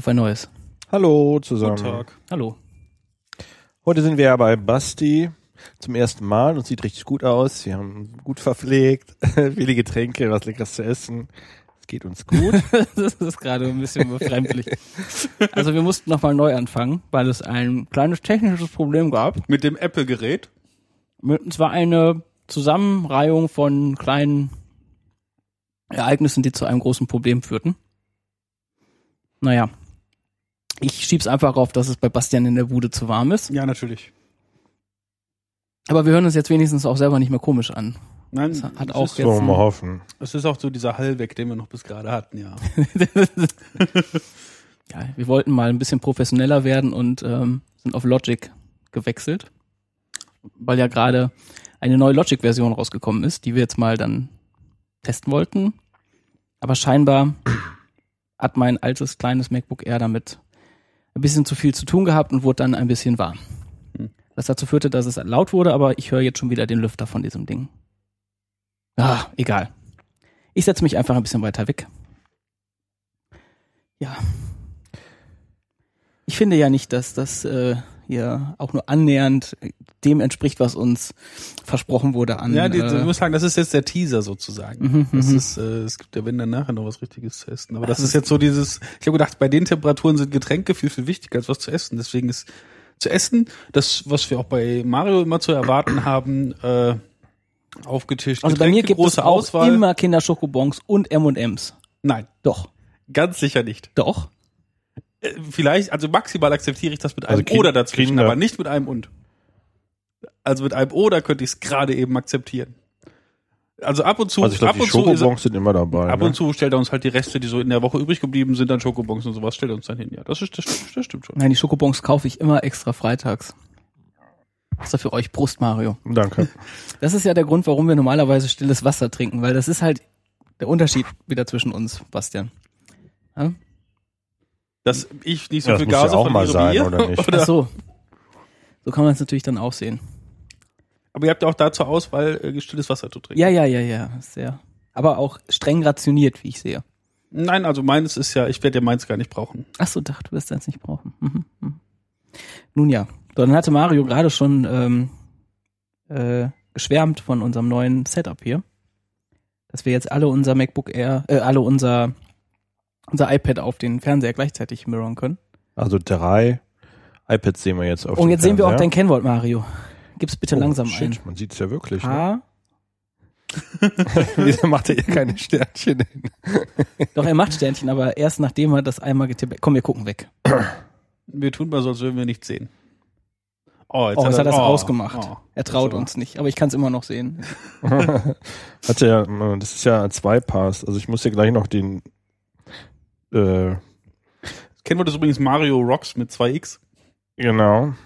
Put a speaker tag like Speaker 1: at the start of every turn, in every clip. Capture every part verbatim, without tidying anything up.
Speaker 1: Auf ein neues.
Speaker 2: Hallo zusammen.
Speaker 3: Guten Tag.
Speaker 1: Hallo.
Speaker 2: Heute sind wir ja bei Basti zum ersten Mal und sieht richtig gut aus. Wir haben gut verpflegt, viele Getränke, was Leckeres zu essen. Es geht uns gut.
Speaker 1: Das ist gerade ein bisschen befremdlich. Also wir mussten nochmal neu anfangen, weil es ein kleines technisches Problem gab.
Speaker 3: Mit dem Apple-Gerät?
Speaker 1: Es war eine Zusammenreihung von kleinen Ereignissen, die zu einem großen Problem führten. Naja, ich schieb's einfach auf, dass es bei Bastian in der Bude zu warm ist.
Speaker 3: Ja, natürlich.
Speaker 1: Aber wir hören uns jetzt wenigstens auch selber nicht mehr komisch an.
Speaker 3: Nein,
Speaker 1: das hat
Speaker 3: es
Speaker 1: auch
Speaker 3: ist,
Speaker 1: jetzt
Speaker 2: Wollen wir mal hoffen.
Speaker 3: es ist auch so dieser Hall weg, den wir noch bis gerade hatten, ja.
Speaker 1: Ja, wir wollten mal ein bisschen professioneller werden und ähm, sind auf Logic gewechselt, weil ja gerade eine neue Logic-Version rausgekommen ist, die wir jetzt mal dann testen wollten. Aber scheinbar hat mein altes, kleines MacBook Air damit ein bisschen zu viel zu tun gehabt und wurde dann ein bisschen warm. Das dazu führte, dass es laut wurde, aber ich höre jetzt schon wieder den Lüfter von diesem Ding. Ah, egal. Ich setze mich einfach ein bisschen weiter weg. Ja. Ich finde ja nicht, dass das äh, hier auch nur annähernd dem entspricht, was uns versprochen wurde an.
Speaker 3: Ja, die,
Speaker 1: äh,
Speaker 3: ich muss sagen, das ist jetzt der Teaser sozusagen.
Speaker 1: Mhm,
Speaker 3: das
Speaker 1: mhm.
Speaker 3: ist, äh, es gibt ja, wenn dann nachher noch was Richtiges zu essen. Aber das, das ist jetzt so dieses, ich habe gedacht, bei den Temperaturen sind Getränke viel, viel wichtiger als was zu essen. Deswegen ist zu essen, das, was wir auch bei Mario immer zu erwarten haben, äh, aufgetischt.
Speaker 1: Also bei mir gibt
Speaker 3: große
Speaker 1: es auch
Speaker 3: Auswahl.
Speaker 1: immer Kinder-Schokobons und M und M's.
Speaker 3: Nein,
Speaker 1: Doch.
Speaker 3: ganz sicher nicht.
Speaker 1: Doch.
Speaker 3: Äh, Vielleicht, also maximal akzeptiere ich das mit einem
Speaker 2: Also Kind-
Speaker 3: Oder dazwischen,
Speaker 2: Kinder-
Speaker 3: aber nicht mit einem Und. Also mit einem Oder könnte ich es gerade eben akzeptieren. Also ab und zu,
Speaker 2: Also ich glaube,
Speaker 3: ab
Speaker 2: die
Speaker 3: und zu, ist,
Speaker 2: Schokobons sind immer dabei.
Speaker 3: ab
Speaker 2: ne?
Speaker 3: und zu stellt er uns halt die Reste, die so in der Woche übrig geblieben sind, dann Schokobons und sowas, stellt er uns dann hin. Ja, das ist, das, stimmt- das stimmt schon.
Speaker 1: Nein, die Schokobons kaufe ich immer extra freitags. Extra für euch. Prost, Mario.
Speaker 2: Danke.
Speaker 1: Das ist ja der Grund, warum wir normalerweise stilles Wasser trinken, weil das ist halt der Unterschied wieder zwischen uns, Bastian. Ja?
Speaker 3: Dass ich nicht so
Speaker 2: Ja, das
Speaker 3: viel
Speaker 2: muss ja
Speaker 3: Gase
Speaker 2: auch mal
Speaker 3: verliere wie
Speaker 2: sein,
Speaker 3: ihr.
Speaker 2: oder nicht?
Speaker 1: Ach so. So kann man es natürlich dann auch sehen.
Speaker 3: Aber ihr habt ja auch da zur Auswahl, äh, stilles Wasser zu trinken.
Speaker 1: Ja, ja, ja, ja. Sehr. Aber auch streng rationiert, wie ich sehe.
Speaker 3: Nein, also meines ist ja, ich werde ja meins gar nicht brauchen.
Speaker 1: Ach so, dachte, du wirst das nicht brauchen. Mhm. Mhm. Nun ja. So, dann hatte Mario gerade schon ähm, äh, geschwärmt von unserem neuen Setup hier. Dass wir jetzt alle unser MacBook Air, äh, alle unser unser iPad auf den Fernseher gleichzeitig mirrorn können.
Speaker 2: Also drei iPads sehen wir jetzt auf
Speaker 1: Und
Speaker 2: dem
Speaker 1: jetzt sehen wir auch dein
Speaker 2: Fernseher.
Speaker 1: Kennwort, Mario. Gib's bitte
Speaker 2: Oh,
Speaker 1: langsam
Speaker 2: shit,
Speaker 1: ein.
Speaker 2: man sieht es ja wirklich. Ne?
Speaker 1: H.
Speaker 2: Wieso macht er hier keine Sternchen hin?
Speaker 1: Doch, er macht Sternchen, aber erst nachdem er das einmal getippt hat. Komm, wir gucken weg.
Speaker 3: Wir tun mal so, als würden wir nichts sehen. Oh,
Speaker 1: Oh, jetzt hat er es
Speaker 3: oh,
Speaker 1: ausgemacht.
Speaker 3: oh.
Speaker 1: Er traut
Speaker 3: Das ist
Speaker 1: uns nicht, aber ich kann es immer noch sehen.
Speaker 2: Hat ja, das ist ja zwei Pass. Also ich muss ja gleich noch den äh,
Speaker 3: Kennwort ist übrigens Mario Rocks mit zwei X.
Speaker 2: genau.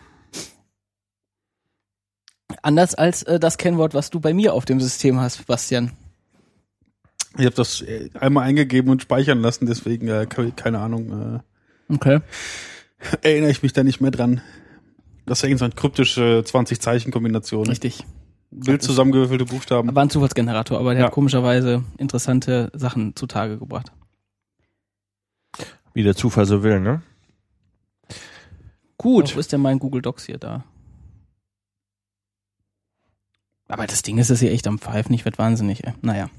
Speaker 1: Anders als äh, das Kennwort, was du bei mir auf dem System hast, Bastian.
Speaker 3: Ich habe das äh, einmal eingegeben und speichern lassen, deswegen, äh, ke- keine Ahnung,
Speaker 1: Okay.
Speaker 3: äh, erinnere ich mich da nicht mehr dran. Das ist ja irgendeine kryptische zwanzig-Zeichen-Kombination.
Speaker 1: Richtig.
Speaker 3: Wild zusammengewürfelte Buchstaben.
Speaker 1: War ein Zufallsgenerator, aber der
Speaker 3: Ja.
Speaker 1: hat komischerweise interessante Sachen zutage gebracht.
Speaker 2: Wie der Zufall so will, ne?
Speaker 1: Gut. Wo ist denn mein Google Docs hier da? Aber das Ding ist es hier echt am Pfeifen, ich werd wahnsinnig, ey. Naja.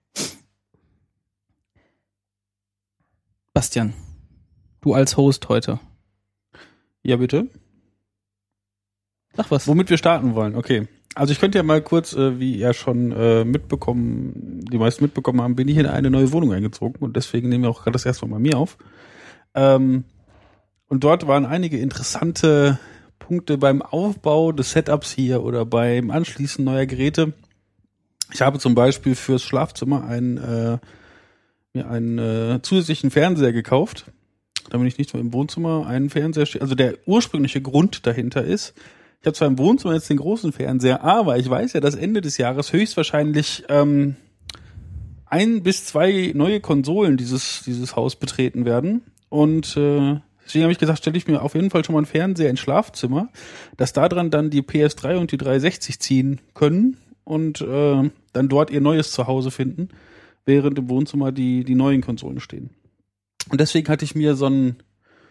Speaker 1: Bastian, du als Host heute.
Speaker 3: Ja, bitte.
Speaker 1: Sag was.
Speaker 3: Womit wir starten wollen, okay. Also ich könnte ja mal kurz, äh, wie ihr schon äh, mitbekommen, die meisten mitbekommen haben, bin ich in eine neue Wohnung eingezogen und deswegen nehmen wir auch gerade das erste Mal bei mir auf. Ähm, und dort waren einige interessante Punkte beim Aufbau des Setups hier oder beim Anschließen neuer Geräte. Ich habe zum Beispiel fürs Schlafzimmer einen, äh, mir einen äh, zusätzlichen Fernseher gekauft, damit ich nicht nur im Wohnzimmer einen Fernseher stehe. Also der ursprüngliche Grund dahinter ist, ich habe zwar im Wohnzimmer jetzt den großen Fernseher, aber ich weiß ja, dass Ende des Jahres höchstwahrscheinlich ähm, ein bis zwei neue Konsolen dieses dieses Haus betreten werden. Und äh, deswegen habe ich gesagt, stelle ich mir auf jeden Fall schon mal einen Fernseher ins Schlafzimmer, dass da dran dann die P S drei und die dreihundertsechzig ziehen können und äh, dann dort ihr neues Zuhause finden, während im Wohnzimmer die die neuen Konsolen stehen. Und deswegen hatte ich mir so einen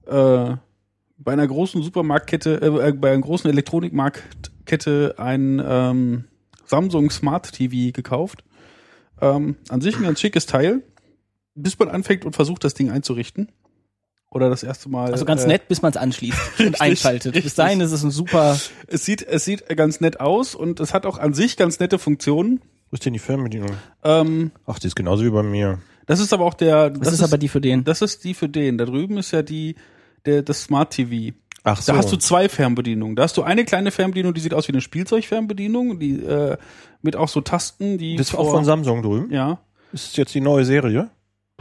Speaker 3: äh, bei einer großen Supermarktkette, äh, bei einer großen Elektronikmarktkette ein ähm, Samsung Smart T V gekauft. Ähm, an sich ein ganz schickes Teil, bis man anfängt und versucht, das Ding einzurichten. Oder das erste Mal.
Speaker 1: Also ganz
Speaker 3: äh,
Speaker 1: nett, bis man es anschließt
Speaker 3: richtig,
Speaker 1: und einschaltet.
Speaker 3: richtig.
Speaker 1: Bis dahin ist es ein super.
Speaker 3: Es sieht, es sieht ganz nett aus und es hat auch an sich ganz nette Funktionen.
Speaker 2: Wo ist denn die Fernbedienung?
Speaker 3: Ähm,
Speaker 2: Ach, die ist genauso wie bei mir.
Speaker 3: das ist aber auch der.
Speaker 1: Das, das ist aber die für den.
Speaker 3: Das ist die für den. Da drüben ist ja die, der, das Smart T V.
Speaker 2: Ach so.
Speaker 3: Da hast du zwei Fernbedienungen. Da hast du eine kleine Fernbedienung, die sieht aus wie eine Spielzeugfernbedienung, die äh, mit auch so Tasten, die.
Speaker 2: Das ist
Speaker 3: vor,
Speaker 2: auch von Samsung drüben?
Speaker 3: Ja.
Speaker 2: Ist jetzt die neue Serie?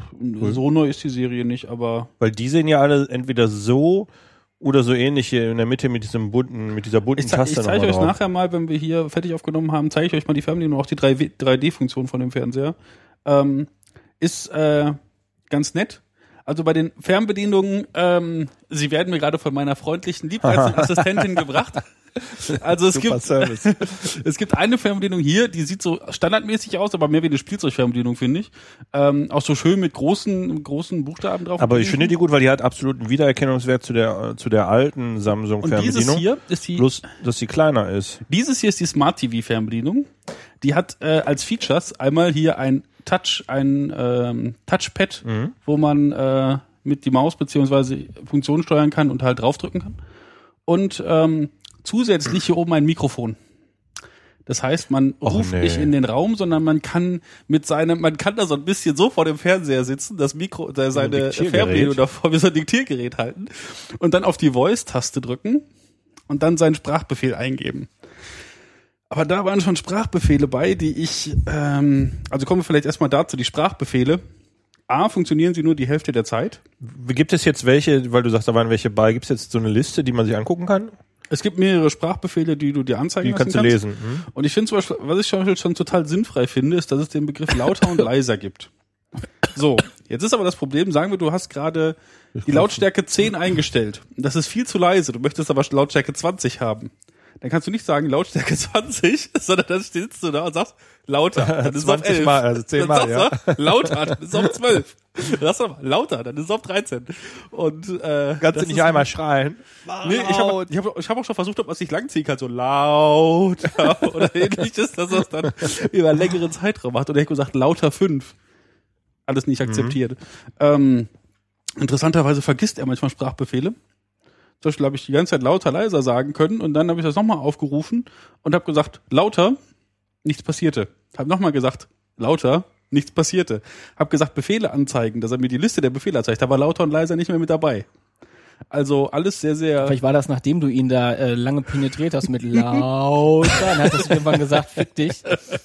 Speaker 3: So neu ist die Serie nicht, aber.
Speaker 2: Weil die sehen ja alle entweder so oder so ähnlich hier in der Mitte mit diesem bunten, mit dieser bunten
Speaker 3: Ich, ze
Speaker 2: Taste.
Speaker 3: ich zeige euch
Speaker 2: drauf.
Speaker 3: nachher mal, wenn wir hier fertig aufgenommen haben, zeige ich euch mal die Fernbedienung und auch die drei D-Funktion von dem Fernseher. Ähm, ist äh, ganz nett. Also bei den Fernbedienungen, ähm, sie werden mir gerade von meiner freundlichen, liebreizen Assistentin gebracht. Also es
Speaker 2: Super
Speaker 3: gibt
Speaker 2: Service.
Speaker 3: es gibt eine Fernbedienung hier, die sieht so standardmäßig aus, aber mehr wie eine Spielzeugfernbedienung, finde ich. Ähm, auch so schön mit großen großen Buchstaben drauf.
Speaker 2: Aber ich finde die gut, weil die hat absoluten Wiedererkennungswert zu der zu der alten Samsung
Speaker 3: Und dieses
Speaker 2: Fernbedienung.
Speaker 3: hier ist die
Speaker 2: Bloß, dass sie kleiner ist.
Speaker 3: Dieses hier ist die Smart T V Fernbedienung. Die hat äh, als Features einmal hier ein Touch, ein ähm, Touchpad,
Speaker 2: Mhm.
Speaker 3: wo man äh, mit die Maus beziehungsweise Funktionen steuern kann und halt draufdrücken kann. Und ähm, zusätzlich hier oben ein Mikrofon. Das heißt, man
Speaker 2: Och,
Speaker 3: ruft
Speaker 2: nee.
Speaker 3: nicht in den Raum, sondern man kann mit seinem, man kann da so ein bisschen so vor dem Fernseher sitzen, das Mikro, äh, seine
Speaker 2: Diktiergerät.
Speaker 3: Fernbedienung davor wie so ein Diktiergerät halten und dann auf die Voice-Taste drücken und dann seinen Sprachbefehl eingeben. Aber da waren schon Sprachbefehle bei, die ich, ähm, also kommen wir vielleicht erstmal dazu, die Sprachbefehle. A, funktionieren sie nur die Hälfte der Zeit.
Speaker 2: Gibt es jetzt welche, weil du sagst, da waren welche bei, gibt es jetzt so eine Liste, die man sich angucken kann?
Speaker 3: Es gibt mehrere Sprachbefehle, die du dir anzeigen
Speaker 2: Die
Speaker 3: lassen
Speaker 2: kannst du lesen. Hm?
Speaker 3: Und ich finde zum Beispiel, was ich schon, schon total sinnfrei finde, ist, dass es den Begriff lauter und leiser gibt. So, jetzt ist aber das Problem, sagen wir, du hast gerade die Lautstärke zehn eingestellt. Das ist viel zu leise, du möchtest aber Lautstärke zwanzig haben. Dann kannst du nicht sagen Lautstärke zwanzig, sondern dann sitzt du da und sagst lauter, dann ist es auf elf.
Speaker 2: Mal, also zehn Mal,
Speaker 3: dann
Speaker 2: ja.
Speaker 3: sagst du lauter, dann ist es auf zwölf. Dann sagst du lauter, dann ist es auf dreizehn. Und äh,
Speaker 2: Kannst
Speaker 3: das
Speaker 2: du nicht
Speaker 3: ist-
Speaker 2: einmal schreien?
Speaker 3: Nee, ich habe ich hab, ich hab auch schon versucht, ob man sich langziehen kann, so lauter oder ähnliches, dass er es dann über einen längeren Zeitraum macht. Oder ich habe gesagt, lauter fünf. Alles nicht akzeptiert. Ähm, interessanterweise vergisst er manchmal Sprachbefehle. Zum Beispiel habe ich die ganze Zeit lauter, leiser sagen können und dann habe ich das nochmal aufgerufen und habe gesagt, lauter, nichts passierte. Habe nochmal gesagt, lauter, nichts passierte. Habe gesagt, Befehle anzeigen, dass er mir die Liste der Befehle anzeigt. Da war lauter und leiser nicht mehr mit dabei. Also alles sehr, sehr...
Speaker 1: Vielleicht war das, nachdem du ihn da äh, lange penetriert hast mit lauter, dann hattest du irgendwann gesagt, fick dich.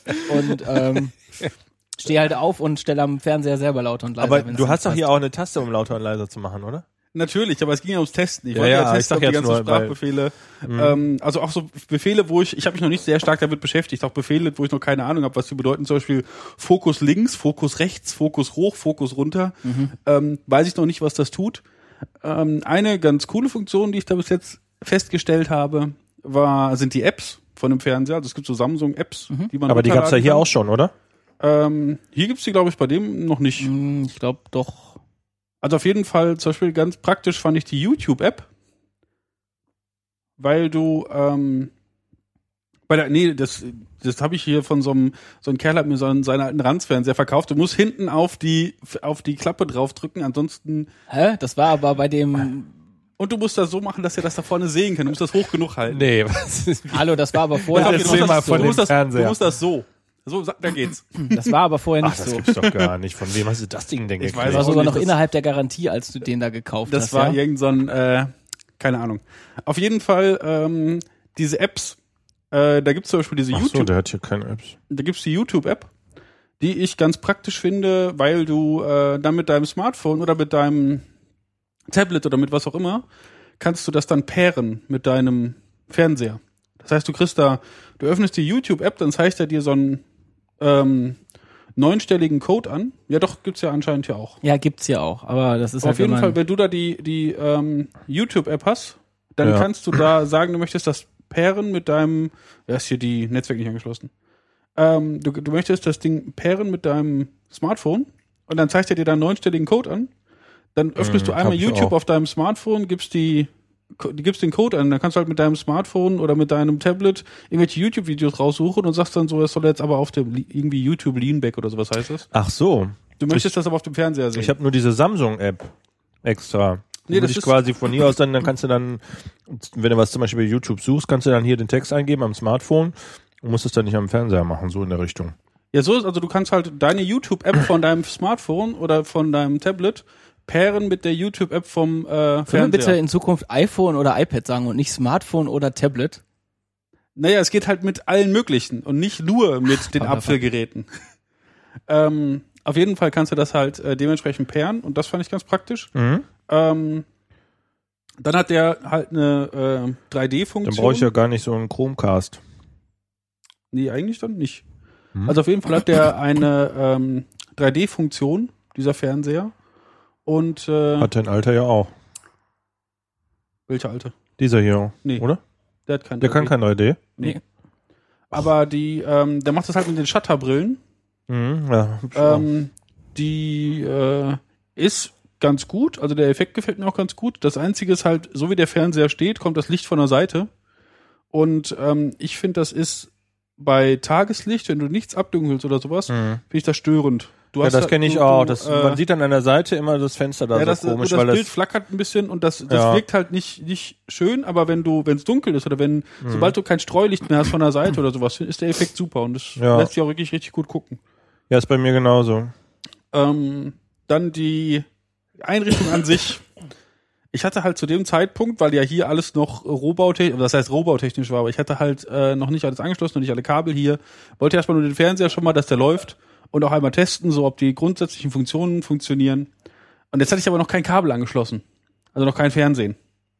Speaker 1: Und ähm, steh halt auf und stell am Fernseher selber lauter und leiser.
Speaker 2: Aber
Speaker 1: wenn es
Speaker 2: du
Speaker 1: nicht
Speaker 2: hast doch
Speaker 1: passt.
Speaker 2: hier auch eine Taste, um lauter und leiser zu machen, oder?
Speaker 3: Natürlich, aber es ging ja ums Testen. Ich
Speaker 2: Ja,
Speaker 3: wollte ja,
Speaker 2: ja, ich
Speaker 3: testen,
Speaker 2: sag
Speaker 3: ob die
Speaker 2: jetzt
Speaker 3: ganzen
Speaker 2: nur, weil-
Speaker 3: Sprachbefehle, ähm, also auch so Befehle, wo ich, ich habe mich noch nicht sehr stark damit beschäftigt, auch Befehle, wo ich noch keine Ahnung habe, was die bedeuten, zum Beispiel Fokus links, Fokus rechts, Fokus hoch, Fokus runter, ähm, weiß ich noch nicht, was das tut. Ähm, eine ganz coole Funktion, die ich da bis jetzt festgestellt habe, war, sind die Apps von dem Fernseher. Also es gibt so Samsung-Apps, die man
Speaker 2: Aber die gab's ja
Speaker 3: runterladen
Speaker 2: hier
Speaker 3: kann.
Speaker 2: auch schon, oder?
Speaker 3: Ähm, hier gibt's die, glaube ich, bei dem noch nicht.
Speaker 1: Hm, ich glaube doch.
Speaker 3: Also auf jeden Fall, zum Beispiel ganz praktisch fand ich die YouTube-App, weil du, ähm, bei der, nee, das, das habe ich hier von so einem, so ein Kerl hat mir so einen, seinen alten Ranzfernseher verkauft. Du musst hinten auf die, auf die Klappe draufdrücken, ansonsten,
Speaker 1: Hä? Das war aber bei dem.
Speaker 3: und du musst das so machen, dass er das da vorne sehen kann. Du musst das hoch genug halten.
Speaker 2: Nee, was ist
Speaker 1: Hallo, das war aber vorher
Speaker 3: Du
Speaker 2: Das
Speaker 1: nicht
Speaker 3: musst
Speaker 2: erzähl
Speaker 1: so.
Speaker 2: mal
Speaker 3: das,
Speaker 2: von
Speaker 3: du
Speaker 2: dem
Speaker 3: musst das, du
Speaker 2: Fernseher.
Speaker 3: musst das so. So, da geht's.
Speaker 1: Das war aber vorher
Speaker 2: Ach,
Speaker 1: nicht
Speaker 2: das
Speaker 1: so.
Speaker 2: gibt's doch gar nicht. Von wem hast du das Ding denn
Speaker 3: Ich
Speaker 2: gekriegt?
Speaker 3: weiß
Speaker 1: Das war
Speaker 3: auch
Speaker 1: sogar
Speaker 3: nicht,
Speaker 1: noch
Speaker 3: das-
Speaker 1: innerhalb der Garantie, als du den da gekauft
Speaker 3: Das
Speaker 1: hast.
Speaker 3: war
Speaker 1: ja?
Speaker 3: irgend so ein, äh, keine Ahnung. Auf jeden Fall, ähm, diese Apps, äh, da gibt's zum Beispiel diese
Speaker 2: Ach so,
Speaker 3: YouTube,
Speaker 2: der hat hier keine Apps.
Speaker 3: da gibt's die YouTube-App, die ich ganz praktisch finde, weil du äh, dann mit deinem Smartphone oder mit deinem Tablet oder mit was auch immer, kannst du das dann pairen mit deinem Fernseher. Das heißt, du kriegst da, du öffnest die YouTube-App, dann zeigt er dir so einen ähm, neunstelligen Code an. Ja, doch, gibt's ja anscheinend ja auch.
Speaker 1: Ja, gibt's ja auch. Aber das ist
Speaker 3: Auf
Speaker 1: halt,
Speaker 3: jeden
Speaker 1: wenn
Speaker 3: Fall,
Speaker 1: man,
Speaker 3: wenn du da die, die ähm, YouTube-App hast, dann
Speaker 2: Ja.
Speaker 3: kannst du da sagen, du möchtest das pairen mit deinem, ja, ist hier die Netzwerk nicht angeschlossen. Ähm, du, du möchtest das Ding pairen mit deinem Smartphone und dann zeigt er dir da einen neunstelligen Code an. Dann öffnest
Speaker 2: Mhm,
Speaker 3: du einmal
Speaker 2: hab ich
Speaker 3: YouTube
Speaker 2: auch.
Speaker 3: auf deinem Smartphone, gibst die, die gibst den Code an, dann kannst du halt mit deinem Smartphone oder mit deinem Tablet irgendwelche YouTube-Videos raussuchen und sagst dann so, es soll jetzt aber auf dem irgendwie YouTube Leanback oder sowas heißt das.
Speaker 2: Ach so.
Speaker 3: Du möchtest das aber auf dem Fernseher sehen.
Speaker 2: Ich habe nur diese Samsung-App extra.
Speaker 3: Nee, das
Speaker 2: ich
Speaker 3: ist-
Speaker 2: quasi von hier aus dann, dann kannst du dann, wenn du was zum Beispiel bei YouTube suchst, kannst du dann hier den Text eingeben am Smartphone und musst es dann nicht am Fernseher machen, so in der Richtung.
Speaker 3: Ja, so ist, also du kannst halt deine YouTube-App von deinem Smartphone oder von deinem Tablet pairen mit der YouTube-App vom äh,
Speaker 1: Können wir
Speaker 3: Fernseher.
Speaker 1: bitte in Zukunft iPhone oder iPad sagen und nicht Smartphone oder Tablet?
Speaker 3: Naja, es geht halt mit allen möglichen und nicht nur mit den
Speaker 1: Wunderbar.
Speaker 3: Apfelgeräten. ähm, auf jeden Fall kannst du das halt äh, dementsprechend pairen und das fand ich ganz praktisch.
Speaker 2: Mhm.
Speaker 3: Ähm, dann hat der halt eine äh, drei D-Funktion.
Speaker 2: Dann brauche ich ja gar nicht so einen Chromecast.
Speaker 3: Nee, eigentlich dann nicht.
Speaker 2: Hm.
Speaker 3: Also auf jeden Fall hat der eine ähm, drei D-Funktion, dieser Fernseher. Und äh,
Speaker 2: Hat dein Alter ja auch.
Speaker 3: welcher alte?
Speaker 2: Dieser hier,
Speaker 3: Nee.
Speaker 2: oder?
Speaker 3: Der hat kein
Speaker 2: Der kann kein drei D.
Speaker 3: Nee. Aber die, ähm, der macht das halt mit den Shutterbrillen.
Speaker 2: Mhm, ja, hab ich auch.
Speaker 3: Ähm, die äh, ist ganz gut, also der Effekt gefällt mir auch ganz gut. Das Einzige ist halt, so wie der Fernseher steht, kommt das Licht von der Seite. Und ähm, ich finde, das ist bei Tageslicht, wenn du nichts abdunkelst oder sowas,
Speaker 2: Mhm.
Speaker 3: finde ich das störend. Du
Speaker 2: Ja,
Speaker 3: hast
Speaker 2: das
Speaker 3: halt-
Speaker 2: kenne ich
Speaker 3: du,
Speaker 2: auch.
Speaker 3: Du,
Speaker 2: Das,
Speaker 3: äh,
Speaker 2: man sieht dann an der Seite immer das Fenster da
Speaker 3: ja,
Speaker 2: so
Speaker 3: das,
Speaker 2: komisch,
Speaker 3: das
Speaker 2: weil
Speaker 3: Bild
Speaker 2: das
Speaker 3: flackert ein bisschen und das, das
Speaker 2: Ja.
Speaker 3: wirkt halt nicht, nicht schön, aber wenn du, wenn es dunkel ist oder wenn,
Speaker 2: Mhm.
Speaker 3: sobald du kein Streulicht mehr hast von der Seite oder sowas, ist der Effekt super und das
Speaker 2: Ja.
Speaker 3: lässt sich auch wirklich richtig gut gucken.
Speaker 2: ja, ist bei mir genauso.
Speaker 3: Ähm, dann die Einrichtung an sich. Ich hatte halt zu dem Zeitpunkt, weil ja hier alles noch rohbautechnisch, das heißt rohbautechnisch war, aber ich hatte halt äh, noch nicht alles angeschlossen und nicht alle Kabel hier. Wollte erstmal nur den Fernseher schon mal, dass der läuft und auch einmal testen, so ob die grundsätzlichen Funktionen funktionieren. Und jetzt hatte ich aber noch kein Kabel angeschlossen. Also noch kein Fernsehen.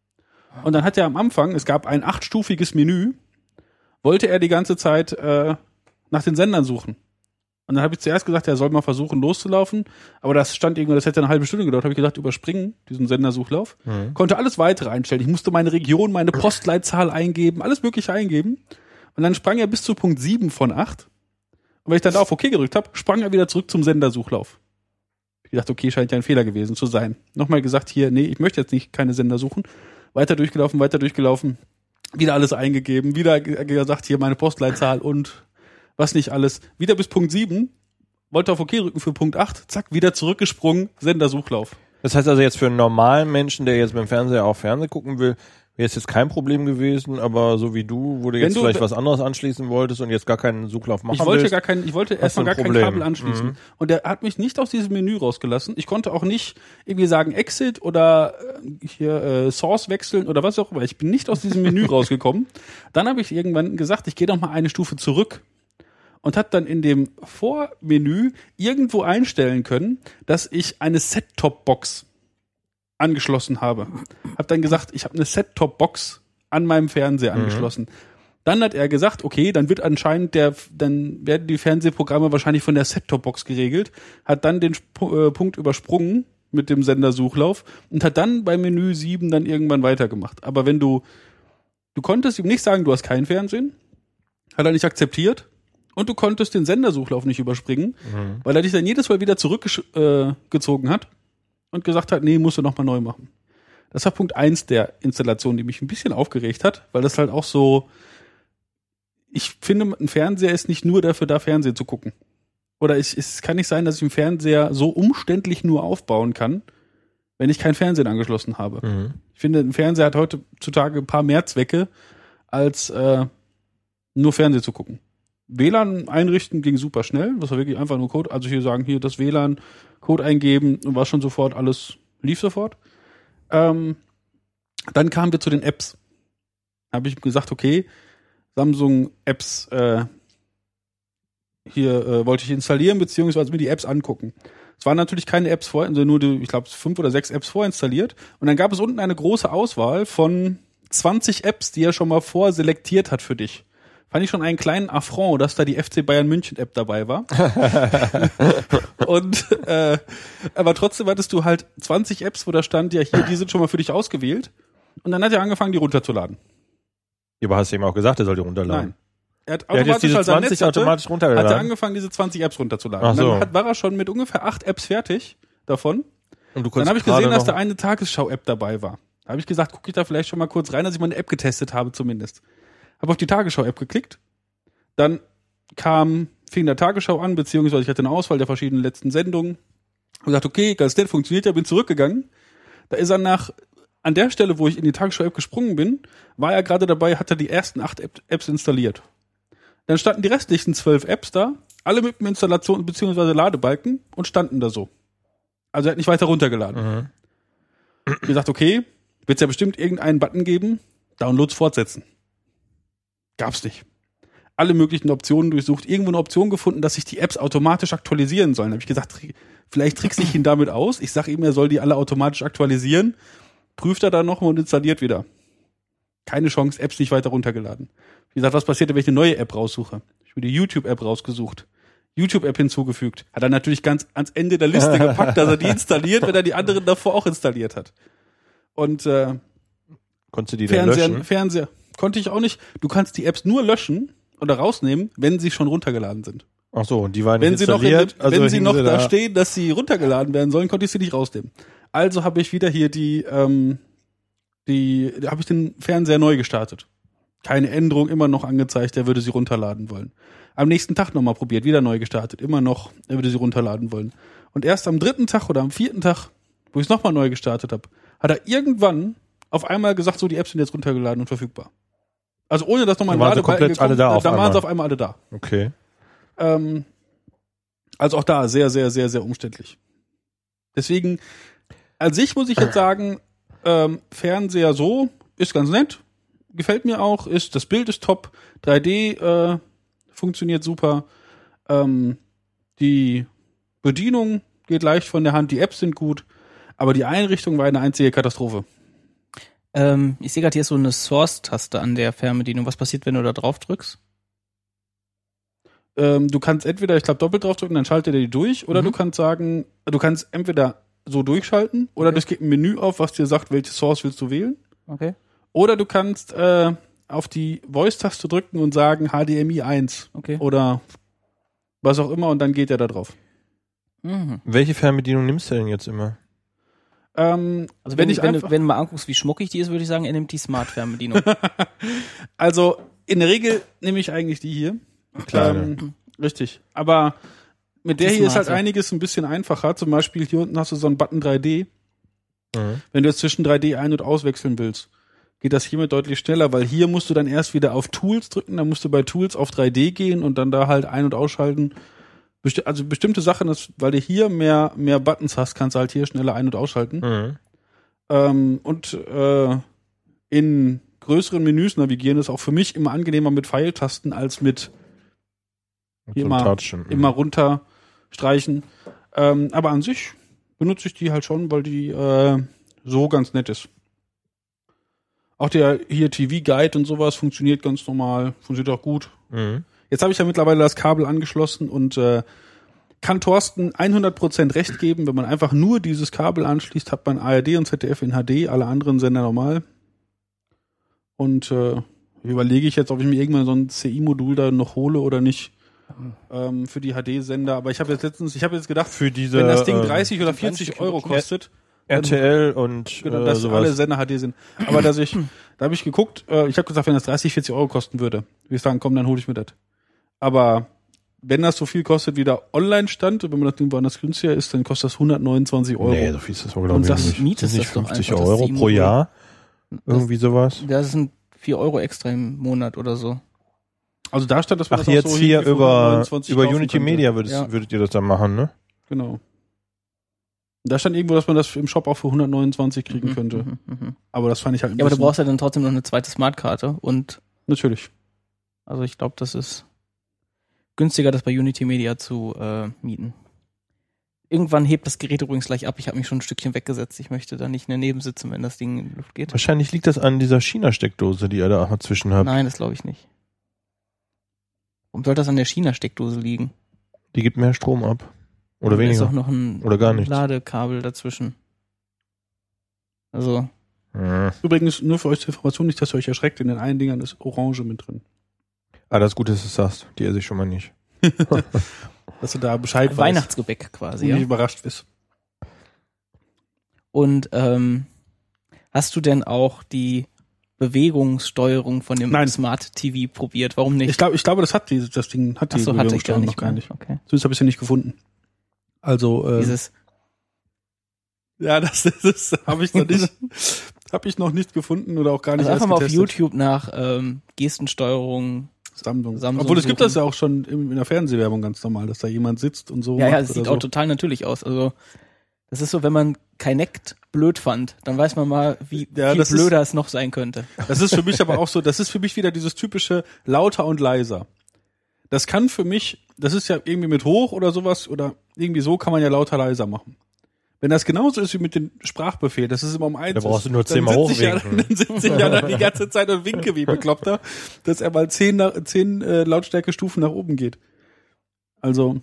Speaker 3: Und dann hat er am Anfang, es gab ein achtstufiges Menü, wollte er die ganze Zeit äh, nach den Sendern suchen. Und dann habe ich zuerst gesagt, er soll mal versuchen loszulaufen, aber das stand irgendwo, das hätte eine halbe Stunde gedauert, habe ich gesagt, überspringen, diesen Sendersuchlauf.
Speaker 2: Mhm.
Speaker 3: Konnte alles weitere einstellen. Ich musste meine Region, meine Postleitzahl eingeben, alles mögliche eingeben. Und dann sprang er bis zu Punkt sieben von acht. Und wenn ich dann da auf OK gedrückt habe, sprang er wieder zurück zum Sendersuchlauf. Ich gedacht, okay, scheint ja ein Fehler gewesen zu sein. Nochmal gesagt, hier, nee, ich möchte jetzt nicht keine Sender suchen. Weiter durchgelaufen, weiter durchgelaufen. Wieder alles eingegeben, wieder ge- gesagt, hier meine Postleitzahl und was nicht alles. Wieder bis Punkt sieben, wollte auf OK drücken für Punkt acht, zack, wieder zurückgesprungen, Sendersuchlauf.
Speaker 2: Das heißt also jetzt für einen normalen Menschen, der jetzt beim Fernseher auch Fernsehen gucken will, wäre es jetzt kein Problem gewesen, aber so wie du, wo du
Speaker 3: Wenn
Speaker 2: jetzt
Speaker 3: du-
Speaker 2: vielleicht was anderes anschließen wolltest und jetzt gar keinen Suchlauf machen
Speaker 3: Ich wollte
Speaker 2: willst.
Speaker 3: gar kein, ich wollte
Speaker 2: hast
Speaker 3: erstmal
Speaker 2: du
Speaker 3: gar
Speaker 2: ein
Speaker 3: kein
Speaker 2: Problem.
Speaker 3: Kabel anschließen.
Speaker 2: Mhm.
Speaker 3: Und der hat mich nicht aus diesem Menü rausgelassen. Ich konnte auch nicht irgendwie sagen Exit oder äh, hier äh, Source wechseln oder was auch immer. Ich bin nicht aus diesem Menü rausgekommen. Dann habe ich irgendwann gesagt, ich gehe doch mal eine Stufe zurück. Und hat dann in dem Vormenü irgendwo einstellen können, dass ich eine Set-Top-Box angeschlossen habe. Hab dann gesagt, ich habe eine Set-Top-Box an meinem Fernseher angeschlossen. Dann hat er gesagt, okay, dann wird anscheinend der, dann werden die Fernsehprogramme wahrscheinlich von der Set-Top-Box geregelt, hat dann den Sp- äh, Punkt übersprungen mit dem Sendersuchlauf und hat dann bei Menü sieben dann irgendwann weitergemacht. Aber wenn du, du konntest ihm nicht sagen, du hast kein Fernsehen, hat er nicht akzeptiert und du konntest den Sendersuchlauf nicht überspringen,
Speaker 2: Mhm.
Speaker 3: weil er dich dann jedes Mal wieder zurückgezogen äh, gezogen hat und gesagt hat, nee, musst du nochmal neu machen. Das war Punkt eins der Installation, die mich ein bisschen aufgeregt hat, weil das halt auch so, ich finde, ein Fernseher ist nicht nur dafür da, Fernsehen zu gucken. Oder ich, es kann nicht sein, dass ich einen Fernseher so umständlich nur aufbauen kann, wenn ich kein Fernsehen angeschlossen habe.
Speaker 2: Mhm.
Speaker 3: Ich finde, ein Fernseher hat heutzutage ein paar mehr Zwecke, als äh, nur Fernsehen zu gucken. W L A N einrichten ging super schnell, das war wirklich einfach nur Code, also hier sagen, hier das W L A N, Code eingeben und war schon sofort, alles lief sofort. Ähm, dann kamen wir zu den Apps. Da habe ich gesagt, okay, Samsung Apps äh, hier äh, wollte ich installieren, beziehungsweise mir die Apps angucken. Es waren natürlich keine Apps vor, also nur die, ich glaube, fünf oder sechs Apps vorinstalliert. Und dann gab es unten eine große Auswahl von zwanzig Apps, die er schon mal vorselektiert hat für dich. Fand ich schon einen kleinen Affront, dass da die F C Bayern München App dabei war. Und äh, aber trotzdem hattest du halt zwanzig Apps, wo da stand, ja hier, die sind schon mal für dich ausgewählt. Und dann hat er angefangen, die runterzuladen.
Speaker 2: Ja, aber hast du ihm auch gesagt, er soll die runterladen?
Speaker 3: Nein. Er hat
Speaker 2: Er hat jetzt
Speaker 3: automatisch,
Speaker 2: diese
Speaker 3: als er
Speaker 2: zwanzig
Speaker 3: Netz hatte,
Speaker 2: automatisch
Speaker 3: hat
Speaker 2: runtergeladen.
Speaker 3: er angefangen, diese zwanzig Apps runterzuladen.
Speaker 2: Ach so.
Speaker 3: Dann hat, war er schon mit ungefähr acht Apps fertig davon.
Speaker 2: Und du
Speaker 3: Dann
Speaker 2: konntest
Speaker 3: habe ich gesehen,
Speaker 2: gerade
Speaker 3: dass
Speaker 2: noch-
Speaker 3: da eine Tagesschau-App dabei war. Da habe ich gesagt, gucke ich da vielleicht schon mal kurz rein, dass ich mal eine App getestet habe zumindest. Habe auf die Tagesschau-App geklickt. Dann kam, fing der Tagesschau an, beziehungsweise ich hatte eine Auswahl der verschiedenen letzten Sendungen. Und gesagt, okay, ganz nett, funktioniert ja, bin zurückgegangen. Da ist er nach, an der Stelle, wo ich in die Tagesschau-App gesprungen bin, war er gerade dabei, hat er die ersten acht App- Apps installiert. Dann standen die restlichen zwölf Apps da, alle mit dem Installation- bzw. Ladebalken und standen da so. Also er hat nicht weiter runtergeladen.
Speaker 2: Mhm.
Speaker 3: Ich hab gesagt, okay, wird es ja bestimmt irgendeinen Button geben, Downloads fortsetzen. Gab's nicht. Alle möglichen Optionen durchsucht, irgendwo eine Option gefunden, dass sich die Apps automatisch aktualisieren sollen. Da habe ich gesagt, vielleicht trickse ich ihn damit aus. Ich sage ihm, er soll die alle automatisch aktualisieren. Prüft er dann nochmal und installiert wieder. Keine Chance, Apps nicht weiter runtergeladen. Wie gesagt, was passiert, wenn ich eine neue App raussuche? Ich habe die YouTube-App rausgesucht. YouTube-App hinzugefügt. Hat er natürlich ganz ans Ende der Liste gepackt, dass er die installiert, wenn er die anderen davor auch installiert hat. Und äh,
Speaker 2: Konntest du die dann
Speaker 3: Fernseher,
Speaker 2: löschen?
Speaker 3: Fernseher konnte ich auch nicht. Du kannst die Apps nur löschen oder rausnehmen, wenn sie schon runtergeladen sind.
Speaker 2: Ach so, und die waren
Speaker 3: Wenn
Speaker 2: nicht
Speaker 3: sie noch, in,
Speaker 2: installiert.
Speaker 3: wenn
Speaker 2: also
Speaker 3: sie
Speaker 2: hingen
Speaker 3: noch
Speaker 2: sie
Speaker 3: da stehen, dass sie runtergeladen werden sollen, konnte ich sie nicht rausnehmen. Also habe ich wieder hier die, ähm, die, da habe ich den Fernseher neu gestartet. Keine Änderung, immer noch angezeigt, er würde sie runterladen wollen. Am nächsten Tag nochmal probiert, wieder neu gestartet, immer noch, er würde sie runterladen wollen. Und erst am dritten Tag oder am vierten Tag, wo ich es nochmal neu gestartet habe, hat er irgendwann auf einmal gesagt, so, die Apps sind jetzt runtergeladen und verfügbar. Also ohne dass nochmal ein
Speaker 2: Da waren sie
Speaker 3: Ladebalken
Speaker 2: komplett alle da
Speaker 3: gekommen,
Speaker 2: auf
Speaker 3: da waren
Speaker 2: einmal.
Speaker 3: sie auf einmal alle da.
Speaker 2: Okay.
Speaker 3: Ähm, also auch da sehr, sehr, sehr, sehr umständlich. Deswegen, an sich muss ich jetzt sagen, ähm, Fernseher so ist ganz nett, gefällt mir auch, ist das Bild ist top, drei D äh, funktioniert super, ähm, die Bedienung geht leicht von der Hand, die Apps sind gut, aber die Einrichtung war eine einzige Katastrophe.
Speaker 1: Ähm, ich sehe gerade, hier ist so eine Source-Taste an der Fernbedienung. Was passiert, wenn du da drauf drückst?
Speaker 3: Ähm, du kannst entweder, ich glaube, doppelt draufdrücken, dann schaltet er die durch, oder
Speaker 1: Mhm.
Speaker 3: du kannst sagen, du kannst entweder so durchschalten, oder
Speaker 1: Okay.
Speaker 3: es gibt ein Menü auf, was dir sagt, welche Source willst du wählen.
Speaker 1: Okay.
Speaker 3: Oder du kannst äh, auf die Voice-Taste drücken und sagen H D M I eins
Speaker 1: Okay.
Speaker 3: oder was auch immer und dann geht er da drauf.
Speaker 1: Mhm.
Speaker 2: Welche Fernbedienung nimmst du denn jetzt immer?
Speaker 3: Ähm,
Speaker 1: Also
Speaker 3: wenn
Speaker 1: wenn,
Speaker 3: ich
Speaker 1: wenn,
Speaker 3: einfach,
Speaker 1: du, wenn du mal anguckst, wie schmuckig die ist, würde ich sagen, er nimmt die Smart-Fernbedienung.
Speaker 3: also in der Regel nehme ich eigentlich die hier.
Speaker 2: Kleine.
Speaker 3: Ähm, richtig. Aber mit der
Speaker 1: Die
Speaker 3: hier ist halt
Speaker 1: Smarte.
Speaker 3: einiges ein bisschen einfacher. Zum Beispiel hier unten hast du so einen Button drei D.
Speaker 2: Mhm.
Speaker 3: Wenn du jetzt zwischen drei D ein- und auswechseln willst, geht das hiermit deutlich schneller, weil hier musst du dann erst wieder auf Tools drücken, dann musst du bei Tools auf drei D gehen und dann da halt ein- und ausschalten. Besti- also bestimmte Sachen, ist, weil du hier mehr, mehr Buttons hast, kannst du halt hier schneller ein- und ausschalten.
Speaker 2: Mhm.
Speaker 3: Ähm, und äh, in größeren Menüs navigieren ist auch für mich immer angenehmer mit Pfeiltasten als mit Hier
Speaker 2: Zum
Speaker 3: mal
Speaker 2: Touchen.
Speaker 3: immer runter streichen. Ähm, aber an sich benutze ich die halt schon, weil die äh, so ganz nett ist. Auch der hier T V-Guide und sowas funktioniert ganz normal, funktioniert auch gut.
Speaker 2: Mhm.
Speaker 3: Jetzt habe ich ja mittlerweile das Kabel angeschlossen und äh, kann Thorsten hundert Prozent recht geben, wenn man einfach nur dieses Kabel anschließt, hat man A R D und Z D F in H D, alle anderen Sender normal. Und äh, überlege ich jetzt, ob ich mir irgendwann so ein C I-Modul da noch hole oder nicht ähm, für die H D-Sender. Aber ich habe jetzt letztens, ich habe jetzt gedacht,
Speaker 2: Für diese
Speaker 3: wenn das Ding
Speaker 2: ähm,
Speaker 3: dreißig oder vierzig Euro kostet,
Speaker 2: R T L und
Speaker 3: genau,
Speaker 2: äh,
Speaker 3: dass alle
Speaker 2: sowas.
Speaker 3: Sender H D sind. Aber dass ich, da habe ich geguckt, äh, ich habe gesagt, wenn das dreißig, vierzig Euro kosten würde, würde ich sagen, komm, dann hole ich mir das. Aber wenn das so viel kostet, wie der online stand, und wenn man das Ding woanders günstiger ist, dann kostet das hundertneunzig Euro.
Speaker 2: Nee, so viel ist das wohl, glaube
Speaker 3: Und
Speaker 2: ich
Speaker 3: das
Speaker 2: nicht.
Speaker 1: mietest
Speaker 2: Ist nicht
Speaker 1: das doch
Speaker 2: fünfzig
Speaker 1: einfach, das
Speaker 2: Euro
Speaker 1: Steam
Speaker 2: pro
Speaker 1: Modul.
Speaker 2: Jahr? Irgendwie sowas?
Speaker 1: Das sind vier Euro extra im Monat oder so.
Speaker 3: Also da stand, dass man
Speaker 2: Ach,
Speaker 3: das auch
Speaker 2: jetzt
Speaker 3: so
Speaker 2: hier
Speaker 3: irgendwie für
Speaker 2: über,
Speaker 3: hundertneunundzwanzig
Speaker 2: über
Speaker 3: kaufen
Speaker 2: Unity
Speaker 3: könnte.
Speaker 2: Media würdet,
Speaker 1: Ja.
Speaker 2: würdet ihr das dann machen, ne?
Speaker 3: Genau. Da stand irgendwo, dass man das im Shop auch für hundertneunundzwanzig kriegen
Speaker 1: Mhm,
Speaker 3: könnte.
Speaker 1: mhm, mhm.
Speaker 3: Aber das fand ich halt ein
Speaker 1: Ja, aber du
Speaker 3: bisschen-
Speaker 1: brauchst ja dann trotzdem noch eine zweite Smartkarte und
Speaker 3: Natürlich.
Speaker 1: also ich glaube, das ist günstiger, das bei Unity Media zu äh, mieten. Irgendwann hebt das Gerät übrigens gleich ab. Ich habe mich schon ein Stückchen weggesetzt. Ich möchte da nicht mehr nebensitzen, wenn das Ding in die Luft geht.
Speaker 2: Wahrscheinlich liegt das an dieser China-Steckdose, die ihr da auch zwischen habt.
Speaker 1: Nein, das glaube ich nicht. Warum soll das an der China-Steckdose liegen?
Speaker 2: Die gibt mehr Strom ab. Oder
Speaker 1: Da ist
Speaker 2: weniger.
Speaker 1: auch noch ein
Speaker 2: Oder gar nichts.
Speaker 1: Ladekabel dazwischen. Also,
Speaker 2: Mhm.
Speaker 3: Übrigens, nur für euch zur Information, nicht, dass ihr euch erschreckt, in den einen Dingern ist Orange mit drin.
Speaker 2: Ah, das Gute ist, dass du es sagst. Die esse ich schon mal nicht.
Speaker 3: Dass du da Bescheid weißt
Speaker 1: Weihnachtsgebäck quasi,
Speaker 3: und
Speaker 1: ja.
Speaker 3: nicht überrascht bist.
Speaker 1: Und ähm, hast du denn auch die Bewegungssteuerung von dem
Speaker 3: Nein.
Speaker 1: Smart T V probiert? Warum nicht?
Speaker 3: Ich glaube, ich glaube, das hat die, das Ding hat die
Speaker 1: Ach so, hatte ich gar
Speaker 3: Bewegungssteuerung
Speaker 1: nicht
Speaker 3: noch gar
Speaker 1: mehr.
Speaker 3: nicht.
Speaker 1: Okay.
Speaker 3: Zumindest habe ich sie nicht gefunden. Also äh,
Speaker 1: Dieses
Speaker 3: ja, das, das habe ich noch nicht, habe ich noch nicht gefunden oder auch gar nicht
Speaker 1: also einfach
Speaker 3: erst
Speaker 1: mal auf
Speaker 3: getestet.
Speaker 1: YouTube nach ähm, Gestensteuerung.
Speaker 3: Samsung.
Speaker 1: Samsung
Speaker 3: Obwohl es gibt
Speaker 1: suchen.
Speaker 3: das ja auch schon in, in der Fernsehwerbung ganz normal, dass da jemand sitzt und so.
Speaker 1: Ja, ja,
Speaker 3: macht
Speaker 1: das sieht
Speaker 3: oder
Speaker 1: auch
Speaker 3: so.
Speaker 1: total natürlich aus. Also das ist so, wenn man Kinect blöd fand, dann weiß man mal, wie
Speaker 3: Ja,
Speaker 1: viel
Speaker 3: das ist-
Speaker 1: blöder es noch sein könnte.
Speaker 3: Das ist für mich aber auch so, das ist für mich wieder dieses typische lauter und leiser. Das kann für mich, das ist ja irgendwie mit hoch oder sowas oder irgendwie so kann man ja lauter leiser machen. Wenn das genauso ist wie mit dem Sprachbefehl, das ist immer um eins.
Speaker 2: Da brauchst
Speaker 3: ist,
Speaker 2: du nur
Speaker 3: dann
Speaker 2: zehnmal
Speaker 3: sitz ich ja,
Speaker 2: hochwinken.
Speaker 3: Dann sitze ich ja dann die ganze Zeit und winke wie Bekloppter, dass er mal zehn, nach, zehn äh, Lautstärkestufen nach oben geht. Also,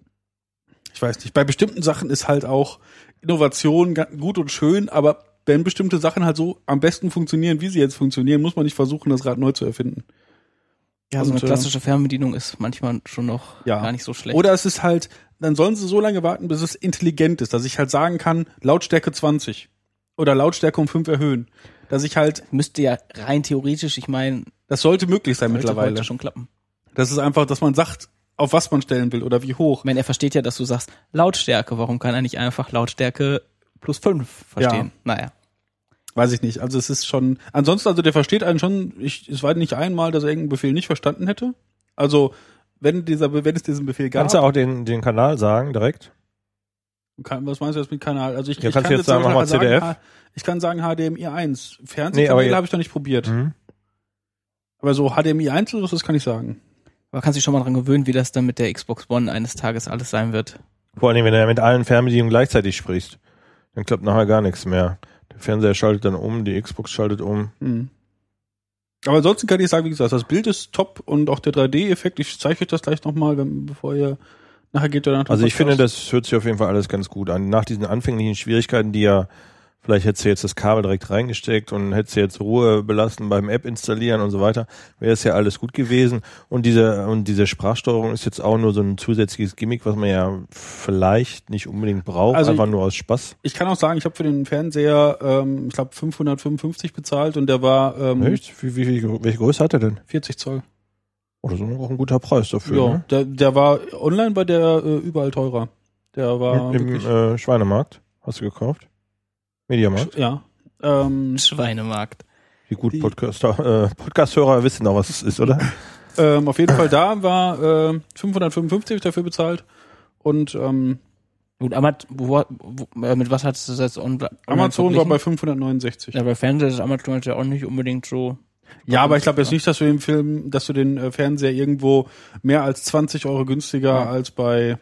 Speaker 3: ich weiß nicht. Bei bestimmten Sachen ist halt auch Innovation ga- gut und schön, aber wenn bestimmte Sachen halt so am besten funktionieren, wie sie jetzt funktionieren, muss man nicht versuchen, das Rad neu zu erfinden.
Speaker 1: Ja, so
Speaker 3: Und,
Speaker 1: eine
Speaker 3: äh,
Speaker 1: klassische Fernbedienung ist manchmal schon noch
Speaker 3: Ja.
Speaker 1: gar nicht so schlecht.
Speaker 3: Oder es ist halt, dann sollen sie so lange warten, bis es intelligent ist, dass ich halt sagen kann, Lautstärke zwanzig oder Lautstärke um fünf erhöhen. Dass ich halt,
Speaker 1: müsste ja rein theoretisch, ich meine,
Speaker 3: das sollte möglich sein
Speaker 1: sollte
Speaker 3: mittlerweile.
Speaker 1: heute schon klappen.
Speaker 3: Das ist einfach, dass man sagt, auf was man stellen will oder wie hoch.
Speaker 1: Ich meine, er versteht ja, dass du sagst Lautstärke. Warum kann er nicht einfach Lautstärke plus fünf verstehen? Naja.
Speaker 3: Weiß ich nicht. Also es ist schon, ansonsten, also der versteht einen schon, ich, es war nicht einmal, dass er irgendeinen Befehl nicht verstanden hätte. Also, wenn dieser, wenn es diesen Befehl gab.
Speaker 2: Kannst du auch den, den Kanal sagen direkt?
Speaker 3: Kann, was meinst du jetzt mit Kanal? Also ich,
Speaker 2: Ja,
Speaker 3: ich
Speaker 2: kannst
Speaker 3: kann
Speaker 2: du jetzt sagen,
Speaker 3: zum
Speaker 2: mach mal
Speaker 3: Beispiel
Speaker 2: C D F?
Speaker 3: H- ich kann sagen H D M I eins.
Speaker 2: Nee, aber
Speaker 3: Fernsehkanäle
Speaker 2: ja-
Speaker 3: habe ich noch nicht probiert.
Speaker 2: Mhm.
Speaker 3: Aber so H D M I eins oder so, das kann ich sagen.
Speaker 1: Aber kannst dich schon mal dran gewöhnen, wie das dann mit der Xbox One eines Tages alles sein wird.
Speaker 2: Vor allem, wenn du ja mit allen Fernbedienungen gleichzeitig sprichst, dann klappt nachher gar nichts mehr. Der Fernseher schaltet dann um, die Xbox schaltet um.
Speaker 3: Hm. Aber ansonsten kann ich sagen, wie gesagt, das Bild ist top und auch der drei D-Effekt. Ich zeige euch das gleich nochmal, bevor ihr nachher geht. Oder nach dem
Speaker 2: Also ich finde,
Speaker 3: Podcast.
Speaker 2: das hört sich auf jeden Fall alles ganz gut an. Nach diesen anfänglichen Schwierigkeiten, die ja, vielleicht hättest du jetzt das Kabel direkt reingesteckt und hättest du jetzt Ruhe belassen beim App installieren und so weiter, wäre es ja alles gut gewesen. Und diese, und diese Sprachsteuerung ist jetzt auch nur so ein zusätzliches Gimmick, was man ja vielleicht nicht unbedingt braucht,
Speaker 3: Also
Speaker 2: einfach nur aus Spaß.
Speaker 3: Ich kann auch sagen, ich habe für den Fernseher, ähm, ich glaube, fünfhundertfünfundfünfzig bezahlt und der war ähm,
Speaker 2: Echt? Wie, wie, wie, welche Größe hat er denn?
Speaker 3: vierzig Zoll.
Speaker 2: Oh, das ist auch ein guter Preis dafür.
Speaker 3: Ja,
Speaker 2: Ne?
Speaker 3: der, der war online bei der äh, überall teurer. Der war
Speaker 2: Im
Speaker 3: wirklich,
Speaker 2: äh, Schweinemarkt hast du gekauft? Mediamarkt?
Speaker 3: ja. Ähm,
Speaker 1: Schweinemarkt.
Speaker 2: Wie gut
Speaker 3: Die-
Speaker 2: Podcaster, äh, Podcast-Hörer wissen auch, was es ist, oder?
Speaker 3: ähm, auf jeden Fall da war äh, fünfhundertfünfundfünfzig dafür bezahlt und ähm,
Speaker 1: Gut, Amazon, wo, wo, äh, mit was hattest du das jetzt on,
Speaker 3: Amazon war bei fünfhundertneunundsechzig.
Speaker 1: Ja, bei Fernseher ist Amazon ja auch nicht unbedingt so.
Speaker 3: Ja, aber ich glaube jetzt nicht, dass du den Film, dass du den äh, Fernseher irgendwo mehr als zwanzig Euro günstiger
Speaker 1: Ja.
Speaker 3: als bei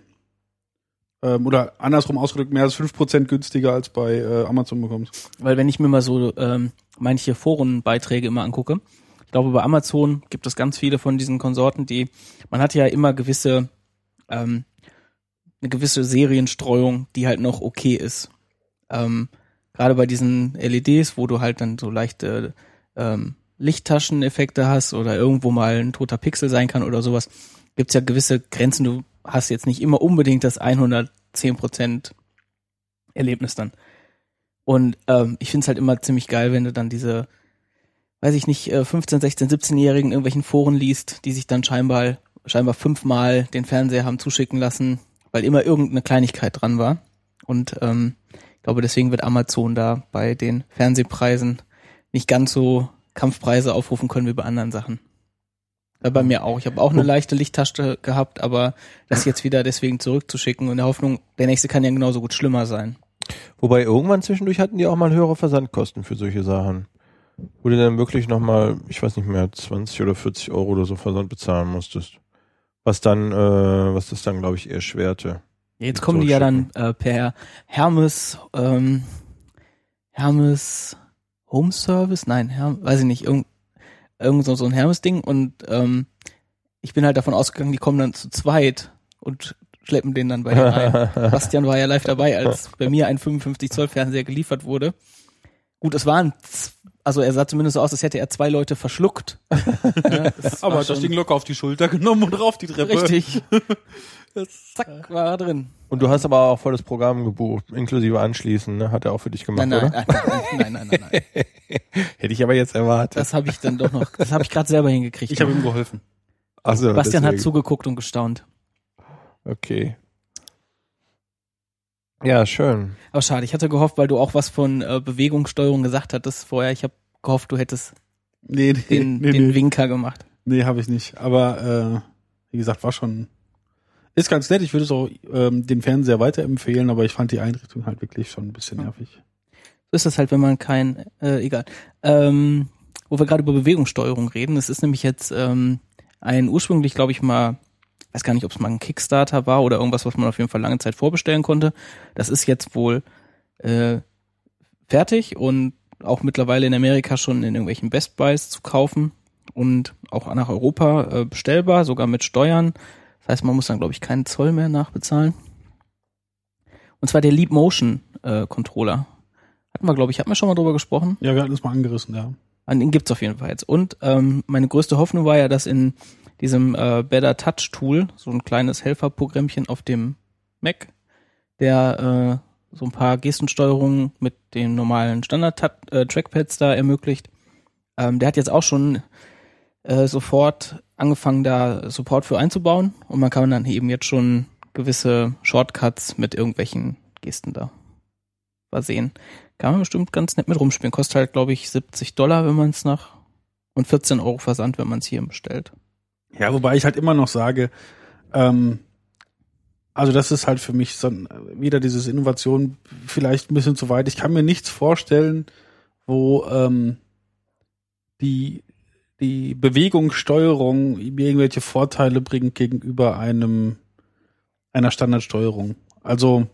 Speaker 3: ähm, oder andersrum ausgedrückt mehr als fünf Prozent günstiger als bei äh, Amazon bekommst.
Speaker 1: Weil wenn ich mir mal so ähm, manche Forenbeiträge immer angucke, ich glaube bei Amazon gibt es ganz viele von diesen Konsorten, die, man hat ja immer gewisse, ähm, eine gewisse Serienstreuung, die halt noch okay ist. Ähm, gerade bei diesen L E Ds, wo du halt dann so leichte ähm, Lichttascheneffekte hast oder irgendwo mal ein toter Pixel sein kann oder sowas, gibt's ja gewisse Grenzen. Du hast jetzt nicht immer unbedingt das hundertzehn Prozent Erlebnis dann. Und ähm, ich find's halt immer ziemlich geil, wenn du dann diese, weiß ich nicht, äh, fünfzehn, sechzehn, siebzehn-Jährigen in irgendwelchen Foren liest, die sich dann scheinbar scheinbar fünfmal den Fernseher haben zuschicken lassen, weil immer irgendeine Kleinigkeit dran war. Und ähm, ich glaube, deswegen wird Amazon da bei den Fernsehpreisen nicht ganz so Kampfpreise aufrufen können wie bei anderen Sachen. Ja, bei mir auch. Ich habe auch eine leichte Lichttasche gehabt, aber das jetzt wieder deswegen zurückzuschicken und in der Hoffnung, der nächste kann ja genauso gut schlimmer sein.
Speaker 2: Wobei irgendwann zwischendurch hatten die auch mal höhere Versandkosten für solche Sachen. Wo du dann wirklich nochmal, ich weiß nicht mehr, zwanzig oder vierzig Euro oder so Versand bezahlen musstest. Was dann, äh, was das dann, glaube ich, erschwerte.
Speaker 1: Jetzt kommen die ja dann äh, per Hermes, ähm, Hermes Home Service, nein, Herm, weiß ich nicht, irgend, irgend so, so ein Hermes-Ding und ähm, ich bin halt davon ausgegangen, die kommen dann zu zweit und schleppen den dann bei dir rein. Bastian war ja live dabei, als bei mir ein fünfundfünfzig Zoll Fernseher geliefert wurde. Gut, es waren, z- also er sah zumindest so aus, als hätte er zwei Leute verschluckt. Ja, das
Speaker 3: Aber
Speaker 1: war
Speaker 3: hat das
Speaker 1: schon
Speaker 3: Ding locker auf die Schulter genommen und rauf die Treppe.
Speaker 1: richtig.
Speaker 3: Das,
Speaker 1: Zack, war er drin.
Speaker 2: Und du hast aber auch voll das Programm gebucht, inklusive Anschließen, ne? Hat er auch für dich gemacht,
Speaker 1: nein, nein,
Speaker 2: oder?
Speaker 1: Nein, nein, nein, nein, nein.
Speaker 2: Hätte ich aber jetzt erwartet.
Speaker 1: Das habe ich dann doch noch, das habe ich gerade selber hingekriegt.
Speaker 3: Ich habe ihm geholfen.
Speaker 2: Ach so,
Speaker 1: Bastian
Speaker 2: deswegen.
Speaker 1: hat zugeguckt und gestaunt.
Speaker 2: Okay. Ja, schön.
Speaker 1: Aber schade, ich hatte gehofft, weil du auch was von äh, Bewegungssteuerung gesagt hattest vorher. Ich habe gehofft, du hättest
Speaker 3: Nee, nee,
Speaker 1: den,
Speaker 3: nee,
Speaker 1: den
Speaker 3: nee.
Speaker 1: Winker gemacht.
Speaker 3: Nee, habe ich nicht. Aber äh, wie gesagt, war schon ist ganz nett. Ich würde es auch ähm, den Fernseher weiterempfehlen, aber ich fand die Einrichtung halt wirklich schon ein bisschen nervig.
Speaker 1: So ist das halt, wenn man kein, äh, egal. Ähm, wo wir gerade über Bewegungssteuerung reden, es ist nämlich jetzt ähm, ein ursprünglich, glaube ich mal, weiß gar nicht, ob es mal ein Kickstarter war oder irgendwas, was man auf jeden Fall lange Zeit vorbestellen konnte. Das ist jetzt wohl äh, fertig und auch mittlerweile in Amerika schon in irgendwelchen Best Buys zu kaufen und auch nach Europa äh, bestellbar, sogar mit Steuern. Das heißt, man muss dann, glaube ich, keinen Zoll mehr nachbezahlen. Und zwar der Leap Motion äh, Controller. Hatten wir, glaube ich, hatten wir schon mal drüber gesprochen.
Speaker 3: Ja, wir hatten es mal angerissen, ja.
Speaker 1: An den gibt's auf jeden Fall jetzt. Und ähm, meine größte Hoffnung war ja, dass in diesem äh, Better Touch Tool, so ein kleines Helferprogrammchen auf dem Mac, der äh, so ein paar Gestensteuerungen mit den normalen Standard-Trackpads da ermöglicht. Ähm, der hat jetzt auch schon äh, sofort angefangen, da Support für einzubauen und man kann dann eben jetzt schon gewisse Shortcuts mit irgendwelchen Gesten da versehen. Kann man bestimmt ganz nett mit rumspielen. Kostet halt, glaube ich, siebzig Dollar, wenn man es nach und vierzehn Euro Versand, wenn man es hier bestellt.
Speaker 3: Ja, wobei ich halt immer noch sage, ähm, also das ist halt für mich so ein, wieder dieses Innovation vielleicht ein bisschen zu weit. Ich kann mir nichts vorstellen, wo ähm, die die Bewegungssteuerung mir irgendwelche Vorteile bringt gegenüber einem einer Standardsteuerung. Also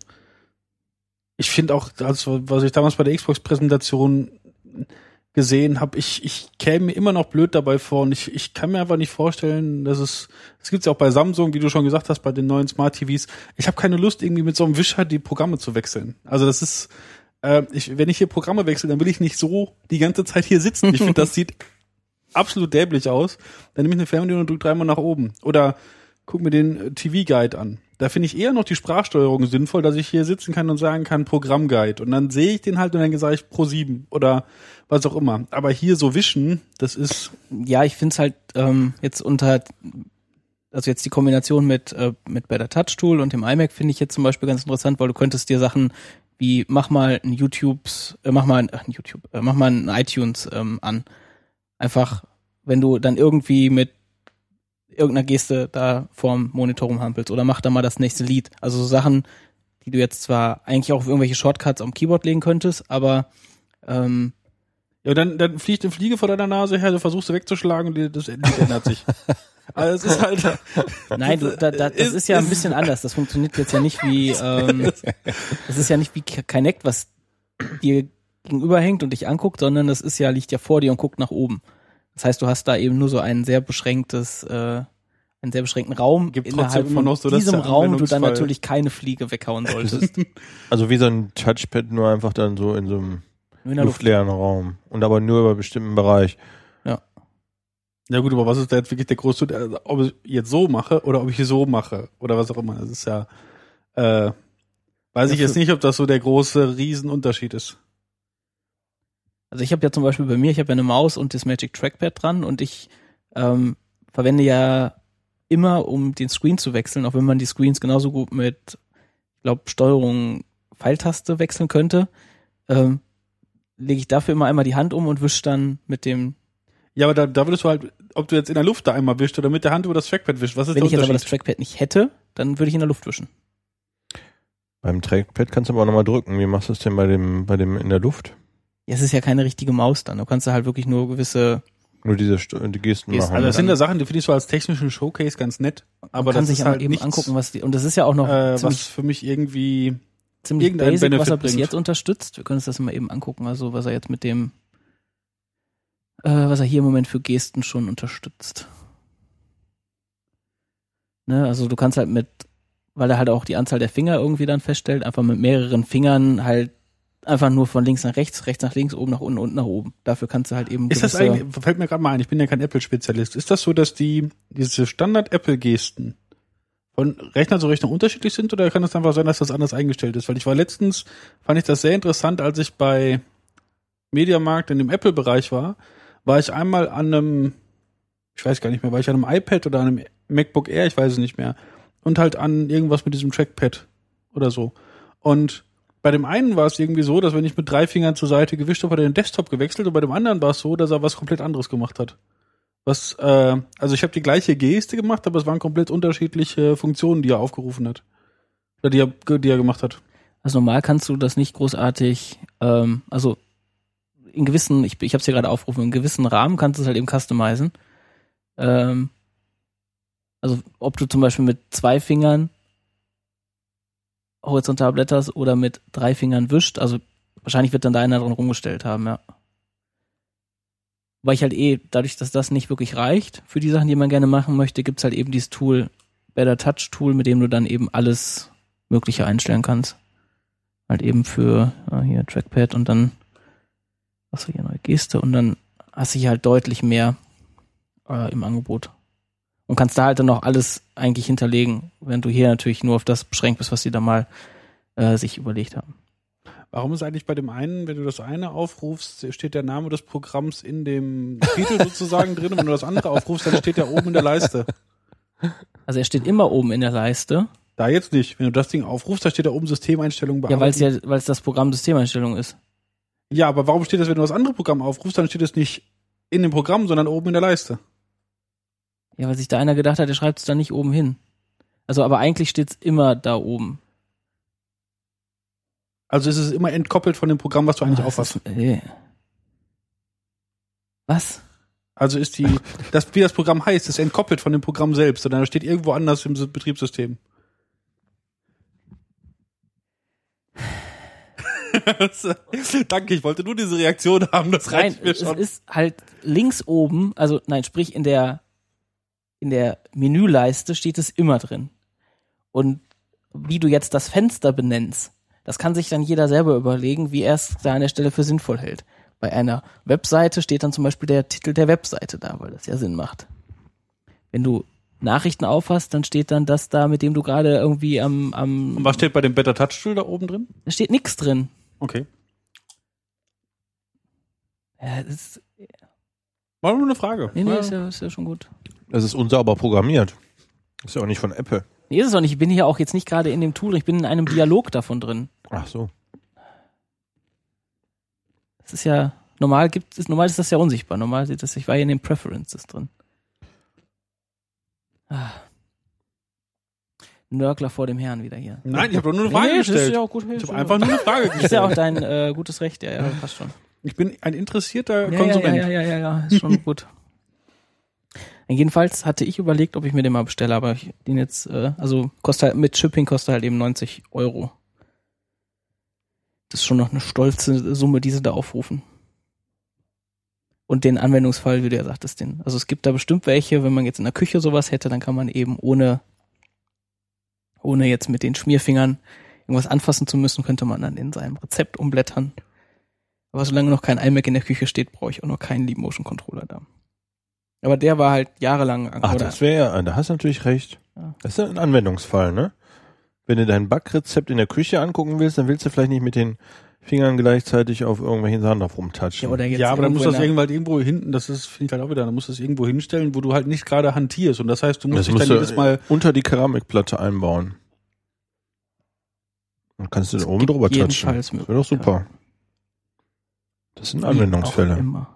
Speaker 3: ich finde auch, also was ich damals bei der Xbox-Präsentation gesehen habe, ich ich käme mir immer noch blöd dabei vor und ich ich kann mir einfach nicht vorstellen, dass es das gibt's ja auch bei Samsung, wie du schon gesagt hast, bei den neuen Smart T Vs. Ich habe keine Lust irgendwie mit so einem Wischer die Programme zu wechseln. Also das ist äh, ich wenn ich hier Programme wechsle, dann will ich nicht so die ganze Zeit hier sitzen. Ich finde, das sieht absolut dämlich aus. Dann nehme ich eine Fernbedienung und drücke dreimal nach oben oder guck mir den T V-Guide an. Da finde ich eher noch die Sprachsteuerung sinnvoll, dass ich hier sitzen kann und sagen kann Programmguide. Und dann sehe ich den halt und dann sage ich Pro sieben oder was auch immer. Aber hier so wischen, das ist...
Speaker 1: Ja, ich finde es halt ähm, jetzt unter, also jetzt die Kombination mit äh, mit Better Touch Tool und dem iMac finde ich jetzt zum Beispiel ganz interessant, weil du könntest dir Sachen wie mach mal ein YouTubes, äh, mach mal ein, ach, ein YouTube, äh, mach mal ein iTunes ähm, an. Einfach, wenn du dann irgendwie mit irgendeiner Geste da vorm Monitor rumhampelst oder mach da mal das nächste Lied. Also so Sachen, die du jetzt zwar eigentlich auch auf irgendwelche Shortcuts am Keyboard legen könntest, aber ähm,
Speaker 3: ja, dann, dann fliegt eine Fliege vor deiner Nase her, du versuchst sie wegzuschlagen und das Lied ändert sich. Also es ist halt...
Speaker 1: Nein, du, da, da, das ist ja ein bisschen anders. Das funktioniert jetzt ja nicht wie... Ähm, das ist ja nicht wie Kinect, was dir gegenüber hängt und dich anguckt, sondern das ist ja, liegt ja vor dir und guckt nach oben. Das heißt, du hast da eben nur so ein sehr beschränktes, äh, einen sehr beschränkten Raum.
Speaker 3: Gibt
Speaker 1: innerhalb
Speaker 3: immer
Speaker 1: von
Speaker 3: noch so, dass
Speaker 1: diesem
Speaker 3: der
Speaker 1: Raum du dann
Speaker 3: Anwendungsfall-
Speaker 1: natürlich keine Fliege weghauen solltest.
Speaker 2: Also wie so ein Touchpad, nur einfach dann so in so einem
Speaker 1: Nur in der Luft.
Speaker 2: luftleeren Raum. Und aber nur über einen bestimmten Bereich.
Speaker 3: Ja gut, aber was ist da jetzt wirklich der große, also, ob ich jetzt so mache oder ob ich so mache oder was auch immer. Das ist ja, äh, weiß ich
Speaker 1: Ja,
Speaker 3: jetzt nicht, ob das so der große Riesenunterschied ist.
Speaker 1: Also ich habe ja zum Beispiel bei mir, ich habe ja eine Maus und das Magic Trackpad dran und ich ähm, verwende ja immer, um den Screen zu wechseln, auch wenn man die Screens genauso gut mit, ich glaube, Steuerung Pfeiltaste wechseln könnte, ähm, lege ich dafür immer einmal die Hand um und wische dann mit dem...
Speaker 3: Ja, aber da, da würdest du halt, ob du jetzt in der Luft da einmal wischst oder mit der Hand über das Trackpad wischst, was ist
Speaker 1: Wenn
Speaker 3: der
Speaker 1: ich jetzt aber das
Speaker 3: Unterschied?
Speaker 1: Trackpad nicht hätte, dann würde ich in der Luft wischen.
Speaker 2: Beim Trackpad kannst du aber auch nochmal drücken. Wie machst du es denn bei dem, bei dem in der Luft?
Speaker 1: Ja, es ist ja keine richtige Maus dann. Du kannst da halt wirklich nur gewisse...
Speaker 2: Nur diese St- die Gesten
Speaker 1: Gesten.
Speaker 2: machen.
Speaker 3: Also das sind da Sachen, die finde ich so als technischen Showcase ganz nett, aber
Speaker 1: man kann
Speaker 3: das
Speaker 1: sich
Speaker 3: ist
Speaker 1: aber
Speaker 3: halt
Speaker 1: eben
Speaker 3: nichts,
Speaker 1: angucken, was die... Und das ist ja auch noch
Speaker 3: äh,
Speaker 1: ziemlich,
Speaker 3: was für mich irgendwie
Speaker 1: ziemlich
Speaker 3: irgendein
Speaker 1: basic, was
Speaker 3: Benefit
Speaker 1: er bis
Speaker 3: bringt.
Speaker 1: jetzt unterstützt. Wir können uns das mal eben angucken, also was er jetzt mit dem... Äh, was er hier im Moment für Gesten schon unterstützt. Ne, also du kannst halt mit, weil er halt auch die Anzahl der Finger irgendwie dann feststellt, einfach mit mehreren Fingern halt einfach nur von links nach rechts, rechts nach links, oben nach unten, unten nach oben. Dafür kannst du halt eben
Speaker 3: Ist das
Speaker 1: gewisse-
Speaker 3: eigentlich, fällt mir gerade mal ein, ich bin ja kein Apple-Spezialist, ist das so, dass die diese Standard-Apple-Gesten von Rechner zu Rechner unterschiedlich sind, oder kann es einfach sein, dass das anders eingestellt ist? Weil ich war letztens, fand ich das sehr interessant, als ich bei Mediamarkt in dem Apple-Bereich war, war ich einmal an einem, ich weiß gar nicht mehr, war ich an einem iPad oder an einem MacBook Air, ich weiß es nicht mehr, und halt an irgendwas mit diesem Trackpad oder so. Und bei dem einen war es irgendwie so, dass wenn ich mit drei Fingern zur Seite gewischt habe, hat er den Desktop gewechselt, und bei dem anderen war es so, dass er was komplett anderes gemacht hat. Was, äh, also ich habe die gleiche Geste gemacht, aber es waren komplett unterschiedliche Funktionen, die er aufgerufen hat. Oder die er, die er gemacht hat.
Speaker 1: Also normal kannst du das nicht großartig, ähm, also in gewissen, ich, ich habe es hier gerade aufgerufen, in gewissen Rahmen kannst du es halt eben customizen. Ähm, also ob du zum Beispiel mit zwei Fingern horizontal blätterst oder mit drei Fingern wischt, also wahrscheinlich wird dann da einer drin rumgestellt haben, ja. Weil ich halt eh, dadurch, dass das nicht wirklich reicht für die Sachen, die man gerne machen möchte, gibt's halt eben dieses Tool, Better Touch Tool, mit dem du dann eben alles Mögliche einstellen kannst. Halt eben für äh, hier Trackpad und dann was hier neue Geste und dann hast du hier halt deutlich mehr äh, im Angebot. Und kannst da halt dann noch alles eigentlich hinterlegen, wenn du hier natürlich nur auf das beschränkt bist, was die da mal äh, sich überlegt haben.
Speaker 3: Warum ist eigentlich bei dem einen, wenn du das eine aufrufst, steht der Name des Programms in dem Titel sozusagen drin, und wenn du das andere aufrufst, dann steht der oben in der Leiste.
Speaker 1: Also er steht immer oben in der Leiste.
Speaker 3: Da jetzt nicht. Wenn du das Ding aufrufst, da steht da oben Systemeinstellungen bearbeiten.
Speaker 1: Ja, weil es ja, weil es das Programm Systemeinstellung ist.
Speaker 3: Ja, aber warum steht das, wenn du das andere Programm aufrufst, dann steht es nicht in dem Programm, sondern oben in der Leiste?
Speaker 1: Ja, weil sich da einer gedacht hat, der schreibt es da nicht oben hin. Also, aber eigentlich steht es immer da oben.
Speaker 3: Also ist es immer entkoppelt von dem Programm, was du eigentlich
Speaker 1: oh,
Speaker 3: aufhast.
Speaker 1: Ist, äh. Was?
Speaker 3: Also ist die, das, wie das Programm heißt, ist entkoppelt von dem Programm selbst, sondern da steht irgendwo anders im Betriebssystem. Danke, ich wollte nur diese Reaktion haben, das reicht
Speaker 1: nein,
Speaker 3: mir schon.
Speaker 1: Es ist halt links oben, also nein, sprich in der in der Menüleiste steht es immer drin. Und wie du jetzt das Fenster benennst, das kann sich dann jeder selber überlegen, wie er es da an der Stelle für sinnvoll hält. Bei einer Webseite steht dann zum Beispiel der Titel der Webseite da, weil das ja Sinn macht. Wenn du Nachrichten aufhast, dann steht dann das da, mit dem du gerade irgendwie am, am...
Speaker 3: Und was steht bei dem Better Touch Tool da oben drin?
Speaker 1: Da steht nichts drin.
Speaker 3: Okay.
Speaker 1: Ja, das ist...
Speaker 3: War nur eine Frage.
Speaker 1: Nee, nee, ist ja, ist ja schon gut.
Speaker 2: Das ist unsauber programmiert. Ist ja auch nicht von Apple.
Speaker 1: Nee, ist es auch nicht. Ich bin hier auch jetzt nicht gerade in dem Tool, ich bin in einem Dialog davon drin.
Speaker 2: Ach so.
Speaker 1: Das ist ja, normal gibt es, normal ist das ja unsichtbar. Normal sieht das, ich war hier in den Preferences drin. Ah. Nörgler vor dem Herrn wieder hier.
Speaker 3: Nein, ich habe doch nur eine Frage
Speaker 1: nee,
Speaker 3: gestellt.
Speaker 1: Das ist ja auch gut.
Speaker 3: Ich habe einfach nur eine Frage gestellt.
Speaker 1: Das ist ja auch dein äh, gutes Recht, ja, ja, passt schon.
Speaker 3: Ich bin ein interessierter
Speaker 1: ja,
Speaker 3: Konsument.
Speaker 1: Ja, ja, ja, ja, ja, ist schon gut. Jedenfalls hatte ich überlegt, ob ich mir den mal bestelle, aber ich den jetzt, äh, also kostet halt, mit Shipping kostet halt eben neunzig Euro. Das ist schon noch eine stolze Summe, die sie da aufrufen. Und den Anwendungsfall, wie du ja sagtest, den, also es gibt da bestimmt welche, wenn man jetzt in der Küche sowas hätte, dann kann man eben ohne, ohne jetzt mit den Schmierfingern irgendwas anfassen zu müssen, könnte man dann in seinem Rezept umblättern. Aber solange noch kein iMac in der Küche steht, brauche ich auch noch keinen Leap Motion Controller da. Aber der war halt jahrelang...
Speaker 2: Ach, oder? Das wäre ja, da hast du natürlich recht. Ja. Das ist ein Anwendungsfall, ne? Wenn du dein Backrezept in der Küche angucken willst, dann willst du vielleicht nicht mit den Fingern gleichzeitig auf irgendwelchen Sachen drauf rumtatschen.
Speaker 3: Ja, oder jetzt ja, aber dann musst du das irgendwann irgendwo hinten, das ist, finde ich halt auch wieder, dann musst du das irgendwo hinstellen, wo du halt nicht gerade hantierst. Und das heißt, du musst das dich musst dann jedes Mal...
Speaker 2: unter die Keramikplatte einbauen. Dann kannst du da oben drüber touchen. Das wäre doch super. Ja. Das sind Anwendungsfälle.
Speaker 1: Auch immer.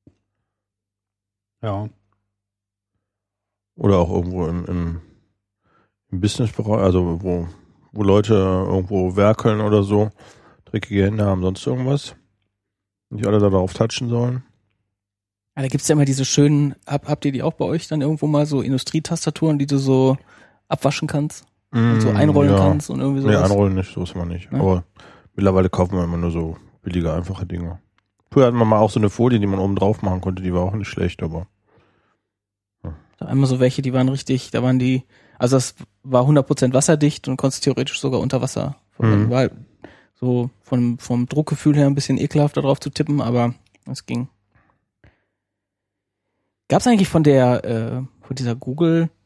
Speaker 3: Ja.
Speaker 2: Oder auch irgendwo im, im, im Businessbereich, also wo, wo Leute irgendwo werkeln oder so, dreckige Hände haben, sonst irgendwas. Nicht alle da drauf touchen sollen.
Speaker 1: Ja, da gibt's ja immer diese schönen, hab, habt ihr die auch bei euch dann irgendwo mal so Industrietastaturen, die du so abwaschen kannst? Mm, und so einrollen ja. kannst und irgendwie sowas?
Speaker 2: Nee, einrollen nicht, so ist man nicht. Ja? Aber mittlerweile kaufen wir immer nur so billige, einfache Dinge. Früher hatten wir mal auch so eine Folie, die man oben drauf machen konnte, die war auch nicht schlecht, aber.
Speaker 1: Ja. Da einmal so welche, die waren richtig, da waren die, also das war hundert Prozent wasserdicht und konntest theoretisch sogar unter Wasser verwenden. Mhm. War so vom, vom Druckgefühl her ein bisschen ekelhaft da drauf zu tippen, aber es ging. Gab's eigentlich von der, äh, von dieser Google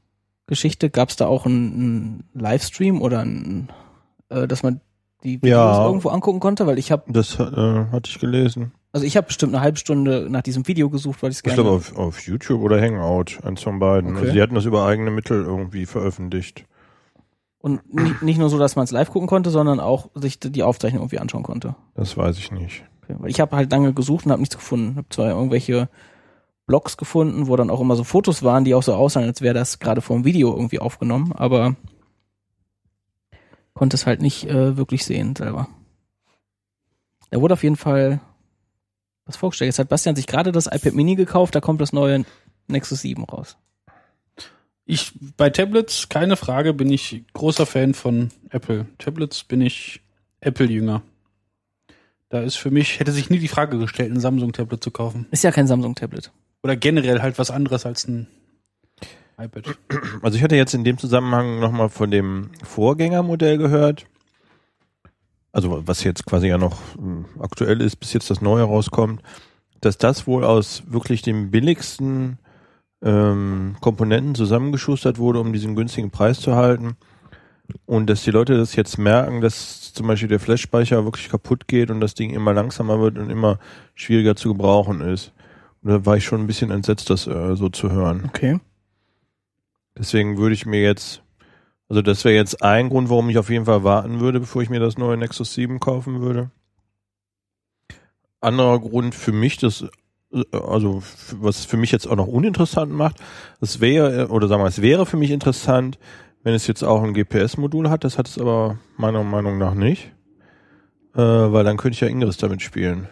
Speaker 1: Geschichte, gab es da auch einen, einen Livestream oder ein, äh, dass man die Videos
Speaker 2: Ja.
Speaker 1: irgendwo angucken konnte? Weil ich habe,
Speaker 2: Das äh, hatte ich gelesen.
Speaker 1: also ich habe bestimmt eine halbe Stunde nach diesem Video gesucht, weil ich es
Speaker 2: Ich
Speaker 1: gerne...
Speaker 2: glaube auf, auf YouTube oder Hangout, eins von beiden.
Speaker 1: Okay.
Speaker 2: Also die hatten das über eigene Mittel irgendwie veröffentlicht.
Speaker 1: Und nicht, nicht nur so, dass man es live gucken konnte, sondern auch sich die Aufzeichnung irgendwie anschauen konnte.
Speaker 2: Das weiß ich nicht.
Speaker 1: Okay. Weil ich habe halt lange gesucht und habe nichts gefunden. Habe zwar irgendwelche Blogs gefunden, wo dann auch immer so Fotos waren, die auch so aussahen, als wäre das gerade vor dem Video irgendwie aufgenommen, aber konnte es halt nicht äh, wirklich sehen selber. Da wurde auf jeden Fall was vorgestellt. Jetzt hat Bastian sich gerade das iPad Mini gekauft, da kommt das neue Nexus sieben raus.
Speaker 3: Ich, bei Tablets, keine Frage, bin ich großer Fan von Apple. Tablets bin ich Apple-Jünger. Da ist für mich, hätte sich nie die Frage gestellt, ein Samsung-Tablet zu kaufen.
Speaker 1: Ist ja kein Samsung-Tablet.
Speaker 3: Oder generell halt was anderes als ein iPad.
Speaker 2: Also ich hatte jetzt in dem Zusammenhang nochmal von dem Vorgängermodell gehört. Also was jetzt quasi ja noch äh, aktuell ist, bis jetzt das Neue rauskommt, dass das wohl aus wirklich dem billigsten ähm, Komponenten zusammengeschustert wurde, um diesen günstigen Preis zu halten. Und dass die Leute das jetzt merken, dass zum Beispiel der Flash-Speicher wirklich kaputt geht und das Ding immer langsamer wird und immer schwieriger zu gebrauchen ist. Und da war ich schon ein bisschen entsetzt, das äh, so zu hören.
Speaker 1: Okay.
Speaker 2: Deswegen würde ich mir jetzt, also das wäre jetzt ein Grund, warum ich auf jeden Fall warten würde, bevor ich mir das neue Nexus sieben kaufen würde. Anderer Grund für mich, das, also was für mich jetzt auch noch uninteressant macht, das wäre, oder sagen wir, es wäre für mich interessant, wenn es jetzt auch ein G P S-Modul hat, das hat es aber meiner Meinung nach nicht, äh, weil dann könnte ich ja Ingress damit spielen.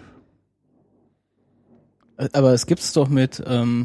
Speaker 1: Aber es gibt's doch mit ähm,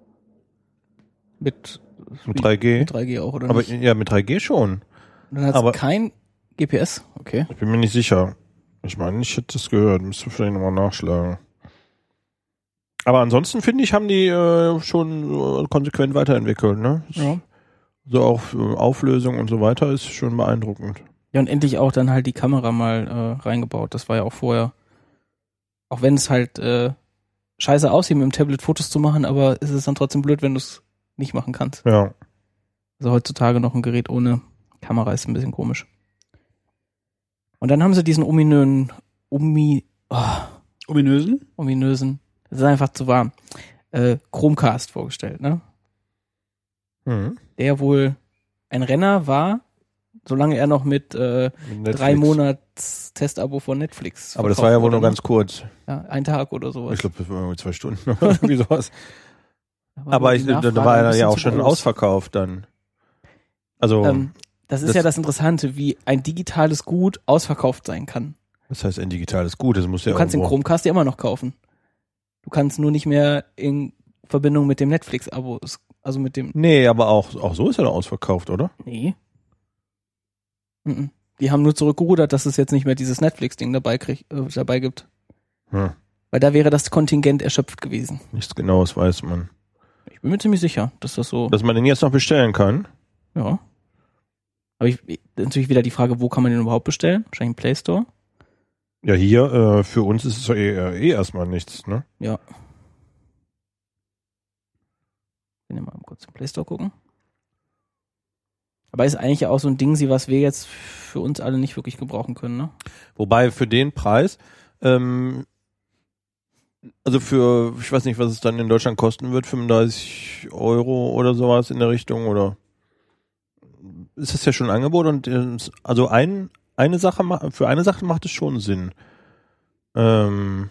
Speaker 1: mit
Speaker 2: Mit drei G?
Speaker 1: Mit drei G auch, oder
Speaker 2: Aber
Speaker 1: nicht?
Speaker 2: ja, mit drei G schon.
Speaker 1: Und dann hat's
Speaker 2: aber-
Speaker 1: kein G P S? Okay.
Speaker 2: Ich bin mir nicht sicher. Ich meine, ich hätte das gehört. Müsste vielleicht nochmal nachschlagen. Aber ansonsten finde ich, haben die äh, schon äh, konsequent weiterentwickelt, ne?
Speaker 1: Ja.
Speaker 2: So auch äh, Auflösung und so weiter ist schon beeindruckend.
Speaker 1: Ja, und endlich auch dann halt die Kamera mal äh, reingebaut. Das war ja auch vorher. Auch wenn es halt äh, scheiße aussieht, mit dem Tablet Fotos zu machen, aber es ist dann trotzdem blöd, wenn du es nicht machen kannst.
Speaker 2: Ja.
Speaker 1: Also heutzutage noch ein Gerät ohne Kamera ist ein bisschen komisch. Und dann haben sie diesen ominösen, omi, oh,
Speaker 3: Ominösen?
Speaker 1: ominösen, das ist einfach zu warm, äh, Chromecast vorgestellt, ne?
Speaker 2: Mhm.
Speaker 1: Der wohl ein Renner war, solange er noch mit äh,
Speaker 2: Mit Netflix.
Speaker 1: drei Monats Testabo von Netflix
Speaker 2: Aber das war ja wohl
Speaker 1: verkauft
Speaker 2: nur
Speaker 1: wurde,
Speaker 2: ganz kurz.
Speaker 1: ne? Ja, ein Tag oder sowas.
Speaker 2: Ich glaube, das war irgendwie zwei Stunden oder irgendwie sowas.
Speaker 1: Da war
Speaker 2: Aber
Speaker 1: die
Speaker 2: ich, da,
Speaker 1: Nachfrage
Speaker 2: da war
Speaker 1: ein
Speaker 2: er
Speaker 1: bisschen
Speaker 2: ja auch
Speaker 1: zu
Speaker 2: schon
Speaker 1: groß.
Speaker 2: ausverkauft dann. Also,
Speaker 1: Ähm, das ist
Speaker 2: das-
Speaker 1: ja das Interessante, wie ein digitales Gut ausverkauft sein kann.
Speaker 2: das heißt, ein digitales Gut, das muss ja
Speaker 1: Du kannst den
Speaker 2: irgendwo-
Speaker 1: Chromecast ja immer noch kaufen. Du kannst nur nicht mehr in Verbindung mit dem Netflix-Abo, also mit dem,
Speaker 2: Nee, aber auch, auch so ist er doch ausverkauft, oder?
Speaker 1: nee. Mhm. Die haben nur zurückgerudert, dass es jetzt nicht mehr dieses Netflix-Ding dabei, krieg, äh, dabei gibt.
Speaker 2: Hm.
Speaker 1: Weil da wäre das Kontingent erschöpft gewesen.
Speaker 2: Nichts Genaues weiß man.
Speaker 1: Ich bin mir ziemlich sicher, dass das so,
Speaker 2: Dass man den jetzt noch bestellen kann.
Speaker 1: ja. Aber ich, natürlich wieder die Frage, wo kann man den überhaupt bestellen? Wahrscheinlich im Play Store.
Speaker 2: Ja, hier, äh, für uns ist es ja eh, eh erstmal nichts, ne?
Speaker 1: Ja. Ich will mal kurz im Play Store gucken. Aber ist eigentlich auch so ein Ding, sie was wir jetzt für uns alle nicht wirklich gebrauchen können, ne?
Speaker 2: Wobei für den Preis, ähm, also für, ich weiß nicht, was es dann in Deutschland kosten wird, fünfunddreißig Euro oder sowas in der Richtung, oder ist das ja schon ein Angebot und äh, also ein, eine Sache, ma- für eine Sache macht es schon Sinn. Ähm,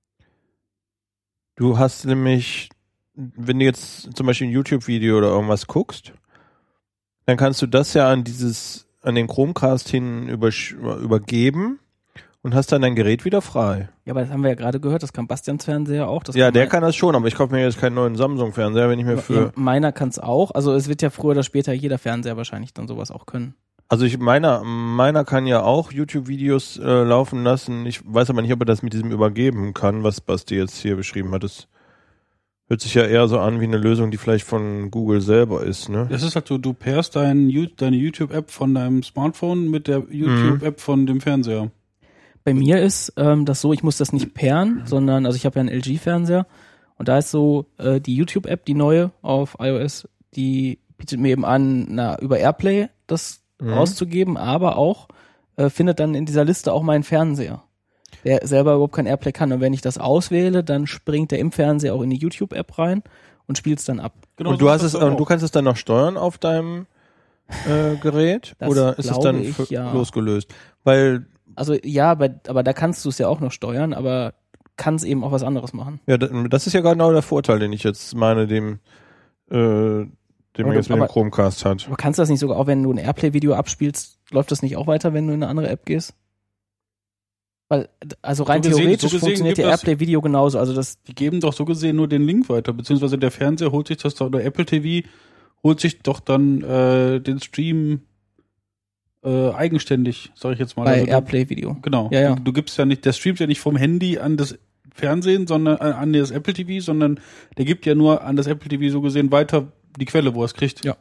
Speaker 2: du hast nämlich, wenn du jetzt zum Beispiel ein YouTube-Video oder irgendwas guckst, dann kannst du das ja an dieses, an den Chromecast hin übersch- übergeben und hast dann dein Gerät wieder frei.
Speaker 1: Ja, aber das haben wir ja gerade gehört, das kann Bastians Fernseher auch. Das
Speaker 2: Ja, der
Speaker 1: mein-
Speaker 2: kann das schon, aber ich kaufe mir jetzt keinen neuen Samsung-Fernseher, wenn ich mir
Speaker 1: ja,
Speaker 2: für,
Speaker 1: meiner kann es auch. Also es wird ja früher oder später jeder Fernseher wahrscheinlich dann sowas auch können.
Speaker 2: also ich, meiner, meiner kann ja auch YouTube-Videos äh, laufen lassen. Ich weiß aber nicht, ob er das mit diesem Übergeben kann, was Basti jetzt hier beschrieben hat. Das hört sich ja eher so an wie eine Lösung, die vielleicht von Google selber ist, ne?
Speaker 3: Das ist halt so, du pairst dein, You- deine YouTube-App von deinem Smartphone mit der YouTube-App von dem Fernseher.
Speaker 1: Bei mir ist ähm, das so, ich muss das nicht pairen, sondern, also ich habe ja einen L G-Fernseher und da ist so, äh, die YouTube-App, die neue auf iOS, die bietet mir eben an, na, über Airplay das
Speaker 2: Mhm.
Speaker 1: rauszugeben, aber auch äh, findet dann in dieser Liste auch meinen Fernseher, der selber überhaupt kein Airplay kann. Und wenn ich das auswähle, dann springt der im Fernseher auch in die YouTube-App rein und spielt es dann ab.
Speaker 3: Genau,
Speaker 2: und
Speaker 3: so
Speaker 2: du
Speaker 3: ist
Speaker 2: hast
Speaker 3: das
Speaker 2: es,
Speaker 3: dann
Speaker 2: und du
Speaker 3: auch.
Speaker 2: kannst es dann noch steuern auf deinem äh, Gerät?
Speaker 1: Das
Speaker 2: Oder ist es
Speaker 1: glaube
Speaker 2: dann
Speaker 1: ich,
Speaker 2: f-
Speaker 1: ja.
Speaker 2: losgelöst? Weil,
Speaker 1: Also ja, aber, aber da kannst du es ja auch noch steuern, aber kann es eben auch was anderes machen.
Speaker 2: ja, da- das ist ja genau der Vorteil, den ich jetzt meine, dem, äh, den man
Speaker 1: Aber-
Speaker 2: jetzt mit dem
Speaker 1: aber-
Speaker 2: Chromecast hat.
Speaker 1: Aber kannst du das nicht sogar, auch wenn du ein Airplay-Video abspielst, läuft das nicht auch weiter, wenn du in eine andere App gehst? Weil, also rein
Speaker 3: So gesehen-
Speaker 1: theoretisch
Speaker 3: so gesehen
Speaker 1: funktioniert
Speaker 3: gibt
Speaker 1: der
Speaker 3: das-
Speaker 1: Airplay-Video genauso. Also das,
Speaker 3: Die geben doch so gesehen nur den Link weiter, beziehungsweise der Fernseher holt sich das doch, oder Apple T V holt sich doch dann äh, den Stream äh, eigenständig, sag ich jetzt mal.
Speaker 1: bei
Speaker 3: Also du-
Speaker 1: Airplay-Video.
Speaker 3: Genau.
Speaker 1: Ja, ja.
Speaker 3: Du, du gibst ja nicht, der streamt ja nicht vom Handy an das Fernsehen, sondern äh, an das Apple T V, sondern der gibt ja nur an das Apple T V so gesehen weiter die Quelle, wo er es kriegt.
Speaker 1: Ja.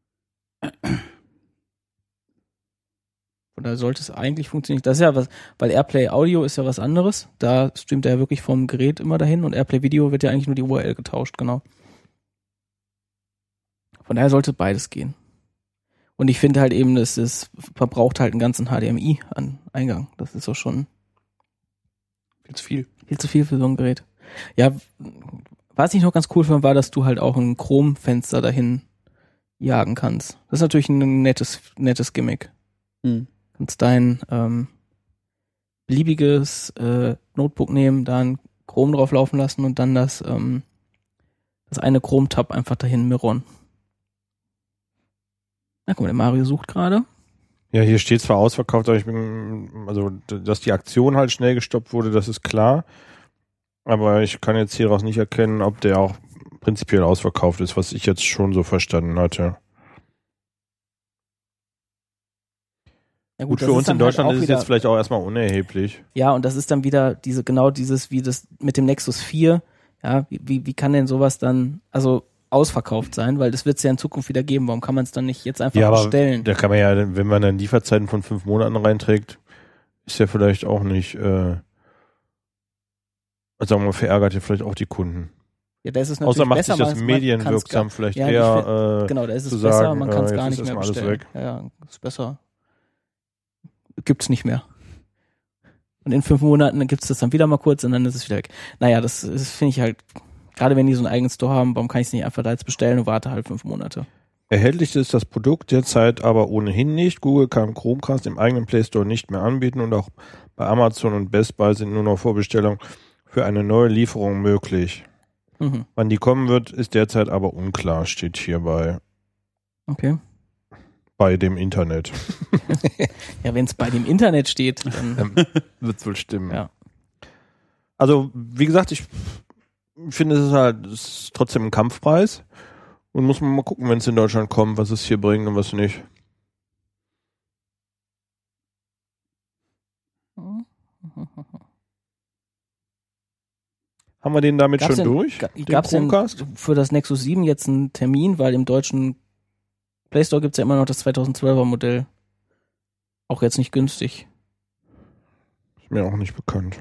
Speaker 1: Oder sollte es eigentlich funktionieren? Das ist ja was, weil Airplay Audio ist ja was anderes. Da streamt er ja wirklich vom Gerät immer dahin und Airplay Video wird ja eigentlich nur die U R L getauscht, genau. Von daher sollte beides gehen. Und ich finde halt eben, es ist, verbraucht halt einen ganzen H D M I an Eingang. Das ist doch schon
Speaker 3: Viel zu viel.
Speaker 1: viel zu viel für so ein Gerät. Ja, was ich noch ganz cool fand, war, dass du halt auch ein Chrome-Fenster dahin jagen kannst. Das ist natürlich ein nettes, nettes Gimmick.
Speaker 3: Hm.
Speaker 1: Du kannst dein ähm, beliebiges äh, Notebook nehmen, da ein Chrome drauf laufen lassen und dann das, ähm, das eine Chrome-Tab einfach dahin mirrorn. Na guck mal, der Mario sucht gerade.
Speaker 2: Ja, hier steht zwar ausverkauft, aber ich bin, also, d- dass die Aktion halt schnell gestoppt wurde, das ist klar. Aber ich kann jetzt hieraus nicht erkennen, ob der auch prinzipiell ausverkauft ist, was ich jetzt schon so verstanden hatte.
Speaker 1: Ja
Speaker 2: Gut,
Speaker 1: das
Speaker 2: für uns
Speaker 1: dann
Speaker 2: in Deutschland
Speaker 1: halt auch
Speaker 2: ist es
Speaker 1: wieder,
Speaker 2: jetzt vielleicht auch erstmal unerheblich.
Speaker 1: Ja, und das ist dann wieder diese, genau dieses, wie das mit dem Nexus vier, ja, wie, wie, wie kann denn sowas dann, also ausverkauft sein, weil das wird es ja in Zukunft wieder geben. Warum kann man es dann nicht jetzt einfach
Speaker 2: Ja, aber
Speaker 1: bestellen?
Speaker 2: da kann man ja, wenn man dann Lieferzeiten von fünf Monaten reinträgt, ist ja vielleicht auch nicht, äh, also sagen wir mal, verärgert ja vielleicht auch die Kunden.
Speaker 1: Ja, da ist es natürlich
Speaker 2: Außer macht
Speaker 1: besser,
Speaker 2: sich das
Speaker 1: man- man
Speaker 2: medienwirksam
Speaker 1: kann's
Speaker 2: vielleicht
Speaker 1: ja, ich
Speaker 2: eher, äh,
Speaker 1: Genau, da ist es
Speaker 2: zu
Speaker 1: besser,
Speaker 2: sagen,
Speaker 1: man kann es
Speaker 2: äh,
Speaker 1: gar
Speaker 2: jetzt
Speaker 1: nicht
Speaker 2: ist
Speaker 1: mehr
Speaker 2: erstmal alles
Speaker 1: bestellen.
Speaker 2: weg.
Speaker 1: Ja, ja, ist besser. Gibt's nicht mehr. Und in fünf Monaten dann gibt's das dann wieder mal kurz und dann ist es wieder weg. Naja, das, das finde ich halt, gerade wenn die so einen eigenen Store haben, warum kann ich es nicht einfach da jetzt bestellen und warte halt fünf Monate?
Speaker 2: Erhältlich ist das Produkt derzeit aber ohnehin nicht. Google kann Chromecast im eigenen Play Store nicht mehr anbieten und auch bei Amazon und Best Buy sind nur noch Vorbestellungen für eine neue Lieferung möglich.
Speaker 1: Mhm.
Speaker 2: Wann die kommen wird, ist derzeit aber unklar, steht hier bei,
Speaker 1: Okay.
Speaker 2: bei dem Internet.
Speaker 1: Ja, wenn es bei dem Internet steht, dann
Speaker 2: Wird wohl stimmen.
Speaker 1: ja.
Speaker 2: Also, wie gesagt, ich finde, es ist halt es ist trotzdem ein Kampfpreis. Und muss man mal gucken, wenn es in Deutschland kommt, was es hier bringt und was nicht. Haben wir den damit
Speaker 1: Gab's
Speaker 2: schon
Speaker 1: denn-
Speaker 2: durch?
Speaker 1: Ga-
Speaker 2: den
Speaker 1: Gab's denn
Speaker 2: Chromecast?
Speaker 1: für das Nexus sieben jetzt einen Termin, weil im deutschen Play Store gibt's ja immer noch das zweitausendzwölfer Modell. Auch jetzt nicht günstig.
Speaker 2: Ist mir auch nicht bekannt.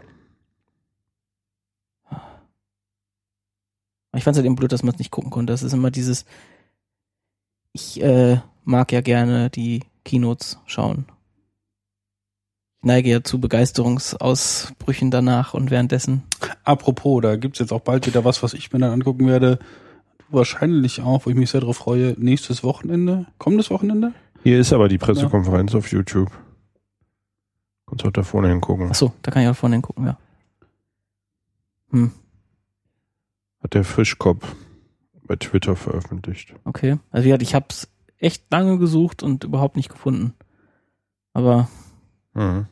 Speaker 1: Ich fand's halt eben blöd, dass man es nicht gucken konnte. Das ist immer dieses, ich äh, mag ja gerne die Keynotes schauen. Ich neige ja zu Begeisterungsausbrüchen danach und währenddessen.
Speaker 3: Apropos, da gibt's jetzt auch bald wieder was, was ich mir dann angucken werde. Du wahrscheinlich auch, wo ich mich sehr darauf freue. Nächstes Wochenende. Kommendes Wochenende?
Speaker 2: Hier ist aber die Pressekonferenz auf YouTube. Kannst du auch da vorne hingucken.
Speaker 1: Achso, da kann ich auch vorne hingucken, ja. Hm,
Speaker 2: Hat der Frischkopf bei Twitter veröffentlicht.
Speaker 1: okay. Also wie gesagt, ich hab's echt lange gesucht und überhaupt nicht gefunden. Aber
Speaker 2: Mhm.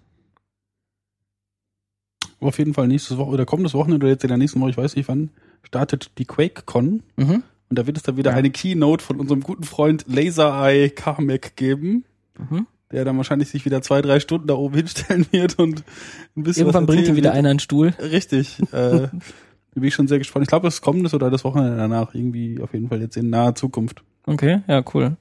Speaker 3: Auf jeden Fall nächstes Wochenende, oder kommendes Wochenende oder jetzt in der nächsten Woche, ich weiß nicht wann, startet die QuakeCon.
Speaker 1: mhm.
Speaker 3: Und da wird es dann wieder
Speaker 1: Ja.
Speaker 3: eine Keynote von unserem guten Freund Laser Eye Carmack geben,
Speaker 1: Mhm.
Speaker 3: der dann wahrscheinlich sich wieder zwei, drei Stunden da oben hinstellen wird und ein bisschen
Speaker 1: Irgendwann
Speaker 3: was
Speaker 1: bringt ihm
Speaker 3: erzählen
Speaker 1: wieder
Speaker 3: wird.
Speaker 1: einer einen Stuhl.
Speaker 3: Richtig. äh, bin ich schon sehr gespannt. Ich glaube, das kommendes oder das Wochenende danach, irgendwie auf jeden Fall jetzt in naher Zukunft.
Speaker 1: Okay, ja, cool.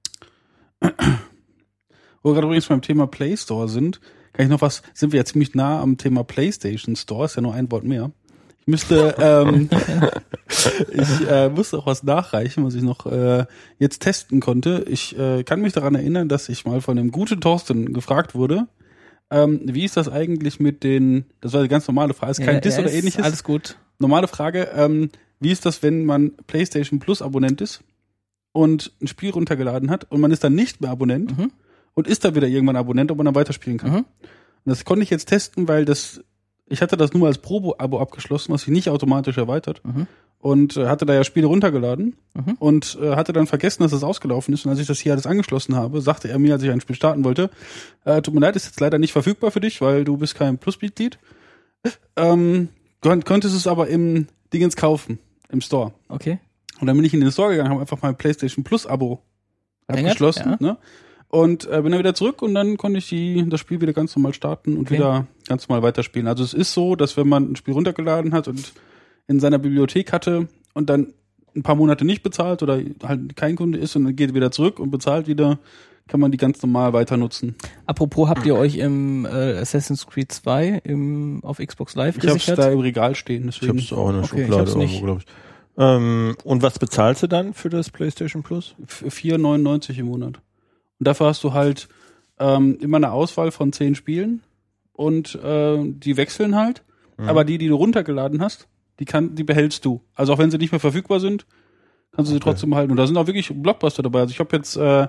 Speaker 3: Wo wir gerade übrigens beim Thema Play Store sind, kann ich noch was, sind wir ja ziemlich nah am Thema PlayStation Store, ist ja nur ein Wort mehr. Ich müsste, ähm, ich äh, musste auch was nachreichen, was ich noch äh, jetzt testen konnte. Ich äh, kann mich daran erinnern, dass ich mal von einem guten Thorsten gefragt wurde, ähm, wie ist das eigentlich mit den, das war eine ganz normale Frage, ist kein
Speaker 1: Ja,
Speaker 3: Diss
Speaker 1: ja,
Speaker 3: oder
Speaker 1: ist
Speaker 3: ähnliches.
Speaker 1: Alles gut.
Speaker 3: Normale Frage, ähm, wie ist das, wenn man PlayStation Plus Abonnent ist und ein Spiel runtergeladen hat und man ist dann nicht mehr Abonnent
Speaker 1: Mhm.
Speaker 3: und ist dann wieder irgendwann Abonnent, ob man dann weiterspielen kann.
Speaker 1: Mhm.
Speaker 3: Und das konnte ich jetzt testen, weil das, ich hatte das nur als Probo-Abo abgeschlossen, was sich nicht automatisch erweitert.
Speaker 1: Mhm.
Speaker 3: Und äh, hatte da ja Spiele runtergeladen
Speaker 1: Mhm.
Speaker 3: und äh, hatte dann vergessen, dass es ausgelaufen ist. Und als ich das hier alles angeschlossen habe, sagte er mir, als ich ein Spiel starten wollte, äh, tut mir leid, ist jetzt leider nicht verfügbar für dich, weil du bist kein Plus-Mitglied. Ähm, könnt, könntest es aber im Dingens kaufen, im Store.
Speaker 1: Okay.
Speaker 3: Und dann bin ich in den Store gegangen, habe einfach mein PlayStation Plus-Abo
Speaker 1: Verlängert?
Speaker 3: abgeschlossen,
Speaker 1: Ja.
Speaker 3: ne? Und äh, bin dann wieder zurück und dann konnte ich die, das Spiel wieder ganz normal starten und
Speaker 1: Okay.
Speaker 3: wieder ganz normal weiterspielen. Also es ist so, dass wenn man ein Spiel runtergeladen hat und in seiner Bibliothek hatte und dann ein paar Monate nicht bezahlt oder halt kein Kunde ist und dann geht wieder zurück und bezahlt wieder, kann man die ganz normal weiter nutzen.
Speaker 1: Apropos, habt ihr euch im äh, Assassin's Creed zwei im, auf Xbox Live
Speaker 3: Ich hab's
Speaker 1: gesichert?
Speaker 3: da im Regal stehen,
Speaker 2: Ich
Speaker 3: deswegen
Speaker 2: hab's auch in der
Speaker 1: Okay, ich
Speaker 2: Schublade
Speaker 1: hab's nicht.
Speaker 2: irgendwo, glaube ich. Ähm, und was bezahlst du dann für das PlayStation Plus?
Speaker 3: vier neunundneunzig im Monat. Und dafür hast du halt ähm, immer eine Auswahl von zehn Spielen und äh, die wechseln halt.
Speaker 2: Mhm.
Speaker 3: Aber die, die du runtergeladen hast, die kann, die behältst du. Also auch wenn sie nicht mehr verfügbar sind, kannst du sie
Speaker 2: Okay.
Speaker 3: trotzdem behalten. Und da sind auch wirklich Blockbuster dabei. Also ich habe jetzt äh,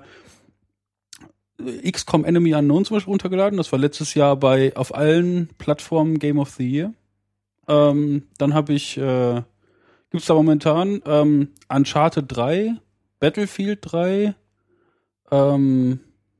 Speaker 3: X COM Enemy Unknown zum Beispiel runtergeladen. Das war letztes Jahr bei auf allen Plattformen Game of the Year. Ähm, dann habe ich äh, gibt's da momentan ähm, Uncharted drei, Battlefield drei, ähm,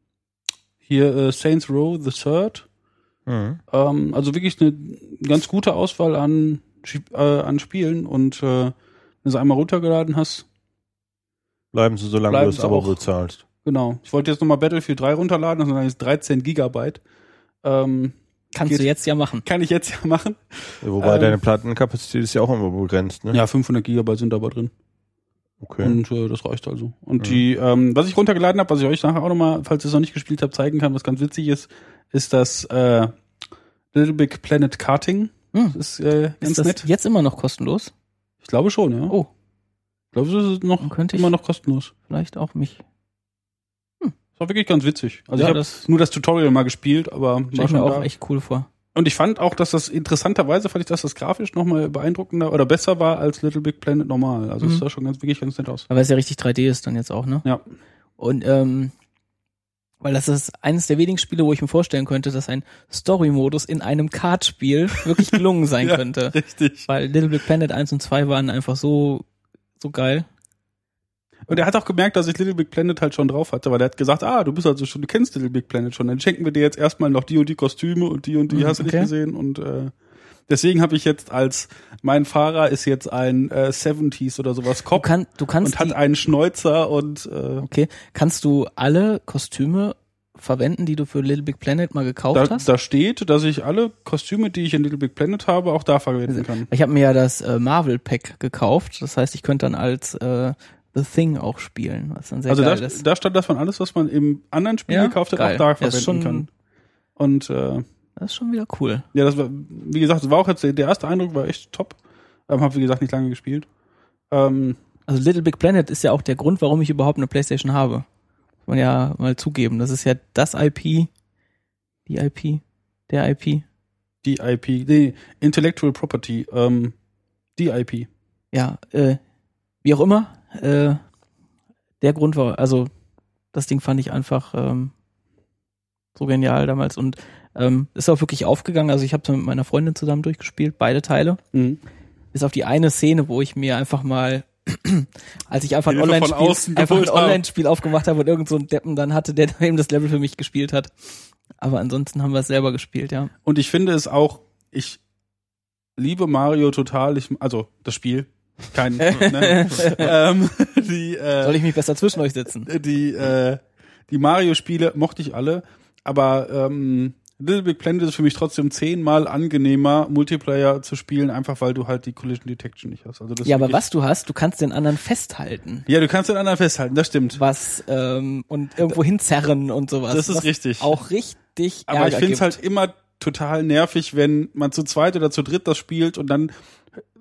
Speaker 3: hier äh, Saints Row the Third.
Speaker 2: Mhm.
Speaker 3: Ähm, also wirklich eine ganz gute Auswahl an, äh, an Spielen und äh, wenn du sie einmal runtergeladen hast,
Speaker 2: Bleiben sie, solange
Speaker 3: Bleiben
Speaker 2: du das
Speaker 3: sie
Speaker 2: Abo
Speaker 3: auch.
Speaker 2: bezahlst.
Speaker 3: genau. Ich wollte jetzt nochmal Battlefield drei runterladen, das sind eigentlich dreizehn Gigabyte. Ähm,
Speaker 1: Kannst
Speaker 3: geht-
Speaker 1: du jetzt ja machen.
Speaker 3: kann ich jetzt ja machen.
Speaker 2: Wobei
Speaker 3: Ähm,
Speaker 2: deine Plattenkapazität ist ja auch immer begrenzt, ne?
Speaker 3: Ja, fünfhundert Gigabyte sind aber drin.
Speaker 2: Okay.
Speaker 3: Und äh, das reicht also. Und
Speaker 2: Ja.
Speaker 3: die, ähm, was ich runtergeladen habe, was ich euch nachher auch nochmal, falls ihr es noch nicht gespielt habt, zeigen kann, was ganz witzig ist, ist das äh, Little Big Planet Karting.
Speaker 1: Hm.
Speaker 3: Das ist äh, ganz
Speaker 1: Ist das
Speaker 3: nett.
Speaker 1: jetzt immer noch kostenlos?
Speaker 3: Ich glaube schon, ja.
Speaker 1: Oh,
Speaker 3: Ich glaube, es ist noch
Speaker 1: dann könnte ich
Speaker 3: immer noch kostenlos.
Speaker 1: vielleicht auch mich.
Speaker 3: Das war wirklich ganz witzig. Also
Speaker 1: Ja,
Speaker 3: ich habe
Speaker 1: das
Speaker 3: nur das Tutorial mal gespielt, aber
Speaker 1: stelle
Speaker 3: war
Speaker 1: ich mir
Speaker 3: schon
Speaker 1: auch
Speaker 3: da.
Speaker 1: echt cool vor.
Speaker 3: Und ich fand auch, dass das interessanterweise fand ich, dass das grafisch nochmal beeindruckender oder besser war als Little Big Planet normal. Also es
Speaker 1: Mhm.
Speaker 3: sah schon ganz wirklich ganz nett aus.
Speaker 1: Aber es ja richtig drei D ist dann jetzt auch, ne?
Speaker 3: Ja.
Speaker 1: Und ähm, weil das ist eines der wenigen Spiele, wo ich mir vorstellen könnte, dass ein Story-Modus in einem Kartspiel wirklich gelungen sein
Speaker 3: Ja,
Speaker 1: könnte.
Speaker 3: Richtig.
Speaker 1: Weil Little Big Planet eins und zwei waren einfach so so geil.
Speaker 3: Und er hat auch gemerkt, dass ich Little Big Planet halt schon drauf hatte, weil er hat gesagt, ah, du bist also schon, du kennst Little Big Planet schon, dann schenken wir dir jetzt erstmal noch die und die Kostüme und die und die,
Speaker 1: Mhm,
Speaker 3: hast du nicht
Speaker 1: okay.
Speaker 3: gesehen und äh, deswegen habe ich jetzt als, mein Fahrer ist jetzt ein äh, siebziger oder sowas
Speaker 1: Du,
Speaker 3: Cop
Speaker 1: kann, du kannst
Speaker 3: und hat
Speaker 1: die,
Speaker 3: einen Schnäuzer und äh,
Speaker 1: okay, kannst du alle Kostüme verwenden, die du für Little Big Planet mal gekauft
Speaker 3: da,
Speaker 1: hast?
Speaker 3: da steht, dass ich alle Kostüme, die ich in Little Big Planet habe, auch da verwenden kann.
Speaker 1: Ich habe mir ja das äh, Marvel Pack gekauft, das heißt, ich könnte dann als äh, The Thing auch spielen, was dann sehr
Speaker 3: Also
Speaker 1: geil
Speaker 3: da,
Speaker 1: ist.
Speaker 3: da stand das von alles, was man im anderen Spiel
Speaker 1: Ja,
Speaker 3: gekauft hat,
Speaker 1: geil.
Speaker 3: auch da
Speaker 1: Ja,
Speaker 3: verwenden
Speaker 1: ist schon-
Speaker 3: kann. Und äh,
Speaker 1: Das ist schon wieder cool.
Speaker 3: ja, das war, wie gesagt, das war auch jetzt der der erste Eindruck, war echt top. Ähm, hab wie gesagt nicht lange gespielt. Ähm,
Speaker 1: Also Little Big Planet ist ja auch der Grund, warum ich überhaupt eine PlayStation habe. Muss man ja mal zugeben. Das ist ja das I P, die I P, der I P.
Speaker 3: die I P, die Intellectual Property, ähm, die I P.
Speaker 1: Ja, äh, wie auch immer. Äh, der Grund war, also das Ding fand ich einfach ähm, so genial damals und ähm, ist auch wirklich aufgegangen. Also ich habe mit meiner Freundin zusammen durchgespielt, beide Teile.
Speaker 3: Mhm.
Speaker 1: Bis auf die eine Szene, wo ich mir einfach mal, als ich einfach ein
Speaker 3: Hilfe von außen
Speaker 1: Online-Spiel einfach ein
Speaker 3: geholt habe.
Speaker 1: Online-Spiel aufgemacht habe und irgend so ein Deppen dann hatte, der eben das Level für mich gespielt hat. Aber ansonsten haben wir es selber gespielt, ja.
Speaker 3: Und ich finde es auch, ich liebe Mario total, ich, also das Spiel, kein, ne, ähm, die, äh,
Speaker 1: Soll ich mich besser zwischen euch setzen?
Speaker 3: die, äh, die Mario-Spiele mochte ich alle, aber ähm, Little Big Planet ist für mich trotzdem zehnmal angenehmer, Multiplayer zu spielen, einfach weil du halt die Collision Detection nicht hast. Also das
Speaker 1: Ja,
Speaker 3: ist
Speaker 1: aber
Speaker 3: wirklich-
Speaker 1: was du hast, du kannst den anderen festhalten.
Speaker 3: Ja, du kannst den anderen festhalten, das stimmt.
Speaker 1: Was, ähm, und irgendwo hinzerren und sowas.
Speaker 3: Das ist
Speaker 1: was
Speaker 3: richtig.
Speaker 1: Auch richtig
Speaker 3: Aber ich
Speaker 1: Ärger
Speaker 3: finde es
Speaker 1: gibt.
Speaker 3: halt immer total nervig, wenn man zu zweit oder zu dritt das spielt und dann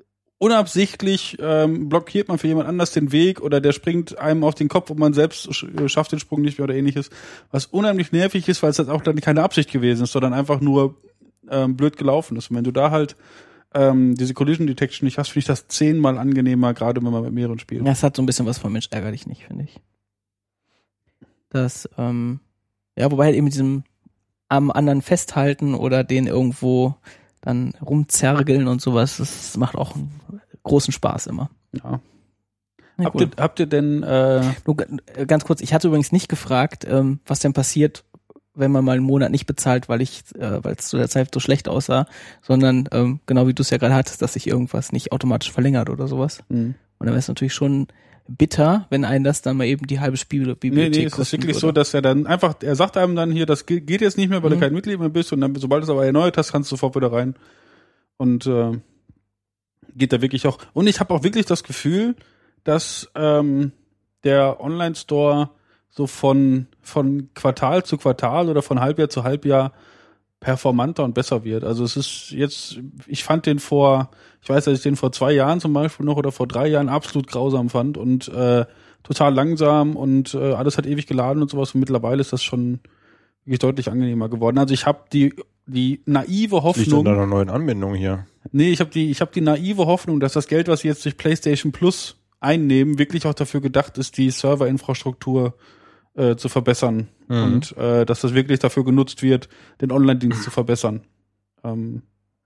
Speaker 3: unabsichtlich ähm, blockiert man für jemand anders den Weg oder der springt einem auf den Kopf und man selbst sch- schafft den Sprung nicht mehr oder ähnliches. Was unheimlich nervig ist, weil es halt auch dann keine Absicht gewesen ist, sondern einfach nur ähm, blöd gelaufen ist. Und wenn du da halt ähm, diese Collision Detection nicht hast, finde ich das zehnmal angenehmer, gerade wenn man mit mehreren spielt.
Speaker 1: Ja, es hat so ein bisschen was von Mensch ärger dich nicht, finde ich. Das, ähm, ja, wobei halt eben mit diesem am anderen festhalten oder den irgendwo dann rumzergeln und sowas, das macht auch einen großen Spaß immer.
Speaker 3: Ja.
Speaker 1: Ja,
Speaker 3: habt,
Speaker 1: cool.
Speaker 3: ihr, habt ihr denn äh,
Speaker 1: Nur g- ganz kurz, ich hatte übrigens nicht gefragt, ähm, was denn passiert, wenn man mal einen Monat nicht bezahlt, weil ich, äh, weil es zu der Zeit so schlecht aussah, sondern ähm, genau wie du es ja gerade hattest, dass sich irgendwas nicht automatisch verlängert oder sowas.
Speaker 3: mh.
Speaker 1: Und dann wäre es natürlich schon bitter, wenn einen das dann mal eben die halbe Spielbibliothek
Speaker 3: Nee, nee, es ist
Speaker 1: kosten
Speaker 3: wirklich
Speaker 1: würde.
Speaker 3: so, dass er dann einfach, er sagt einem dann hier, das geht geht jetzt nicht mehr, weil
Speaker 1: Mhm.
Speaker 3: du kein Mitglied mehr bist und dann, sobald du es aber erneuert hast, kannst du sofort wieder rein. Und äh, geht da wirklich auch. Und ich habe auch wirklich das Gefühl, dass ähm, der Online-Store so von von Quartal zu Quartal oder von Halbjahr zu Halbjahr performanter und besser wird. Also es ist jetzt, ich fand den vor, ich weiß, dass ich den vor zwei Jahren zum Beispiel noch oder vor drei Jahren absolut grausam fand und äh, total langsam und äh, alles hat ewig geladen und sowas. Und mittlerweile ist das schon wirklich deutlich angenehmer geworden. Also ich habe die die naive
Speaker 2: Liegt an
Speaker 3: Hoffnung,
Speaker 2: deiner neuen Anbindung hier.
Speaker 3: nee, ich habe die ich habe die naive Hoffnung, dass das Geld, was sie jetzt durch PlayStation Plus einnehmen, wirklich auch dafür gedacht ist, die Serverinfrastruktur äh, zu verbessern
Speaker 2: Mhm.
Speaker 3: und äh, dass das wirklich dafür genutzt wird, den Online-Dienst zu verbessern. Ähm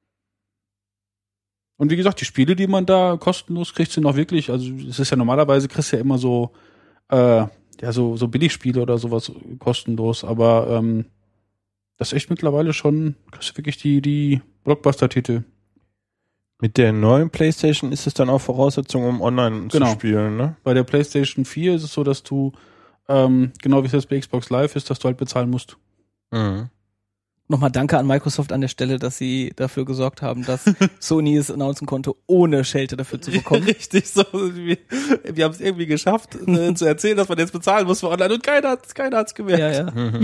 Speaker 3: und wie gesagt, die Spiele, die man da kostenlos kriegt, sind auch wirklich, also es ist ja normalerweise, kriegst du ja immer so äh, ja so so Billigspiele oder sowas kostenlos, aber ähm, das ist echt mittlerweile schon, kriegst du wirklich die die Blockbuster-Titel.
Speaker 2: Mit der neuen PlayStation ist es dann auch Voraussetzung, um online
Speaker 3: Genau.
Speaker 2: zu spielen, ne?
Speaker 3: Bei der PlayStation vier ist es so, dass du ähm, genau wie es jetzt bei Xbox Live ist, dass du halt bezahlen musst.
Speaker 2: Mhm.
Speaker 1: Nochmal danke an Microsoft an der Stelle, dass sie dafür gesorgt haben, dass Sony es announcen konnte, ohne Schelte dafür zu bekommen.
Speaker 3: Richtig so. Wir, wir haben es irgendwie geschafft, äh, zu erzählen, dass man jetzt bezahlen muss für online und keiner hat's, keiner hat's gemerkt.
Speaker 1: Ja, ja.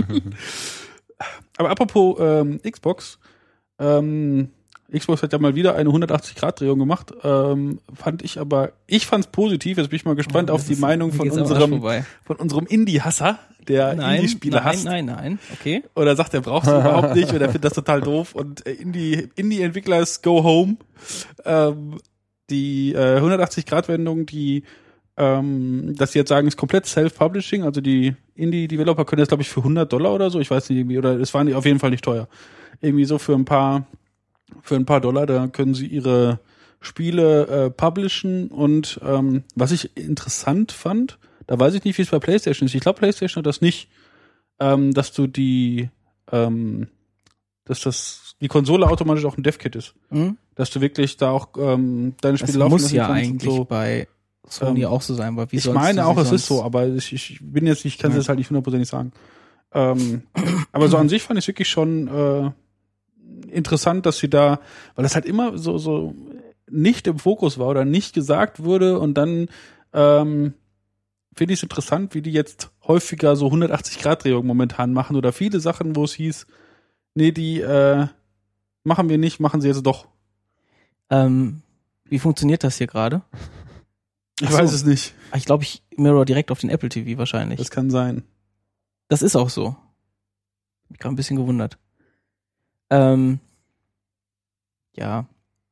Speaker 3: Aber apropos ähm, Xbox, ähm, Xbox hat ja mal wieder eine hundertachtzig-Grad-Drehung gemacht, ähm, fand ich aber, ich fand's positiv, jetzt bin ich mal gespannt
Speaker 1: Oh,
Speaker 3: auf
Speaker 1: das
Speaker 3: die
Speaker 1: ist-
Speaker 3: Meinung
Speaker 1: mir
Speaker 3: von
Speaker 1: geht's am Arsch
Speaker 3: unserem,
Speaker 1: vorbei.
Speaker 3: von unserem Indie-Hasser, der
Speaker 1: Nein,
Speaker 3: Indie-Spiele
Speaker 1: nein,
Speaker 3: hasst.
Speaker 1: nein, nein, okay.
Speaker 3: Oder sagt, er braucht sie überhaupt nicht oder findet das total doof und äh, Indie, Indie-Entwicklers go home. Ähm, die äh, hundertachtzig-Grad-Wendung, die ähm, dass sie jetzt sagen, ist komplett Self-Publishing, also die Indie-Developer können jetzt, glaube ich, für hundert Dollar oder so, ich weiß nicht, irgendwie, oder es war nicht, auf jeden Fall nicht teuer. Irgendwie so für ein paar für ein paar Dollar, da können sie ihre Spiele äh, publishen und ähm, was ich interessant fand, da weiß ich nicht, wie es bei PlayStation ist. Ich glaube, PlayStation hat das nicht, ähm, dass du die, ähm, dass das die Konsole automatisch auch ein Dev-Kit ist.
Speaker 1: Hm?
Speaker 3: Dass du wirklich da auch ähm, deine
Speaker 1: Das
Speaker 3: Spiele laufen
Speaker 1: muss
Speaker 3: lassen
Speaker 1: ja
Speaker 3: kannst und
Speaker 1: eigentlich
Speaker 3: so.
Speaker 1: bei Sony
Speaker 3: Ähm,
Speaker 1: auch so sein, weil wie
Speaker 3: Ich
Speaker 1: sollst
Speaker 3: meine
Speaker 1: du
Speaker 3: auch,
Speaker 1: sie
Speaker 3: es ist
Speaker 1: sonst-
Speaker 3: so, aber ich, ich bin jetzt, ich kann es
Speaker 1: Ja.
Speaker 3: jetzt halt nicht hundertprozentig sagen. Ähm, aber so an sich fand ich es wirklich schon äh, interessant, dass sie da, weil das halt immer so so nicht im Fokus war oder nicht gesagt wurde und dann ähm, finde ich es interessant, wie die jetzt häufiger so hundertachtzig-Grad-Drehungen momentan machen oder viele Sachen, wo es hieß, nee, die äh, machen wir nicht, machen sie jetzt doch.
Speaker 1: Ähm, wie funktioniert das hier gerade?
Speaker 3: Ich
Speaker 1: Ach so.
Speaker 3: weiß es nicht.
Speaker 1: Ah, Ich glaube, ich mirror direkt auf den Apple T V wahrscheinlich.
Speaker 3: Das kann sein.
Speaker 1: Das ist auch so. Hab mich gerade ein bisschen gewundert. Ähm, ja.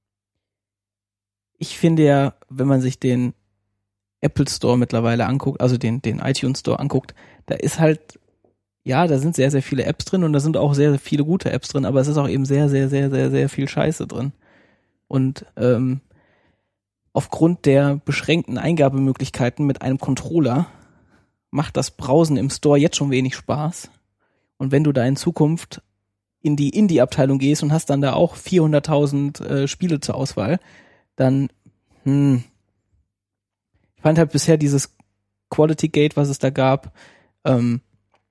Speaker 1: Ich finde ja, wenn man sich den Apple Store mittlerweile anguckt, also den, den iTunes Store anguckt, da ist halt, ja, da sind sehr, sehr viele Apps drin und da sind auch sehr, sehr viele gute Apps drin, aber es ist auch eben sehr, sehr, sehr, sehr, sehr viel Scheiße drin. Und ähm, aufgrund der beschränkten Eingabemöglichkeiten mit einem Controller macht das Browsen im Store jetzt schon wenig Spaß. Und wenn du da in Zukunft in die Indie-Abteilung gehst und hast dann da auch vierhunderttausend äh, Spiele zur Auswahl, dann, hm, ich fand halt bisher dieses Quality Gate, was es da gab, ähm,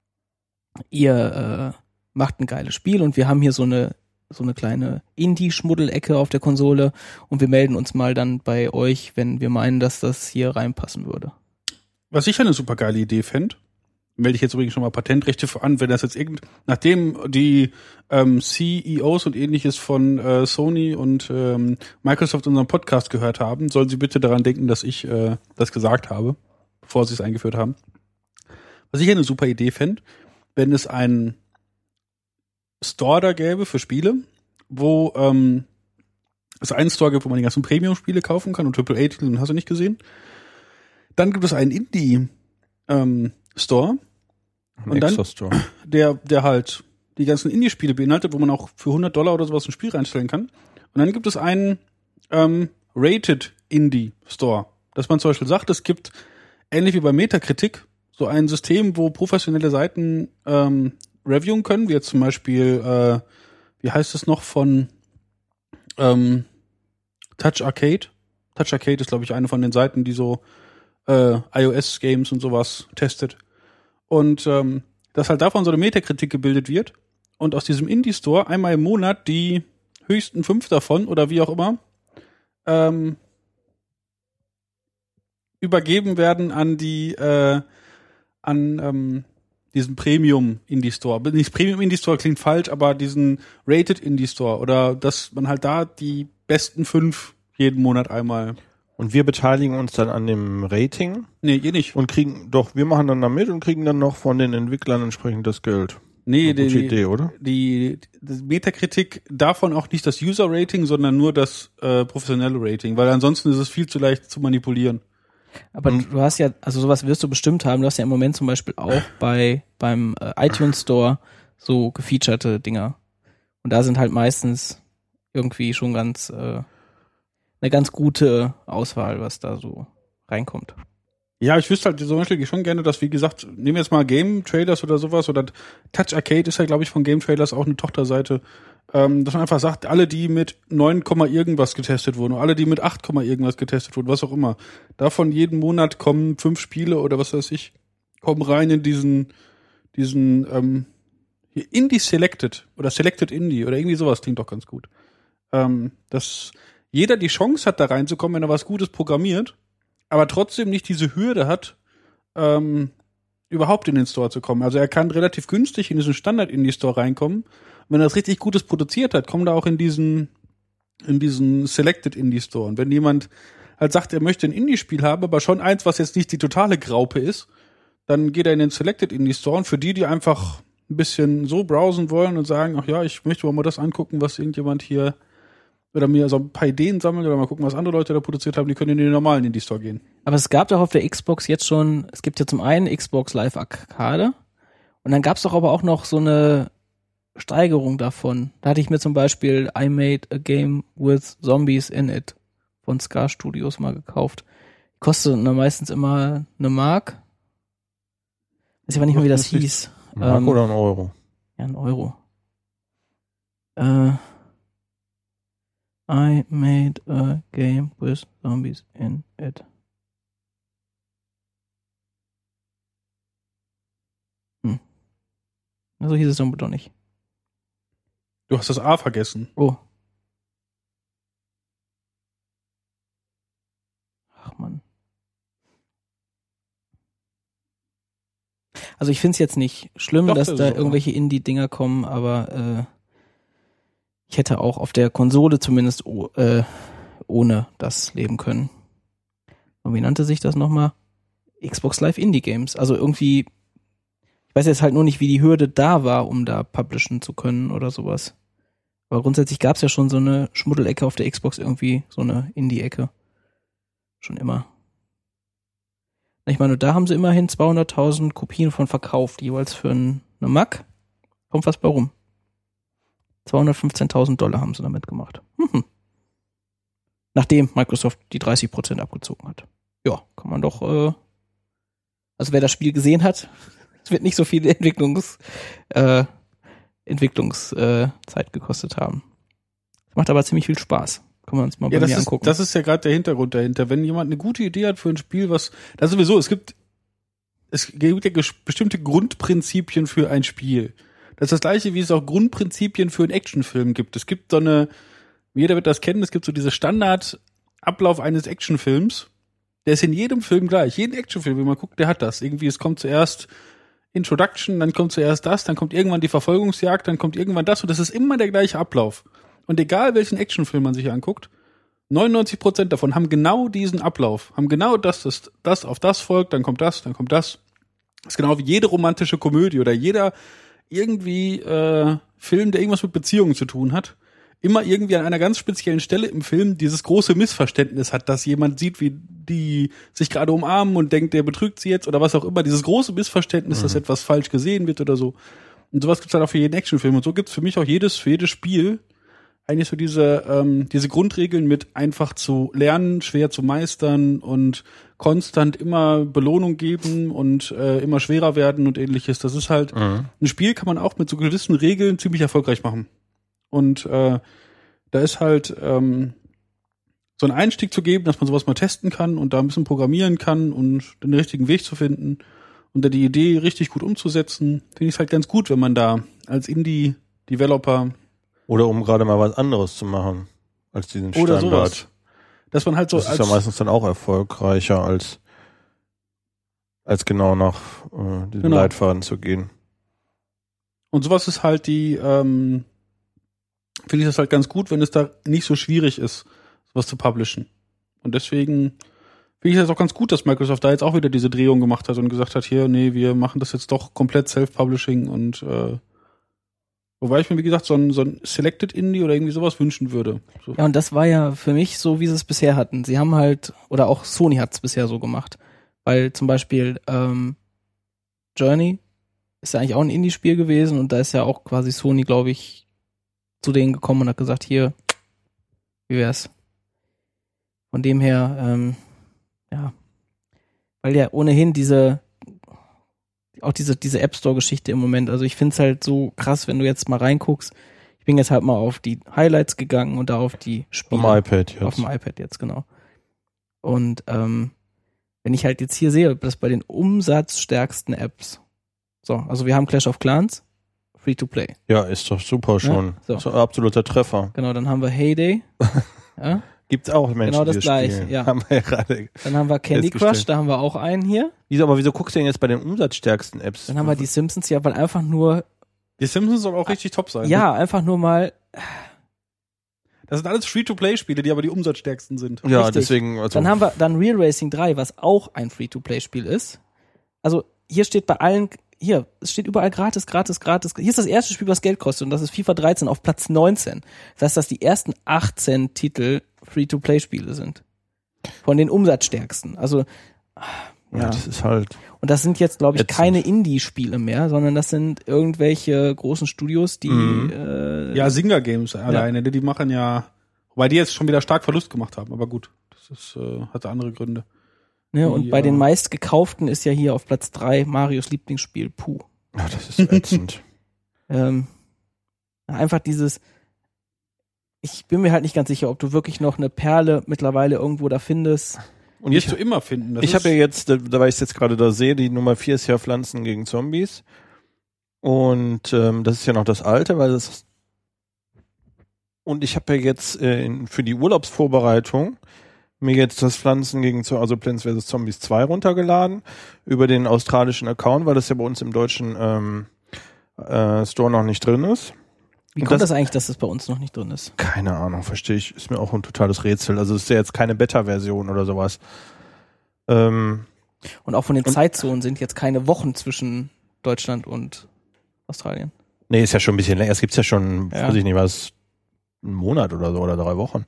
Speaker 1: ihr äh, macht ein geiles Spiel und wir haben hier so eine so eine kleine Indie-Schmuddelecke auf der Konsole und wir melden uns mal dann bei euch, wenn wir meinen, dass das hier reinpassen würde.
Speaker 3: Was ich eine super geile Idee fände, melde ich jetzt übrigens schon mal Patentrechte für an, wenn das jetzt irgend, nachdem die ähm, C E Os und ähnliches von äh, Sony und ähm, Microsoft unseren Podcast gehört haben, sollen sie bitte daran denken, dass ich äh, das gesagt habe, bevor sie es eingeführt haben. Was ich eine super Idee fände, wenn es einen Store da gäbe für Spiele, wo ähm, es einen Store gibt, wo man die ganzen Premium-Spiele kaufen kann und Triple A Titel, hast du nicht gesehen. Dann gibt es einen Indie ähm, Store.
Speaker 2: Ein
Speaker 3: und dann
Speaker 2: Extra-Store.
Speaker 3: der der halt die ganzen Indie-Spiele beinhaltet, wo man auch für hundert Dollar oder sowas ein Spiel reinstellen kann. Und dann gibt es einen ähm, Rated Indie Store, dass man zum Beispiel sagt, es gibt ähnlich wie bei Metacritic so ein System, wo professionelle Seiten ähm, reviewen können, wie jetzt zum Beispiel äh, wie heißt es noch von ähm, Touch Arcade. Touch Arcade ist, glaube ich, eine von den Seiten, die so äh, iOS-Games und sowas testet. Und ähm, dass halt davon so eine Metakritik gebildet wird und aus diesem Indie-Store einmal im Monat die höchsten fünf davon oder wie auch immer ähm, übergeben werden an die äh, an ähm, diesen Premium Indie Store. Nicht Premium Indie Store klingt falsch, aber diesen Rated Indie Store oder dass man halt da die besten fünf jeden Monat einmal.
Speaker 2: Und wir beteiligen uns dann an dem Rating.
Speaker 3: Nee, ihr nicht.
Speaker 2: Und kriegen, doch, wir machen dann da mit und kriegen dann noch von den Entwicklern entsprechend das Geld.
Speaker 3: Nee, die,
Speaker 2: gute Idee, oder?
Speaker 3: Die, die Metakritik davon auch nicht das User Rating, sondern nur das äh, professionelle Rating, weil ansonsten ist es viel zu leicht zu manipulieren.
Speaker 1: Aber mhm. du hast ja, also sowas wirst du bestimmt haben, du hast ja im Moment zum Beispiel auch bei beim äh, iTunes Store so gefeaturete Dinger. Und da sind halt meistens irgendwie schon ganz äh, eine ganz gute Auswahl, was da so reinkommt.
Speaker 3: Ja, ich wüsste halt zum Beispiel schon gerne, dass, wie gesagt, nehmen wir jetzt mal Game Trailers oder sowas, oder Touch Arcade ist ja, glaube ich, von Game Trailers auch eine Tochterseite, ähm, dass man einfach sagt, alle, die mit neun, irgendwas getestet wurden, oder alle, die mit acht, irgendwas getestet wurden, was auch immer, davon jeden Monat kommen fünf Spiele oder was weiß ich, kommen rein in diesen, diesen, ähm, Indie Selected oder Selected Indie oder irgendwie sowas klingt doch ganz gut. Ähm, dass jeder die Chance hat, da reinzukommen, wenn er was Gutes programmiert, aber trotzdem nicht diese Hürde hat, ähm, überhaupt in den Store zu kommen. Also er kann relativ günstig in diesen Standard-Indie-Store reinkommen. Wenn er das richtig Gutes produziert hat, kommt er auch in diesen in diesen Selected Indie-Store. Und wenn jemand halt sagt, er möchte ein Indie-Spiel haben, aber schon eins, was jetzt nicht die totale Graupe ist, dann geht er in den Selected Indie-Store. Und für die, die einfach ein bisschen so browsen wollen und sagen, ach ja, ich möchte mal das angucken, was irgendjemand hier oder mir so ein paar Ideen sammeln oder mal gucken, was andere Leute da produziert haben, die können in den normalen Indie-Store gehen.
Speaker 1: Aber es gab doch auf der Xbox jetzt schon, es gibt ja zum einen Xbox Live Arcade und dann gab es doch aber auch noch so eine Steigerung davon. Da hatte ich mir zum Beispiel I Made a Game with Zombies in It von Scar Studios mal gekauft. Kostet dann meistens immer eine Mark. Weiß ich aber nicht mehr, wie das hieß.
Speaker 2: Ein Mark
Speaker 1: ähm,
Speaker 2: oder ein Euro?
Speaker 1: Ja, ein Euro. Äh, I made a game with zombies in it. Hm. Also hieß es dann doch nicht.
Speaker 3: Du hast das A vergessen.
Speaker 1: Oh. Ach Mann. Also ich finde es jetzt nicht schlimm,
Speaker 3: Doch,
Speaker 1: dass
Speaker 3: das
Speaker 1: da
Speaker 3: ist okay.
Speaker 1: irgendwelche Indie-Dinger kommen, aber äh, ich hätte auch auf der Konsole zumindest oh, äh, ohne das leben können. Und wie nannte sich das nochmal? Xbox Live Indie Games. Also irgendwie, ich weiß jetzt halt nur nicht, wie die Hürde da war, um da publishen zu können oder sowas. Aber grundsätzlich gab es ja schon so eine Schmuddelecke auf der Xbox, irgendwie so eine Indie-Ecke. Schon immer. Ich meine, da haben sie immerhin zweihunderttausend Kopien von verkauft, jeweils für eine Mac. Kommt was bei rum. zweihundertfünfzehntausend Dollar haben sie damit gemacht. Mhm. Nachdem Microsoft die dreißig Prozent abgezogen hat. Ja, kann man doch, äh, also wer das Spiel gesehen hat, es wird nicht so viel Entwicklungs, äh, Entwicklungszeit äh, gekostet haben. Es macht aber ziemlich viel Spaß. Können wir uns mal
Speaker 3: ja,
Speaker 1: bei
Speaker 3: das
Speaker 1: mir
Speaker 3: ist,
Speaker 1: angucken.
Speaker 3: Das ist ja gerade der Hintergrund dahinter. Wenn jemand eine gute Idee hat für ein Spiel, was, das sowieso, es gibt, es gibt ja ges- bestimmte Grundprinzipien für ein Spiel. Das ist das gleiche, wie es auch Grundprinzipien für einen Actionfilm gibt. Es gibt so eine, jeder wird das kennen, es gibt so diese Standardablauf eines Actionfilms. Der ist in jedem Film gleich. Jeden Actionfilm, wenn man guckt, der hat das. Irgendwie, es kommt zuerst Introduction, dann kommt zuerst das, dann kommt irgendwann die Verfolgungsjagd, dann kommt irgendwann das und das ist immer der gleiche Ablauf. Und egal welchen Actionfilm man sich anguckt, neunundneunzig Prozent davon haben genau diesen Ablauf, haben genau das, das, das auf das folgt, dann kommt das, dann kommt das. Das ist genau wie jede romantische Komödie oder jeder irgendwie äh, Film, der irgendwas mit Beziehungen zu tun hat, immer irgendwie an einer ganz speziellen Stelle im Film dieses große Missverständnis hat, dass jemand sieht, wie die sich gerade umarmen und denkt, der betrügt sie jetzt oder was auch immer. Dieses große Missverständnis, mhm. dass etwas falsch gesehen wird oder so. Und sowas gibt's halt auch für jeden Actionfilm. Und so gibt's für mich auch jedes, für jedes Spiel eigentlich so diese, ähm, diese Grundregeln mit einfach zu lernen, schwer zu meistern und konstant immer Belohnung geben und äh, immer schwerer werden und ähnliches. Das ist halt, mhm. ein Spiel kann man auch mit so gewissen Regeln ziemlich erfolgreich machen. Und äh, da ist halt ähm, so einen Einstieg zu geben, dass man sowas mal testen kann und da ein bisschen programmieren kann und den richtigen Weg zu finden und da die Idee richtig gut umzusetzen, finde ich es halt ganz gut, wenn man da als Indie-Developer
Speaker 2: oder um gerade mal was anderes zu machen als diesen Standard.
Speaker 3: Oder sowas. Dass man halt so
Speaker 2: das ist ja meistens dann auch erfolgreicher als als genau nach äh, diesem genau. Leitfaden zu gehen.
Speaker 3: Und sowas ist halt die ähm, finde ich das halt ganz gut, wenn es da nicht so schwierig ist, sowas zu publishen. Und deswegen finde ich das auch ganz gut, dass Microsoft da jetzt auch wieder diese Drehung gemacht hat und gesagt hat, hier, nee, wir machen das jetzt doch komplett Self-Publishing und äh, wobei ich mir, wie gesagt, so ein, so ein Selected Indie oder irgendwie sowas wünschen würde. So.
Speaker 1: Ja, und das war ja für mich so, wie sie es bisher hatten. Sie haben halt, oder auch Sony hat es bisher so gemacht. Weil zum Beispiel ähm, Journey ist ja eigentlich auch ein Indie-Spiel gewesen und da ist ja auch quasi Sony, glaube ich, zu denen gekommen und hat gesagt, hier, wie wär's? Von dem her, ähm, ja, weil ja ohnehin diese, auch diese, diese App Store-Geschichte im Moment, also ich find's halt so krass, wenn du jetzt mal reinguckst. Ich bin jetzt halt mal auf die Highlights gegangen und da auf die Spiele.
Speaker 2: Auf dem iPad jetzt.
Speaker 1: Auf dem iPad jetzt, genau. Und ähm, wenn ich halt jetzt hier sehe, dass bei den umsatzstärksten Apps, so, also wir haben Clash of Clans, Free-to-Play.
Speaker 2: Ja, ist doch super schon. Ja, so. So ein absoluter Treffer.
Speaker 1: Genau, dann haben wir Heyday. Ja.
Speaker 2: Gibt's auch Menschen,
Speaker 1: genau das
Speaker 2: die das
Speaker 1: gleiche,
Speaker 2: spielen.
Speaker 1: ja.
Speaker 2: Haben wir ja gerade
Speaker 1: dann haben wir Candy Crush, da haben wir auch einen hier.
Speaker 2: Wieso, aber wieso guckst du denn jetzt bei den umsatzstärksten Apps?
Speaker 1: Dann haben wir die Simpsons, ja, weil einfach nur...
Speaker 3: Die Simpsons soll auch richtig top sein.
Speaker 1: Ja, einfach nur mal...
Speaker 3: Das sind alles Free-to-Play-Spiele, die aber die umsatzstärksten sind.
Speaker 2: Ja,
Speaker 1: richtig.
Speaker 2: Deswegen... Also
Speaker 1: dann haben wir dann Real Racing drei, was auch ein Free-to-Play-Spiel ist. Also hier steht bei allen... Hier, es steht überall gratis, gratis, gratis. Hier ist das erste Spiel, was Geld kostet und das ist FIFA dreizehn auf Platz neunzehn. Das heißt, dass die ersten achtzehn Titel Free-to-Play-Spiele sind. Von den umsatzstärksten. Also, ja.
Speaker 2: ja, das ist halt...
Speaker 1: Und das sind jetzt, glaube ich,
Speaker 2: ätzend.
Speaker 1: keine Indie-Spiele mehr, sondern das sind irgendwelche großen Studios, die...
Speaker 2: Mhm.
Speaker 1: Äh,
Speaker 3: ja, Singer Games alleine, ja. Die machen ja... Wobei die jetzt schon wieder stark Verlust gemacht haben, aber gut. Das ist, äh, hatte andere Gründe.
Speaker 1: Ja, und
Speaker 3: ja.
Speaker 1: bei den meistgekauften ist ja hier auf Platz drei Marios Lieblingsspiel, Puh.
Speaker 2: Ja, das ist ätzend.
Speaker 1: ähm, einfach dieses, ich bin mir halt nicht ganz sicher, ob du wirklich noch eine Perle mittlerweile irgendwo da findest.
Speaker 3: Und nicht so immer finden. Das
Speaker 2: ich habe ja jetzt, da, da weil ich es jetzt gerade da sehe, die Nummer vier ist ja Pflanzen gegen Zombies. Und ähm, das ist ja noch das Alte, weil das ist, und ich habe ja jetzt äh, in, für die Urlaubsvorbereitung mir jetzt das Pflanzen gegen, also Plants versus. Zombies zwei runtergeladen über den australischen Account, weil das ja bei uns im deutschen ähm, äh, Store noch nicht drin ist.
Speaker 1: Wie kommt das, das eigentlich, dass das bei uns noch nicht drin ist?
Speaker 2: Keine Ahnung, verstehe ich. Ist mir auch ein totales Rätsel. Also es ist ja jetzt keine Beta-Version oder sowas. Ähm,
Speaker 1: und auch von den Zeitzonen sind jetzt keine Wochen zwischen Deutschland und Australien.
Speaker 2: Nee, ist ja schon ein bisschen länger. Es gibt's ja schon,
Speaker 1: ja.
Speaker 2: weiß ich nicht was, einen Monat oder so oder drei Wochen.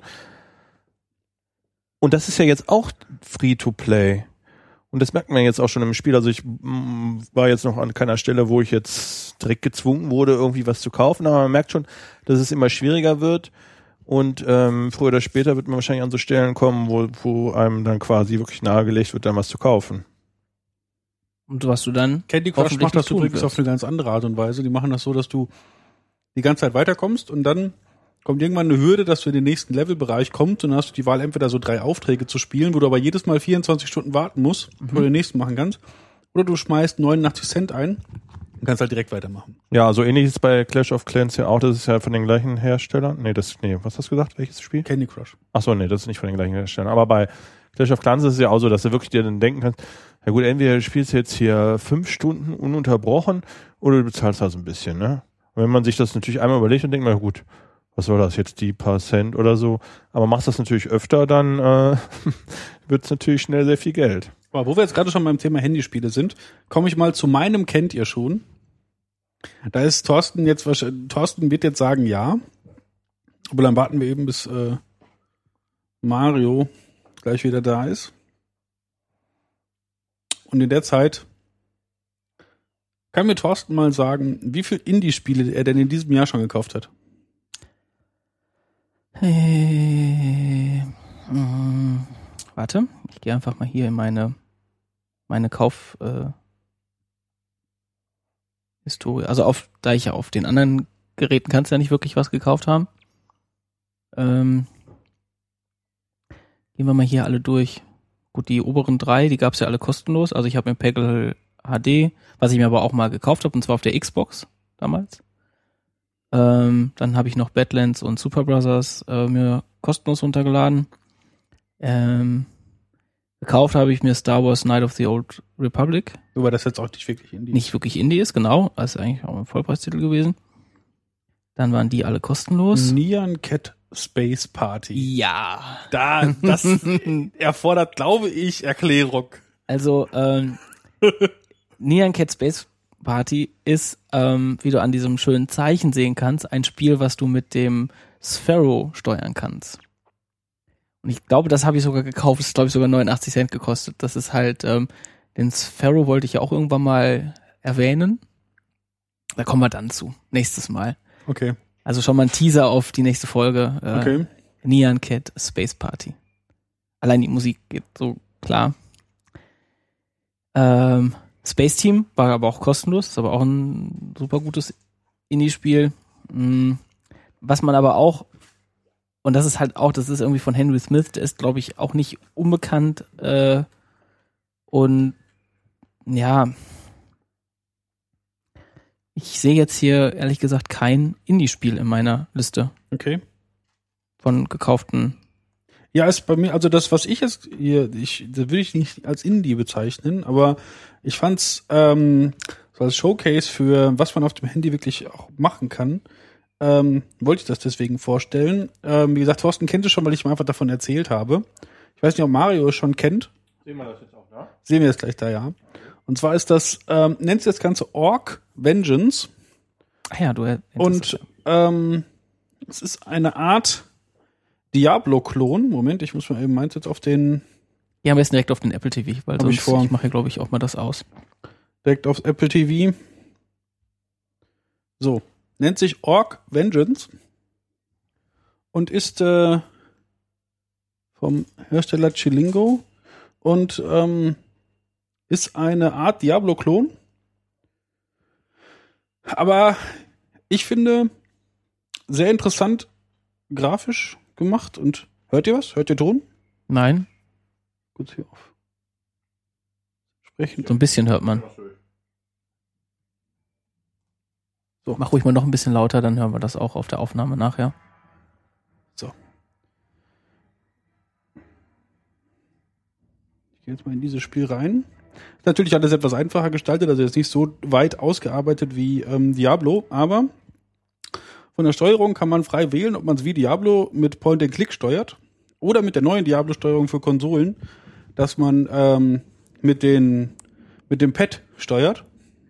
Speaker 2: Und das ist ja jetzt auch Free-to-Play. Und das merkt man jetzt auch schon im Spiel. Also ich m, war jetzt noch an keiner Stelle, wo ich jetzt direkt gezwungen wurde, irgendwie was zu kaufen. Aber man merkt schon, dass es immer schwieriger wird. Und ähm, früher oder später wird man wahrscheinlich an so Stellen kommen, wo, wo einem dann quasi wirklich nahegelegt wird, dann was zu kaufen.
Speaker 1: Und was du dann
Speaker 3: Candy Crush macht das übrigens wirst. Auf eine ganz andere Art und Weise. Die machen das so, dass du die ganze Zeit weiterkommst und dann kommt irgendwann eine Hürde, dass du in den nächsten Levelbereich kommst und dann hast du die Wahl, entweder so drei Aufträge zu spielen, wo du aber jedes Mal vierundzwanzig Stunden warten musst, mhm. bevor du den nächsten machen kannst. Oder du schmeißt neunundachtzig Cent ein und kannst halt direkt weitermachen.
Speaker 2: Ja, so ähnlich ist bei Clash of Clans ja auch. Das ist ja von den gleichen Herstellern. Nee, das, nee, was hast du gesagt? Welches Spiel?
Speaker 3: Candy Crush.
Speaker 2: Ach so, nee, das ist nicht von den gleichen Herstellern. Aber bei Clash of Clans ist es ja auch so, dass du wirklich dir dann denken kannst, ja gut, entweder du spielst jetzt hier fünf Stunden ununterbrochen oder du bezahlst halt so ein bisschen, ne? Und wenn man sich das natürlich einmal überlegt, dann denkt man, ja gut, was soll das jetzt, die paar Cent oder so, aber machst das natürlich öfter, dann äh, wird's natürlich schnell sehr viel Geld.
Speaker 3: Aber wo wir jetzt gerade schon beim Thema Handyspiele sind, komme ich mal zu meinem Kennt ihr schon. Da ist Thorsten jetzt wahrscheinlich, Thorsten wird jetzt sagen ja, aber dann warten wir eben, bis äh, Mario gleich wieder da ist. Und in der Zeit kann mir Thorsten mal sagen, wie viel Indie-Spiele er denn in diesem Jahr schon gekauft hat.
Speaker 1: Hey, mh, warte, ich gehe einfach mal hier in meine meine Kauf äh, Historie. Also auf, da ich ja auf den anderen Geräten kannst du ja nicht wirklich was gekauft haben. Ähm, gehen wir mal hier alle durch. Gut, die oberen drei, die gab's ja alle kostenlos. Also ich habe mir Peggle H D, was ich mir aber auch mal gekauft habe, und zwar auf der Xbox damals. Ähm, dann habe ich noch Badlands und Super Brothers äh, mir kostenlos runtergeladen. Ähm, gekauft habe ich mir Star Wars Knight of the Old Republic.
Speaker 3: Wobei das jetzt auch nicht wirklich Indie
Speaker 1: Nicht wirklich Indie ist, genau. Das ist eigentlich auch ein Vollpreistitel gewesen. Dann waren die alle kostenlos.
Speaker 3: Nyan Cat Space Party.
Speaker 1: Ja.
Speaker 3: Da, das erfordert, glaube ich, Erklärung.
Speaker 1: Also, ähm, Nyan Cat Space Party ist, ähm, wie du an diesem schönen Zeichen sehen kannst, ein Spiel, was du mit dem Sphero steuern kannst. Und ich glaube, das habe ich sogar gekauft. Das ist, glaube ich, sogar neunundachtzig Cent gekostet. Das ist halt, ähm, den Sphero wollte ich ja auch irgendwann mal erwähnen. Da kommen wir dann zu. Nächstes Mal.
Speaker 3: Okay.
Speaker 1: Also schon mal ein Teaser auf die nächste Folge. Äh,
Speaker 3: Okay.
Speaker 1: Nyan Cat Space Party. Allein die Musik geht so klar. Ähm, Space Team war aber auch kostenlos. Ist aber auch ein super gutes Indie-Spiel. Mhm. Was man aber auch, und das ist halt auch, das ist irgendwie von Henry Smith, der ist, glaube ich, auch nicht unbekannt. Äh, und ja, ich sehe jetzt hier ehrlich gesagt kein Indie-Spiel in meiner Liste
Speaker 3: Okay.
Speaker 1: von gekauften.
Speaker 3: Ja, ist bei mir, also das, was ich jetzt hier, ich, das will ich nicht als Indie bezeichnen, aber ich fand's ähm, so als Showcase für was man auf dem Handy wirklich auch machen kann, ähm, wollte ich das deswegen vorstellen. Ähm, wie gesagt, Thorsten kennt es schon, weil ich ihm einfach davon erzählt habe. Ich weiß nicht, ob Mario es schon kennt.
Speaker 2: Sehen wir das jetzt auch da?
Speaker 3: Sehen wir jetzt gleich da, ja. Und zwar ist das, ähm, nennt sich das Ganze Orc Vengeance.
Speaker 1: Ach ja, du
Speaker 3: Und ähm, es ist eine Art Diablo-Klon. Moment, ich muss mal eben meins jetzt auf den,
Speaker 1: ja, am besten direkt auf den Apple T V, weil
Speaker 3: Hab
Speaker 1: sonst,
Speaker 3: ich vor.
Speaker 1: ich mache ja, glaube ich, auch mal das aus.
Speaker 3: direkt aufs Apple T V. So, nennt sich Orc Vengeance und ist äh, vom Hersteller Chilingo und ähm, ist eine Art Diablo-Klon. Aber ich finde sehr interessant grafisch gemacht. Und hört ihr was? Hört ihr Ton?
Speaker 1: Nein,
Speaker 3: Kurz hier auf. Sprechen.
Speaker 1: so ein bisschen hört man.
Speaker 3: So.
Speaker 1: Mach ruhig mal noch ein bisschen lauter, dann hören wir das auch auf der Aufnahme nachher.
Speaker 3: So. Ich gehe jetzt mal in dieses Spiel rein. Ist natürlich alles etwas einfacher gestaltet, also jetzt nicht so weit ausgearbeitet wie ähm, Diablo, aber von der Steuerung kann man frei wählen, ob man es wie Diablo mit Point-and-Click steuert oder mit der neuen Diablo-Steuerung für Konsolen, dass man ähm, mit den mit dem Pad steuert.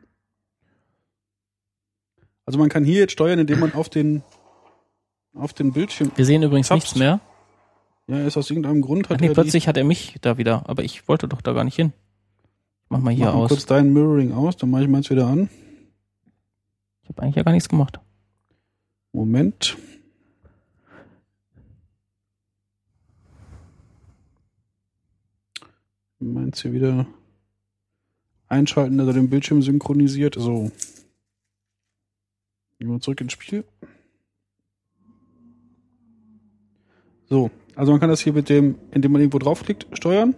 Speaker 3: Also man kann hier jetzt steuern, indem man auf den auf den Bildschirm.
Speaker 1: Wir sehen übrigens
Speaker 3: Zapft.
Speaker 1: nichts mehr.
Speaker 3: Ja, er ist aus irgendeinem Grund hat
Speaker 1: Ach nee,
Speaker 3: er
Speaker 1: plötzlich hat er mich da wieder, aber ich wollte doch da gar nicht hin. Mach mal
Speaker 3: die,
Speaker 1: hier
Speaker 3: mach mal
Speaker 1: aus.
Speaker 3: kurz dein Mirroring aus, dann mache ich meins wieder an.
Speaker 1: Ich habe eigentlich ja gar nichts gemacht.
Speaker 3: Moment. Meins hier wieder einschalten, dass er den Bildschirm synchronisiert. So. Gehen wir zurück ins Spiel. So. Also man kann das hier mit dem, indem man irgendwo draufklickt, steuern.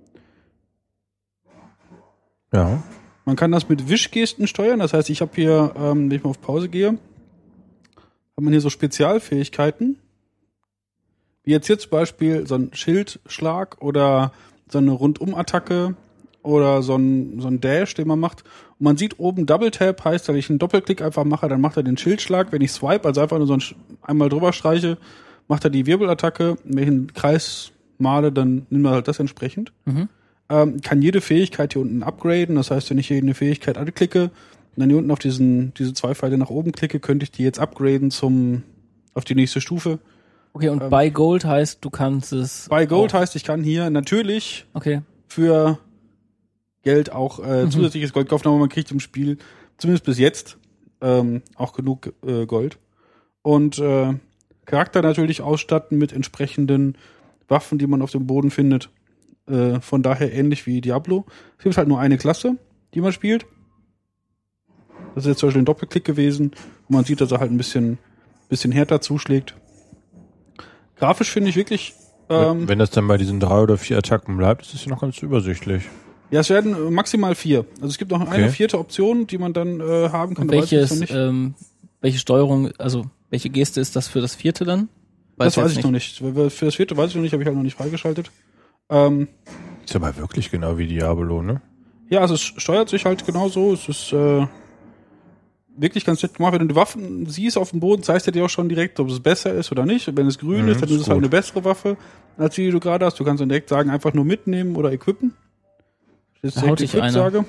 Speaker 2: Ja.
Speaker 3: Man kann das mit Wischgesten steuern. Das heißt, ich habe hier, ähm, wenn ich mal auf Pause gehe, hat man hier so Spezialfähigkeiten. Wie jetzt hier zum Beispiel so ein Schildschlag oder so eine Rundum-Attacke oder so ein, so ein Dash, den man macht. Und man sieht oben Double Tap, heißt, wenn ich einen Doppelklick einfach mache, dann macht er den Schildschlag. Wenn ich swipe, also einfach nur so ein, einmal drüber streiche, macht er die Wirbelattacke. Und wenn ich einen Kreis male, dann nimmt er halt das entsprechend.
Speaker 1: Mhm.
Speaker 3: Ähm, kann jede Fähigkeit hier unten upgraden. Das heißt, wenn ich hier eine Fähigkeit anklicke und dann hier unten auf diesen, diese zwei Pfeile nach oben klicke, könnte ich die jetzt upgraden zum, auf die nächste Stufe.
Speaker 1: Okay, und
Speaker 3: ähm,
Speaker 1: Buy Gold heißt, du kannst es...
Speaker 3: Buy Gold
Speaker 1: auch.
Speaker 3: heißt, ich kann hier natürlich
Speaker 1: Okay.
Speaker 3: für Geld auch äh,
Speaker 1: Mhm.
Speaker 3: zusätzliches Gold kaufen, aber man kriegt im Spiel, zumindest bis jetzt, ähm, auch genug äh, Gold. Und äh, Charakter natürlich ausstatten mit entsprechenden Waffen, die man auf dem Boden findet. Äh, von daher ähnlich wie Diablo. Es gibt halt nur eine Klasse, die man spielt. Das ist jetzt zum Beispiel ein Doppelklick gewesen, wo man sieht, dass er halt ein bisschen, bisschen härter zuschlägt. Grafisch finde ich wirklich... Ähm,
Speaker 2: Wenn das dann bei diesen drei oder vier Attacken bleibt, ist es ja noch ganz übersichtlich.
Speaker 3: Ja, es werden äh, maximal vier. Also es gibt noch eine
Speaker 2: Okay.
Speaker 3: vierte Option, die man dann äh, haben kann.
Speaker 1: Und
Speaker 3: Da weiß ich jetzt
Speaker 1: welches,
Speaker 3: noch nicht.
Speaker 1: ähm, welche Steuerung, also welche Geste ist das für das vierte dann?
Speaker 3: das weiß
Speaker 1: jetzt
Speaker 3: ich noch nicht. Für für das vierte weiß ich noch nicht, habe ich halt noch nicht freigeschaltet. Ähm,
Speaker 2: Ist aber wirklich genau wie Diablo, ne?
Speaker 3: ja, also es steuert sich halt genau so. Es ist äh, wirklich ganz nett gemacht. Wenn du die Waffen siehst auf dem Boden, zeigt er dir auch schon direkt, ob es besser ist oder nicht. Und wenn es grün
Speaker 2: Mhm,
Speaker 3: ist, dann
Speaker 2: ist
Speaker 3: ist es halt
Speaker 2: gut.
Speaker 3: eine bessere Waffe, als die, die du gerade hast. Du kannst dann direkt sagen, einfach nur mitnehmen oder equippen. Jetzt
Speaker 1: Da
Speaker 3: direkt
Speaker 1: haut dich
Speaker 3: equip
Speaker 1: einer.
Speaker 3: sage.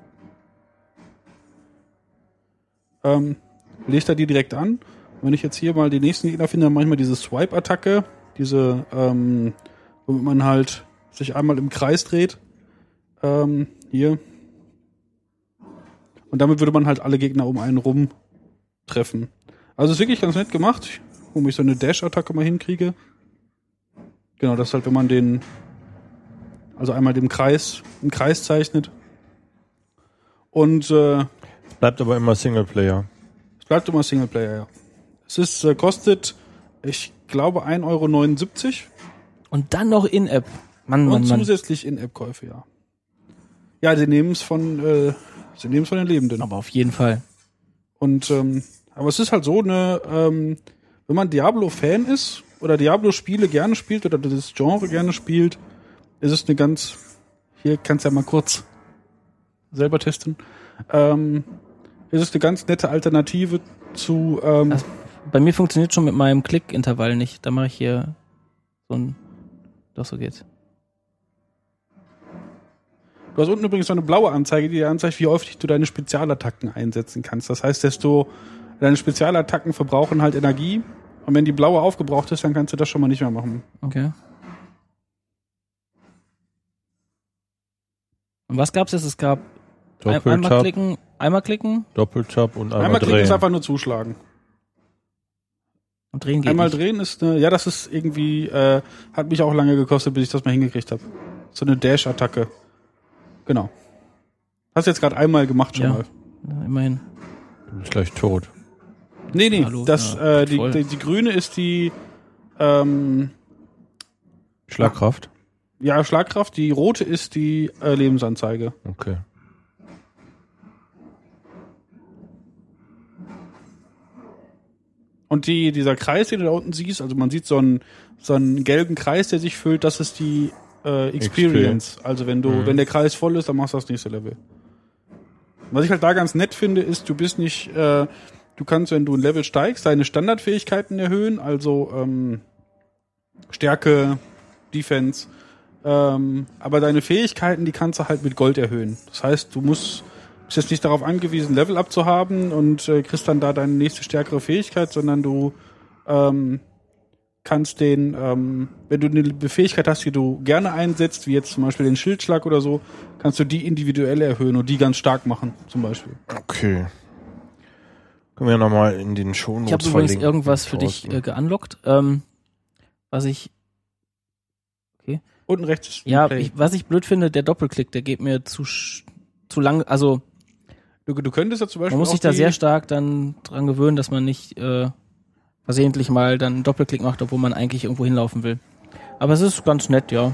Speaker 3: Ähm, legt er die direkt an. Und wenn ich jetzt hier mal die nächsten Gegner finde, dann manchmal diese Swipe-Attacke, diese, ähm, womit man halt sich einmal im Kreis dreht. Ähm, hier. Und damit würde man halt alle Gegner um einen rum treffen. Also ist wirklich ganz nett gemacht, wo ich so eine Dash-Attacke mal hinkriege. Genau, das ist halt, wenn man den, also einmal den Kreis, einen Kreis zeichnet. Und äh,
Speaker 2: Bleibt aber immer Singleplayer.
Speaker 3: es bleibt immer Singleplayer, ja. Es ist, äh, kostet, ich glaube, ein Euro neunundsiebzig.
Speaker 1: Und dann noch In-App. Mann, Mann,
Speaker 3: Und
Speaker 1: Mann.
Speaker 3: zusätzlich In-App-Käufe, ja. Ja, sie nehmen es von, äh, sie nehmen es von den Lebenden.
Speaker 1: Aber auf jeden Fall.
Speaker 3: Und ähm, aber es ist halt so eine, ähm, wenn man Diablo-Fan ist oder Diablo-Spiele gerne spielt oder das Genre gerne spielt, ist es eine ganz, hier kannst du ja mal kurz selber testen, ähm, ist es eine ganz nette Alternative zu, ähm,
Speaker 1: Also, bei mir funktioniert schon mit meinem Klick-Intervall nicht. Da mache ich hier so ein... Doch, so geht's.
Speaker 3: du hast unten übrigens so eine blaue Anzeige, die dir anzeigt, wie häufig du deine Spezialattacken einsetzen kannst. Das heißt, desto deine Spezialattacken verbrauchen halt Energie. Und wenn die blaue aufgebraucht ist, dann kannst du das schon mal nicht mehr machen.
Speaker 1: Okay. Und was gab's jetzt? Es gab ein, einmal
Speaker 2: Doppeltap,
Speaker 1: klicken, einmal klicken
Speaker 2: Doppeltap und einmal,
Speaker 3: Einmal klicken
Speaker 2: drehen.
Speaker 3: ist einfach nur zuschlagen.
Speaker 1: und drehen geht
Speaker 3: Einmal
Speaker 1: nicht.
Speaker 3: drehen ist eine, ja, das ist irgendwie, äh, hat mich auch lange gekostet, bis ich das mal hingekriegt habe. So eine Dash-Attacke. Genau. Hast du jetzt gerade einmal gemacht schon
Speaker 1: Ja.
Speaker 3: mal.
Speaker 1: Ja, immerhin.
Speaker 2: Du bist gleich tot.
Speaker 3: Nee, nee,
Speaker 1: Hallo,
Speaker 3: das,
Speaker 1: ja,
Speaker 3: äh, die,
Speaker 1: voll.
Speaker 3: die, die grüne ist die, ähm,
Speaker 2: Schlagkraft?
Speaker 3: ja, Schlagkraft, die rote ist die äh, Lebensanzeige.
Speaker 2: Okay.
Speaker 3: Und die, dieser Kreis, den du da unten siehst, also man sieht so einen, so einen gelben Kreis, der sich füllt, das ist die äh, Experience. Also wenn du,
Speaker 2: Mhm.
Speaker 3: wenn der Kreis voll ist, dann machst du das nächste Level. Was ich halt da ganz nett finde, ist, du bist nicht, äh, du kannst, wenn du ein Level steigst, deine Standardfähigkeiten erhöhen, also ähm, Stärke, Defense, ähm, aber deine Fähigkeiten, die kannst du halt mit Gold erhöhen. Das heißt, du musst bist jetzt nicht darauf angewiesen, Level up zu haben und äh, kriegst dann da deine nächste stärkere Fähigkeit, sondern du ähm, kannst den, ähm, wenn du eine Fähigkeit hast, die du gerne einsetzt, wie jetzt zum Beispiel den Schildschlag oder so, kannst du die individuell erhöhen und die ganz stark machen, zum Beispiel.
Speaker 2: Okay. Können wir nochmal in den Shownotes
Speaker 1: Ich habe übrigens
Speaker 2: verlinken.
Speaker 1: irgendwas für dich äh, geunlockt, ähm, was ich,
Speaker 3: Unten rechts ist
Speaker 1: ja,
Speaker 3: Play.
Speaker 1: ich, was ich blöd finde, der Doppelklick, der geht mir zu sch- zu lang, also
Speaker 3: Du, du könntest ja zum Beispiel
Speaker 1: man muss
Speaker 3: auch
Speaker 1: sich da
Speaker 3: die,
Speaker 1: sehr stark dann dran gewöhnen, dass man nicht äh, versehentlich mal dann einen Doppelklick macht, obwohl man eigentlich irgendwo hinlaufen will. Aber es ist ganz nett, ja.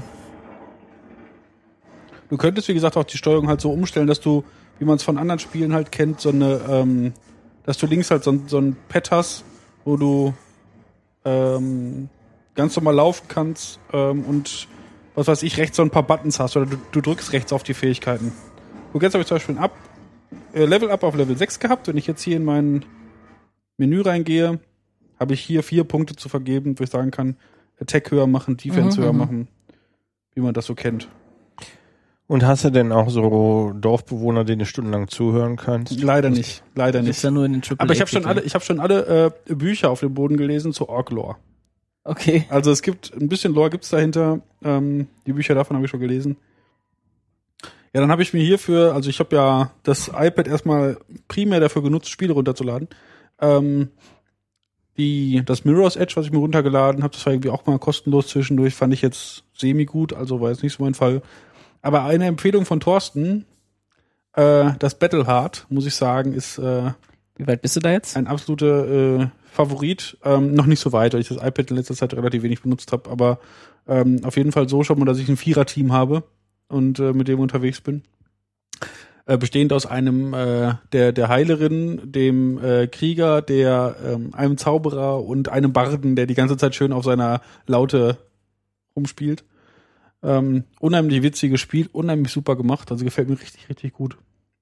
Speaker 3: Du könntest, wie gesagt, auch die Steuerung halt so umstellen, dass du, wie man es von anderen Spielen halt kennt, so eine, ähm, dass du links halt so, ein- so ein Pad hast, wo du ähm, ganz normal laufen kannst ähm, und was weiß ich, rechts so ein paar Buttons hast oder du, du drückst rechts auf die Fähigkeiten. Guck, jetzt habe ich zum Beispiel ein Up, äh, Level Up auf Level sechs gehabt. Wenn ich jetzt hier in mein Menü reingehe, habe ich hier vier Punkte zu vergeben, wo ich sagen kann, Attack höher machen, Defense
Speaker 1: Mhm,
Speaker 3: höher
Speaker 1: mhm.
Speaker 3: machen, wie man das so kennt.
Speaker 2: Und hast du denn auch so Dorfbewohner, denen du stundenlang zuhören kannst?
Speaker 3: Leider nicht, leider
Speaker 1: Das
Speaker 3: nicht.
Speaker 1: ist ja nur in den Triple
Speaker 3: Aber ich habe schon
Speaker 1: A-Titeln.
Speaker 3: alle, ich habe schon alle äh, Bücher auf dem Boden gelesen zu Orc-Lore.
Speaker 1: Okay.
Speaker 3: Also es gibt ein bisschen Lore gibt's dahinter. Ähm, die Bücher davon habe ich schon gelesen. Ja, dann habe ich mir hierfür, also ich habe ja das iPad erstmal primär dafür genutzt, Spiele runterzuladen. Ähm, die das Mirror's Edge, was ich mir runtergeladen habe, das war irgendwie auch mal kostenlos zwischendurch, fand ich jetzt semi gut, also war jetzt nicht so mein Fall. Aber eine Empfehlung von Thorsten, äh, das Battlehard, muss ich sagen, ist äh,
Speaker 1: Wie weit bist du da jetzt?
Speaker 3: ein absoluter äh, Favorit. Ähm, noch nicht so weit, weil ich das iPad in letzter Zeit relativ wenig benutzt habe, aber ähm, auf jeden Fall so schon mal, dass ich ein Vierer-Team habe und äh, mit dem unterwegs bin. Äh, bestehend aus einem äh, der der Heilerin, dem äh, Krieger, der ähm, einem Zauberer und einem Barden, der die ganze Zeit schön auf seiner Laute rumspielt. Ähm, unheimlich witziges Spiel, unheimlich super gemacht, also gefällt mir richtig, richtig gut.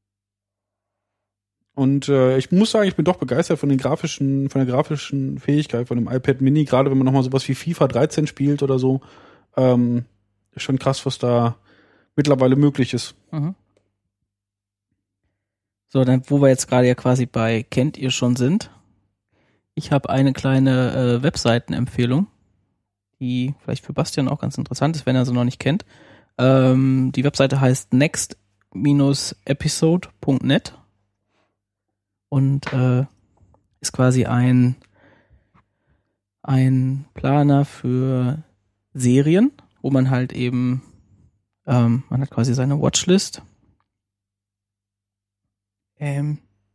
Speaker 3: Und äh, ich muss sagen, ich bin doch begeistert von den grafischen, von der grafischen Fähigkeit von dem iPad Mini, gerade wenn man nochmal sowas wie FIFA dreizehn spielt oder so. Ähm, ist schon krass, was da mittlerweile möglich ist.
Speaker 1: Mhm. So, dann, wo wir jetzt gerade ja quasi bei Kennt ihr schon sind. Ich habe eine kleine äh, Webseitenempfehlung, die vielleicht für Bastian auch ganz interessant ist, wenn er sie noch nicht kennt. Ähm, die Webseite heißt next dash episode punkt net und äh, ist quasi ein ein Planer für Serien, wo man halt eben ähm, man hat quasi seine Watchlist. Ähm,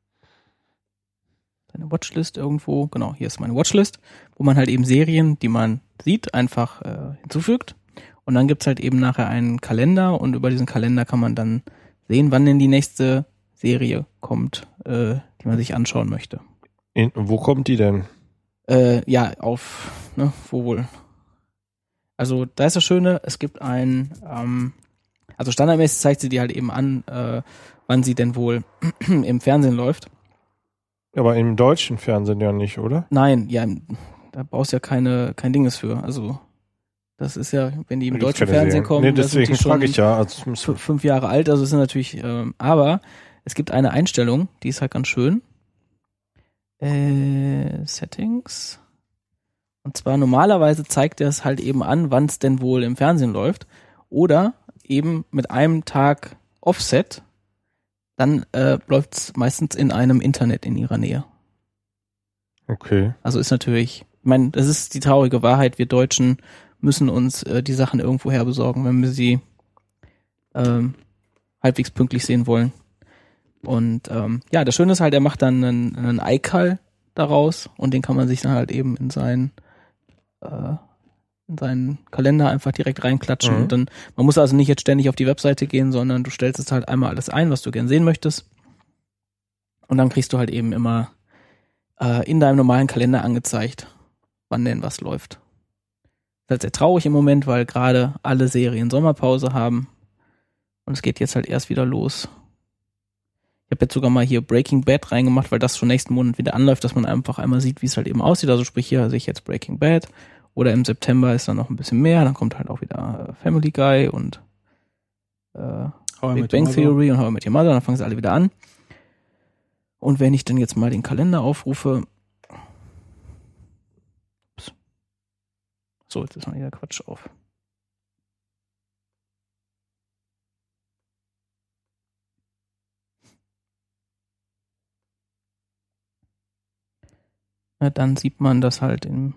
Speaker 1: seine Watchlist irgendwo, genau, hier ist meine Watchlist, wo man halt eben Serien, die man sieht, einfach äh, hinzufügt. Und dann gibt's halt eben nachher einen Kalender und über diesen Kalender kann man dann sehen, wann denn die nächste Serie kommt, äh, die man sich anschauen möchte.
Speaker 2: In, wo kommt die denn?
Speaker 1: Äh, ja, auf, ne, wo wohl? Also da ist das Schöne, es gibt ein, ähm, also standardmäßig zeigt sie dir halt eben an, äh, wann sie denn wohl im Fernsehen läuft.
Speaker 2: Aber im deutschen Fernsehen ja nicht, oder?
Speaker 1: Nein, ja, da brauchst du ja keine, kein Dinges für. Also das ist ja, wenn die im
Speaker 2: Da gibt's
Speaker 1: deutschen
Speaker 2: keine
Speaker 1: Fernsehen
Speaker 2: Serien.
Speaker 1: kommen,
Speaker 2: Nee,
Speaker 1: da sind
Speaker 2: deswegen
Speaker 1: die schon
Speaker 2: frage ich ja. Also, es muss-
Speaker 1: f- fünf Jahre alt, also es sind natürlich, ähm, aber es gibt eine Einstellung, die ist halt ganz schön. Äh, Settings. Und zwar normalerweise zeigt er es halt eben an, wann es denn wohl im Fernsehen läuft. Oder eben mit einem Tag Offset, dann äh, läuft es meistens in einem Internet in ihrer Nähe.
Speaker 2: okay.
Speaker 1: Also ist natürlich, ich meine, das ist die traurige Wahrheit, wir Deutschen müssen uns äh, die Sachen irgendwo her besorgen, wenn wir sie ähm, halbwegs pünktlich sehen wollen. Und ähm, ja, das Schöne ist halt, er macht dann einen, einen iCal daraus und den kann man sich dann halt eben in seinen äh, in seinen Kalender einfach direkt reinklatschen.
Speaker 2: Mhm.
Speaker 1: Und dann, man muss also nicht jetzt ständig auf die Webseite gehen, sondern du stellst es halt einmal alles ein, was du gern sehen möchtest. Und dann kriegst du halt eben immer äh, in deinem normalen Kalender angezeigt, wann denn was läuft. Das ist halt sehr traurig im Moment, weil gerade alle Serien Sommerpause haben. Und es geht jetzt halt erst wieder los. Ich habe jetzt sogar mal hier Breaking Bad reingemacht, weil das schon nächsten Monat wieder anläuft, dass man einfach einmal sieht, wie es halt eben aussieht. Also sprich, hier sehe ich jetzt Breaking Bad. Oder im September ist dann noch ein bisschen mehr. Dann kommt halt auch wieder äh, Family Guy und äh,
Speaker 3: How I
Speaker 1: Big
Speaker 3: Met
Speaker 1: Bang
Speaker 3: Your Mother.
Speaker 1: Theory und How I Met Your Mother. Dann fangen sie alle wieder an. Und wenn ich dann jetzt mal den Kalender aufrufe. Ups. So, jetzt ist mal wieder Quatsch auf. Na, dann sieht man das halt im.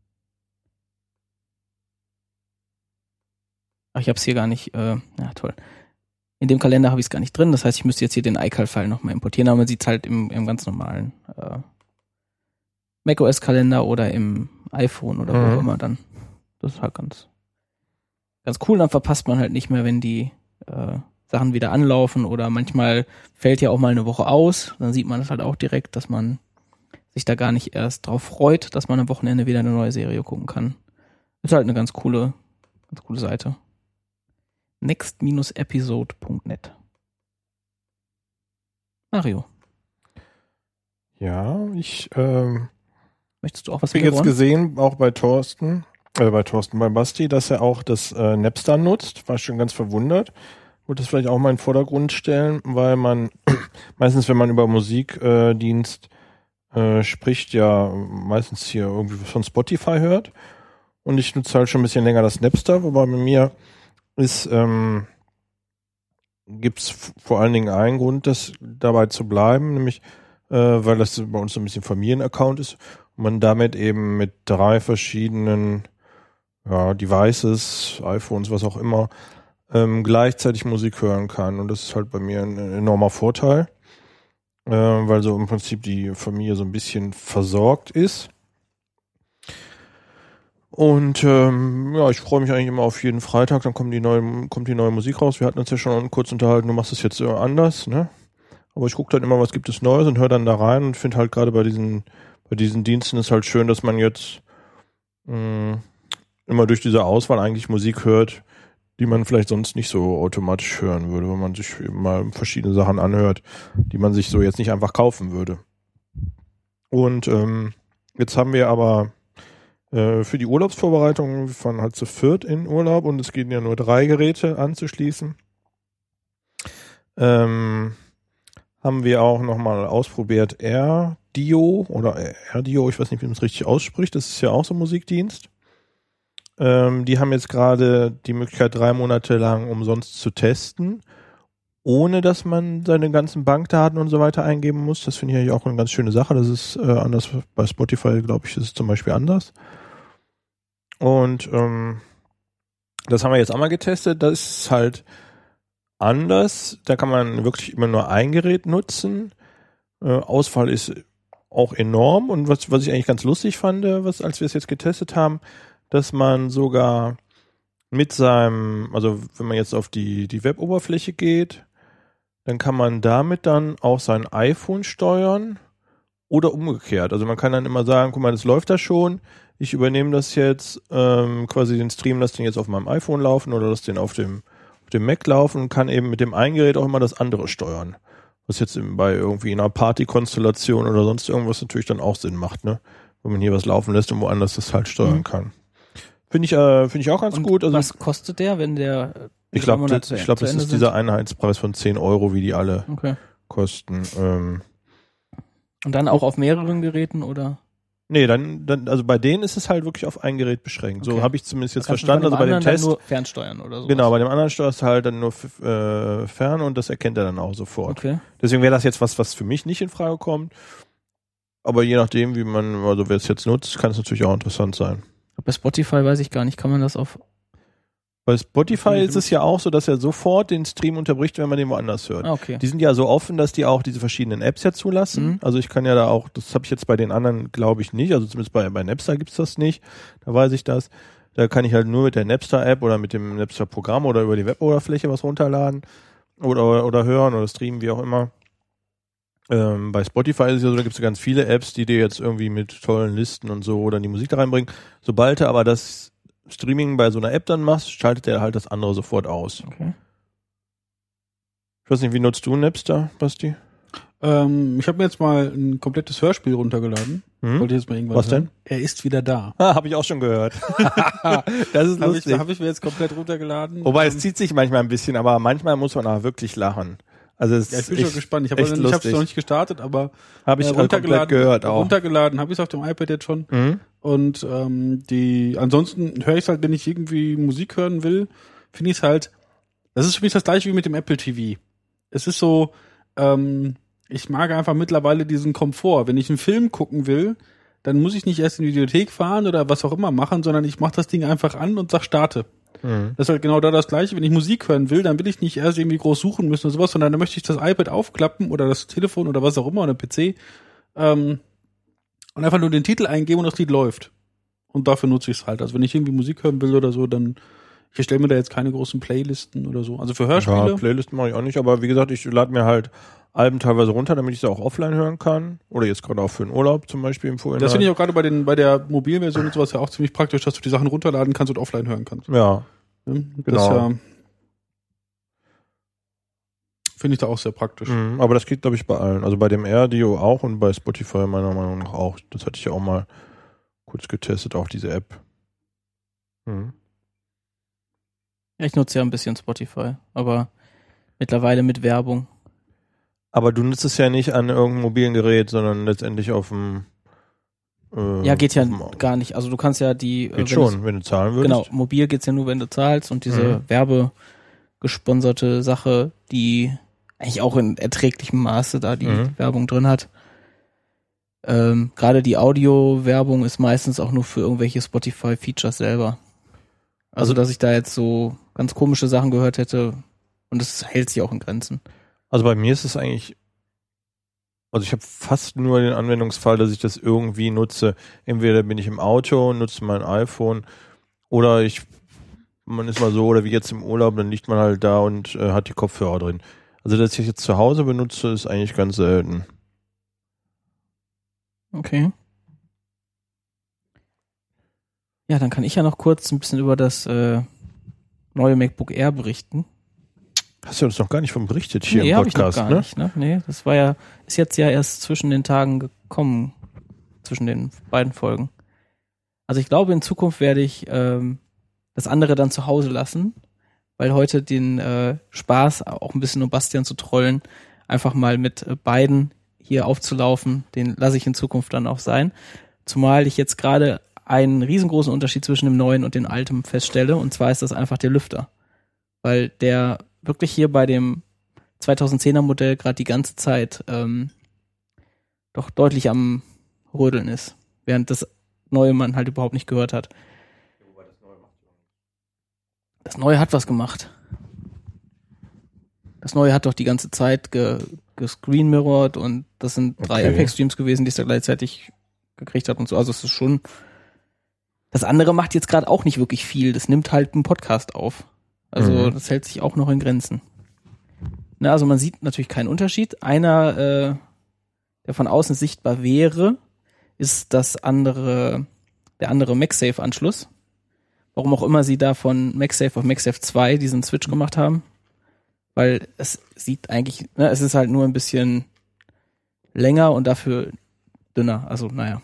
Speaker 1: Ach, ich hab's hier gar nicht. Äh, ja, toll. In dem Kalender habe ich es gar nicht drin. Das heißt, ich müsste jetzt hier den iCal-File nochmal importieren, aber man sieht es halt im, im ganz normalen äh, macOS-Kalender oder im iPhone oder wo
Speaker 2: Mhm.
Speaker 1: auch immer dann. Das ist halt ganz, ganz cool. Dann verpasst man halt nicht mehr, wenn die äh, Sachen wieder anlaufen oder manchmal fällt ja auch mal eine Woche aus. Dann sieht man das halt auch direkt, dass man sich da gar nicht erst drauf freut, dass man am Wochenende wieder eine neue Serie gucken kann. Ist halt eine ganz coole, ganz coole Seite. next dash episode punkt net. Mario.
Speaker 2: Ja, ich ähm,
Speaker 1: Möchtest du auch was
Speaker 2: habe jetzt gesehen, auch bei Thorsten, äh, bei Thorsten, bei Basti, dass er auch das äh, Napster nutzt. War schon ganz verwundert. Wollte das vielleicht auch mal in den Vordergrund stellen, weil man meistens, wenn man über Musikdienst äh, spricht, ja meistens hier irgendwie von Spotify hört. Und ich nutze halt schon ein bisschen länger das Napster, wobei bei mir ist, ähm, gibt's f- vor allen Dingen einen Grund, das dabei zu bleiben, nämlich äh, weil das bei uns so ein bisschen Familienaccount ist und man damit eben mit drei verschiedenen ja, Devices, iPhones, was auch immer, ähm, gleichzeitig Musik hören kann. Und das ist halt bei mir ein enormer Vorteil, äh, weil so im Prinzip die Familie so ein bisschen versorgt ist. Und ähm, ja, ich freue mich eigentlich immer auf jeden Freitag, dann kommt die neue, kommt die neue Musik raus. Wir hatten uns ja schon kurz unterhalten, du machst es jetzt äh, anders, ne? Aber ich gucke dann immer, was gibt es Neues und höre dann da rein und finde halt gerade bei diesen, bei diesen Diensten ist halt schön, dass man jetzt mh, immer durch diese Auswahl eigentlich Musik hört, die man vielleicht sonst nicht so automatisch hören würde, wenn man sich eben mal verschiedene Sachen anhört, die man sich so jetzt nicht einfach kaufen würde. Und ähm, jetzt haben wir aber äh, für die Urlaubsvorbereitung, wir fahren halt zu viert in Urlaub und es gehen ja nur drei Geräte anzuschließen. Ähm, haben wir auch nochmal ausprobiert AirDio oder AirDio, ich weiß nicht, wie man es richtig ausspricht, das ist ja auch so ein Musikdienst. Ähm, die haben jetzt gerade die Möglichkeit, drei Monate lang umsonst zu testen, ohne dass man seine ganzen Bankdaten und so weiter eingeben muss. Das finde ich eigentlich auch eine ganz schöne Sache. Das ist äh, anders. Bei Spotify, glaube ich, ist es zum Beispiel anders. Und ähm, das haben wir jetzt einmal getestet. Das ist halt anders. Da kann man wirklich immer nur ein Gerät nutzen. Äh, Auswahl ist auch enorm. Und was, was ich eigentlich ganz lustig fand, was, als wir es jetzt getestet haben, dass man sogar mit seinem, also wenn man jetzt auf die, die Web-Oberfläche geht, dann kann man damit dann auch sein iPhone steuern oder umgekehrt. Also man kann dann immer sagen, guck mal, das läuft da schon, ich übernehme das jetzt, ähm, quasi den Stream, lass den jetzt auf meinem iPhone laufen oder lass den auf dem, auf dem Mac laufen und kann eben mit dem einen Gerät auch immer das andere steuern. Was jetzt eben bei irgendwie einer Party-Konstellation oder sonst irgendwas natürlich dann auch Sinn macht, ne? Wenn man hier was laufen lässt und woanders das halt steuern mhm. kann. Finde ich, äh, finde ich auch ganz
Speaker 1: und
Speaker 2: gut. Also
Speaker 1: was kostet der, wenn der
Speaker 2: Ich glaube, ich glaube, das ist dieser Einheitspreis von zehn Euro, wie die alle
Speaker 1: okay.
Speaker 2: kosten. Ähm,
Speaker 1: und dann auch auf mehreren Geräten, oder?
Speaker 2: Nee, dann, dann, also bei denen ist es halt wirklich auf ein Gerät beschränkt. Okay. So habe ich zumindest jetzt verstanden.
Speaker 1: Also
Speaker 2: bei dem Test.
Speaker 1: Nur fernsteuern oder so.
Speaker 2: Genau, bei dem anderen steuerst du halt dann nur äh, fern und das erkennt er dann auch sofort.
Speaker 1: Okay.
Speaker 2: Deswegen wäre das jetzt was, was für mich nicht in Frage kommt. Aber je nachdem, wie man, also wer es jetzt nutzt, kann es natürlich auch interessant sein.
Speaker 1: Bei Spotify weiß ich gar nicht, kann man das auf...
Speaker 2: Bei Spotify ist es ja auch so, dass er sofort den Stream unterbricht, wenn man den woanders hört.
Speaker 1: Ah, okay.
Speaker 2: Die sind ja so offen, dass die auch diese verschiedenen Apps ja zulassen. Mhm. Also ich kann ja da auch, das habe ich jetzt bei den anderen, glaube ich, nicht. Also zumindest bei, bei Napster gibt's das nicht. Da weiß ich das. Da kann ich halt nur mit der Napster-App oder mit dem Napster-Programm oder über die Web-Oberfläche was runterladen oder, oder hören oder streamen, wie auch immer. Ähm, bei Spotify ist es ja so, da gibt es ja ganz viele Apps, die dir jetzt irgendwie mit tollen Listen und so oder die Musik da reinbringen. Sobald du aber das Streaming bei so einer App dann machst, schaltet er halt das andere sofort aus.
Speaker 1: Okay.
Speaker 2: Ich weiß nicht, wie nutzt du Napster, Basti?
Speaker 3: Ähm, ich habe mir jetzt mal ein komplettes Hörspiel runtergeladen.
Speaker 2: Hm?
Speaker 3: Wollte ich jetzt mal irgendwas
Speaker 2: Was
Speaker 3: hören.
Speaker 2: denn?
Speaker 3: Er ist wieder da.
Speaker 2: Ah, habe ich auch schon gehört. Das ist
Speaker 3: Habe
Speaker 2: lustig.
Speaker 3: ich, hab ich mir jetzt komplett runtergeladen.
Speaker 2: Wobei es zieht sich manchmal ein bisschen, aber manchmal muss man auch wirklich lachen. Also es
Speaker 3: ja, ich bin
Speaker 2: ist
Speaker 3: schon gespannt. Ich habe es noch nicht gestartet, aber
Speaker 2: habe ich
Speaker 3: äh, runtergeladen,
Speaker 2: gehört auch.
Speaker 3: Runtergeladen habe ich es auf dem iPad jetzt schon.
Speaker 2: Mhm.
Speaker 3: Und ähm, die ansonsten höre ich es halt, wenn ich irgendwie Musik hören will, finde ich es halt, das ist für mich das gleiche wie mit dem Apple T V. Es ist so, ähm, ich mag einfach mittlerweile diesen Komfort. Wenn ich einen Film gucken will, dann muss ich nicht erst in die Videothek fahren oder was auch immer machen, sondern ich mache das Ding einfach an und sag starte. Mhm. Das ist halt genau da das Gleiche. Wenn ich Musik hören will, dann will ich nicht erst irgendwie groß suchen müssen oder sowas, sondern dann möchte ich das iPad aufklappen oder das Telefon oder was auch immer oder P C ähm, und einfach nur den Titel eingeben und das Lied läuft. Und dafür nutze ich es halt. Also wenn ich irgendwie Musik hören will oder so, dann ich erstelle mir da jetzt keine großen Playlisten oder so. Also für Hörspiele.
Speaker 2: Ja, Playlisten mache ich auch nicht, aber wie gesagt, ich lade mir halt Alben teilweise runter, damit ich sie auch offline hören kann. Oder jetzt gerade auch für den Urlaub zum Beispiel im Vorhinein.
Speaker 3: Das finde ich auch gerade bei den bei der Mobilversion und sowas ja auch ziemlich praktisch, dass du die Sachen runterladen kannst und offline hören kannst.
Speaker 2: Ja,
Speaker 3: Ja, das
Speaker 2: genau.
Speaker 3: ja, finde ich da auch sehr praktisch.
Speaker 2: Mhm, aber das geht, glaube ich, bei allen. Also bei dem AirDio auch und bei Spotify meiner Meinung nach auch. Das hatte ich ja auch mal kurz getestet, auch diese App. Mhm.
Speaker 1: Ich nutze ja ein bisschen Spotify, aber mittlerweile mit Werbung.
Speaker 2: Aber du nutzt es ja nicht an irgendeinem mobilen Gerät, sondern letztendlich auf dem äh,
Speaker 1: Ja, geht ja
Speaker 2: auf dem,
Speaker 1: gar nicht. Also du kannst ja die...
Speaker 2: Geht schon, wenn du zahlen würdest.
Speaker 1: Genau, mobil geht's ja nur, wenn du zahlst und diese
Speaker 2: Mhm.
Speaker 1: werbegesponserte Sache, die eigentlich auch in erträglichem Maße da die
Speaker 2: Mhm.
Speaker 1: Werbung drin hat. Ähm, gerade die Audio-Werbung ist meistens auch nur für irgendwelche Spotify-Features selber. Also,
Speaker 2: Also-
Speaker 1: dass ich da jetzt so ganz komische Sachen gehört hätte und es hält sich auch in Grenzen.
Speaker 2: Also bei mir ist es eigentlich, also ich habe fast nur den Anwendungsfall, dass ich das irgendwie nutze. Entweder bin ich im Auto, nutze mein iPhone oder ich, man ist mal so, oder wie jetzt im Urlaub, dann liegt man halt da und äh, hat die Kopfhörer drin. Also dass ich jetzt zu Hause benutze, ist eigentlich ganz selten.
Speaker 1: Okay. Ja, dann kann ich ja noch kurz ein bisschen über das äh, neue MacBook Air berichten.
Speaker 2: Hast du uns noch gar nicht von berichtet hier
Speaker 1: nee,
Speaker 2: im
Speaker 1: hab ich noch
Speaker 2: Podcast,
Speaker 1: gar
Speaker 2: ne?
Speaker 1: nicht, ne? Nee, das war ja, ist jetzt ja erst zwischen den Tagen gekommen, zwischen den beiden Folgen. Also ich glaube, in Zukunft werde ich ähm, das andere dann zu Hause lassen, weil heute den äh, Spaß, auch ein bisschen um Bastian zu trollen, einfach mal mit äh, beiden hier aufzulaufen, den lasse ich in Zukunft dann auch sein. Zumal ich jetzt gerade einen riesengroßen Unterschied zwischen dem neuen und dem alten feststelle, und zwar ist das einfach der Lüfter. Weil der wirklich hier bei dem zweitausendzehner Modell gerade die ganze Zeit ähm, doch deutlich am Rödeln ist, während das neue man halt überhaupt nicht gehört hat. Das neue hat was gemacht. Das neue hat doch die ganze Zeit ge, gescreenmirrored und das sind drei
Speaker 2: Okay.
Speaker 1: Apex-Streams gewesen, die es da gleichzeitig gekriegt hat und so. Also es ist schon. Das andere macht jetzt gerade auch nicht wirklich viel. Das nimmt halt einen Podcast auf. Also
Speaker 2: Mhm.
Speaker 1: das hält sich auch noch in Grenzen. Na, also man sieht natürlich keinen Unterschied. Einer, äh, der von außen sichtbar wäre, ist das andere, der andere MagSafe-Anschluss. Warum auch immer sie da von MagSafe auf MagSafe zwei diesen Switch gemacht haben. Weil es sieht eigentlich, ne, es ist halt nur ein bisschen länger und dafür dünner. Also, naja.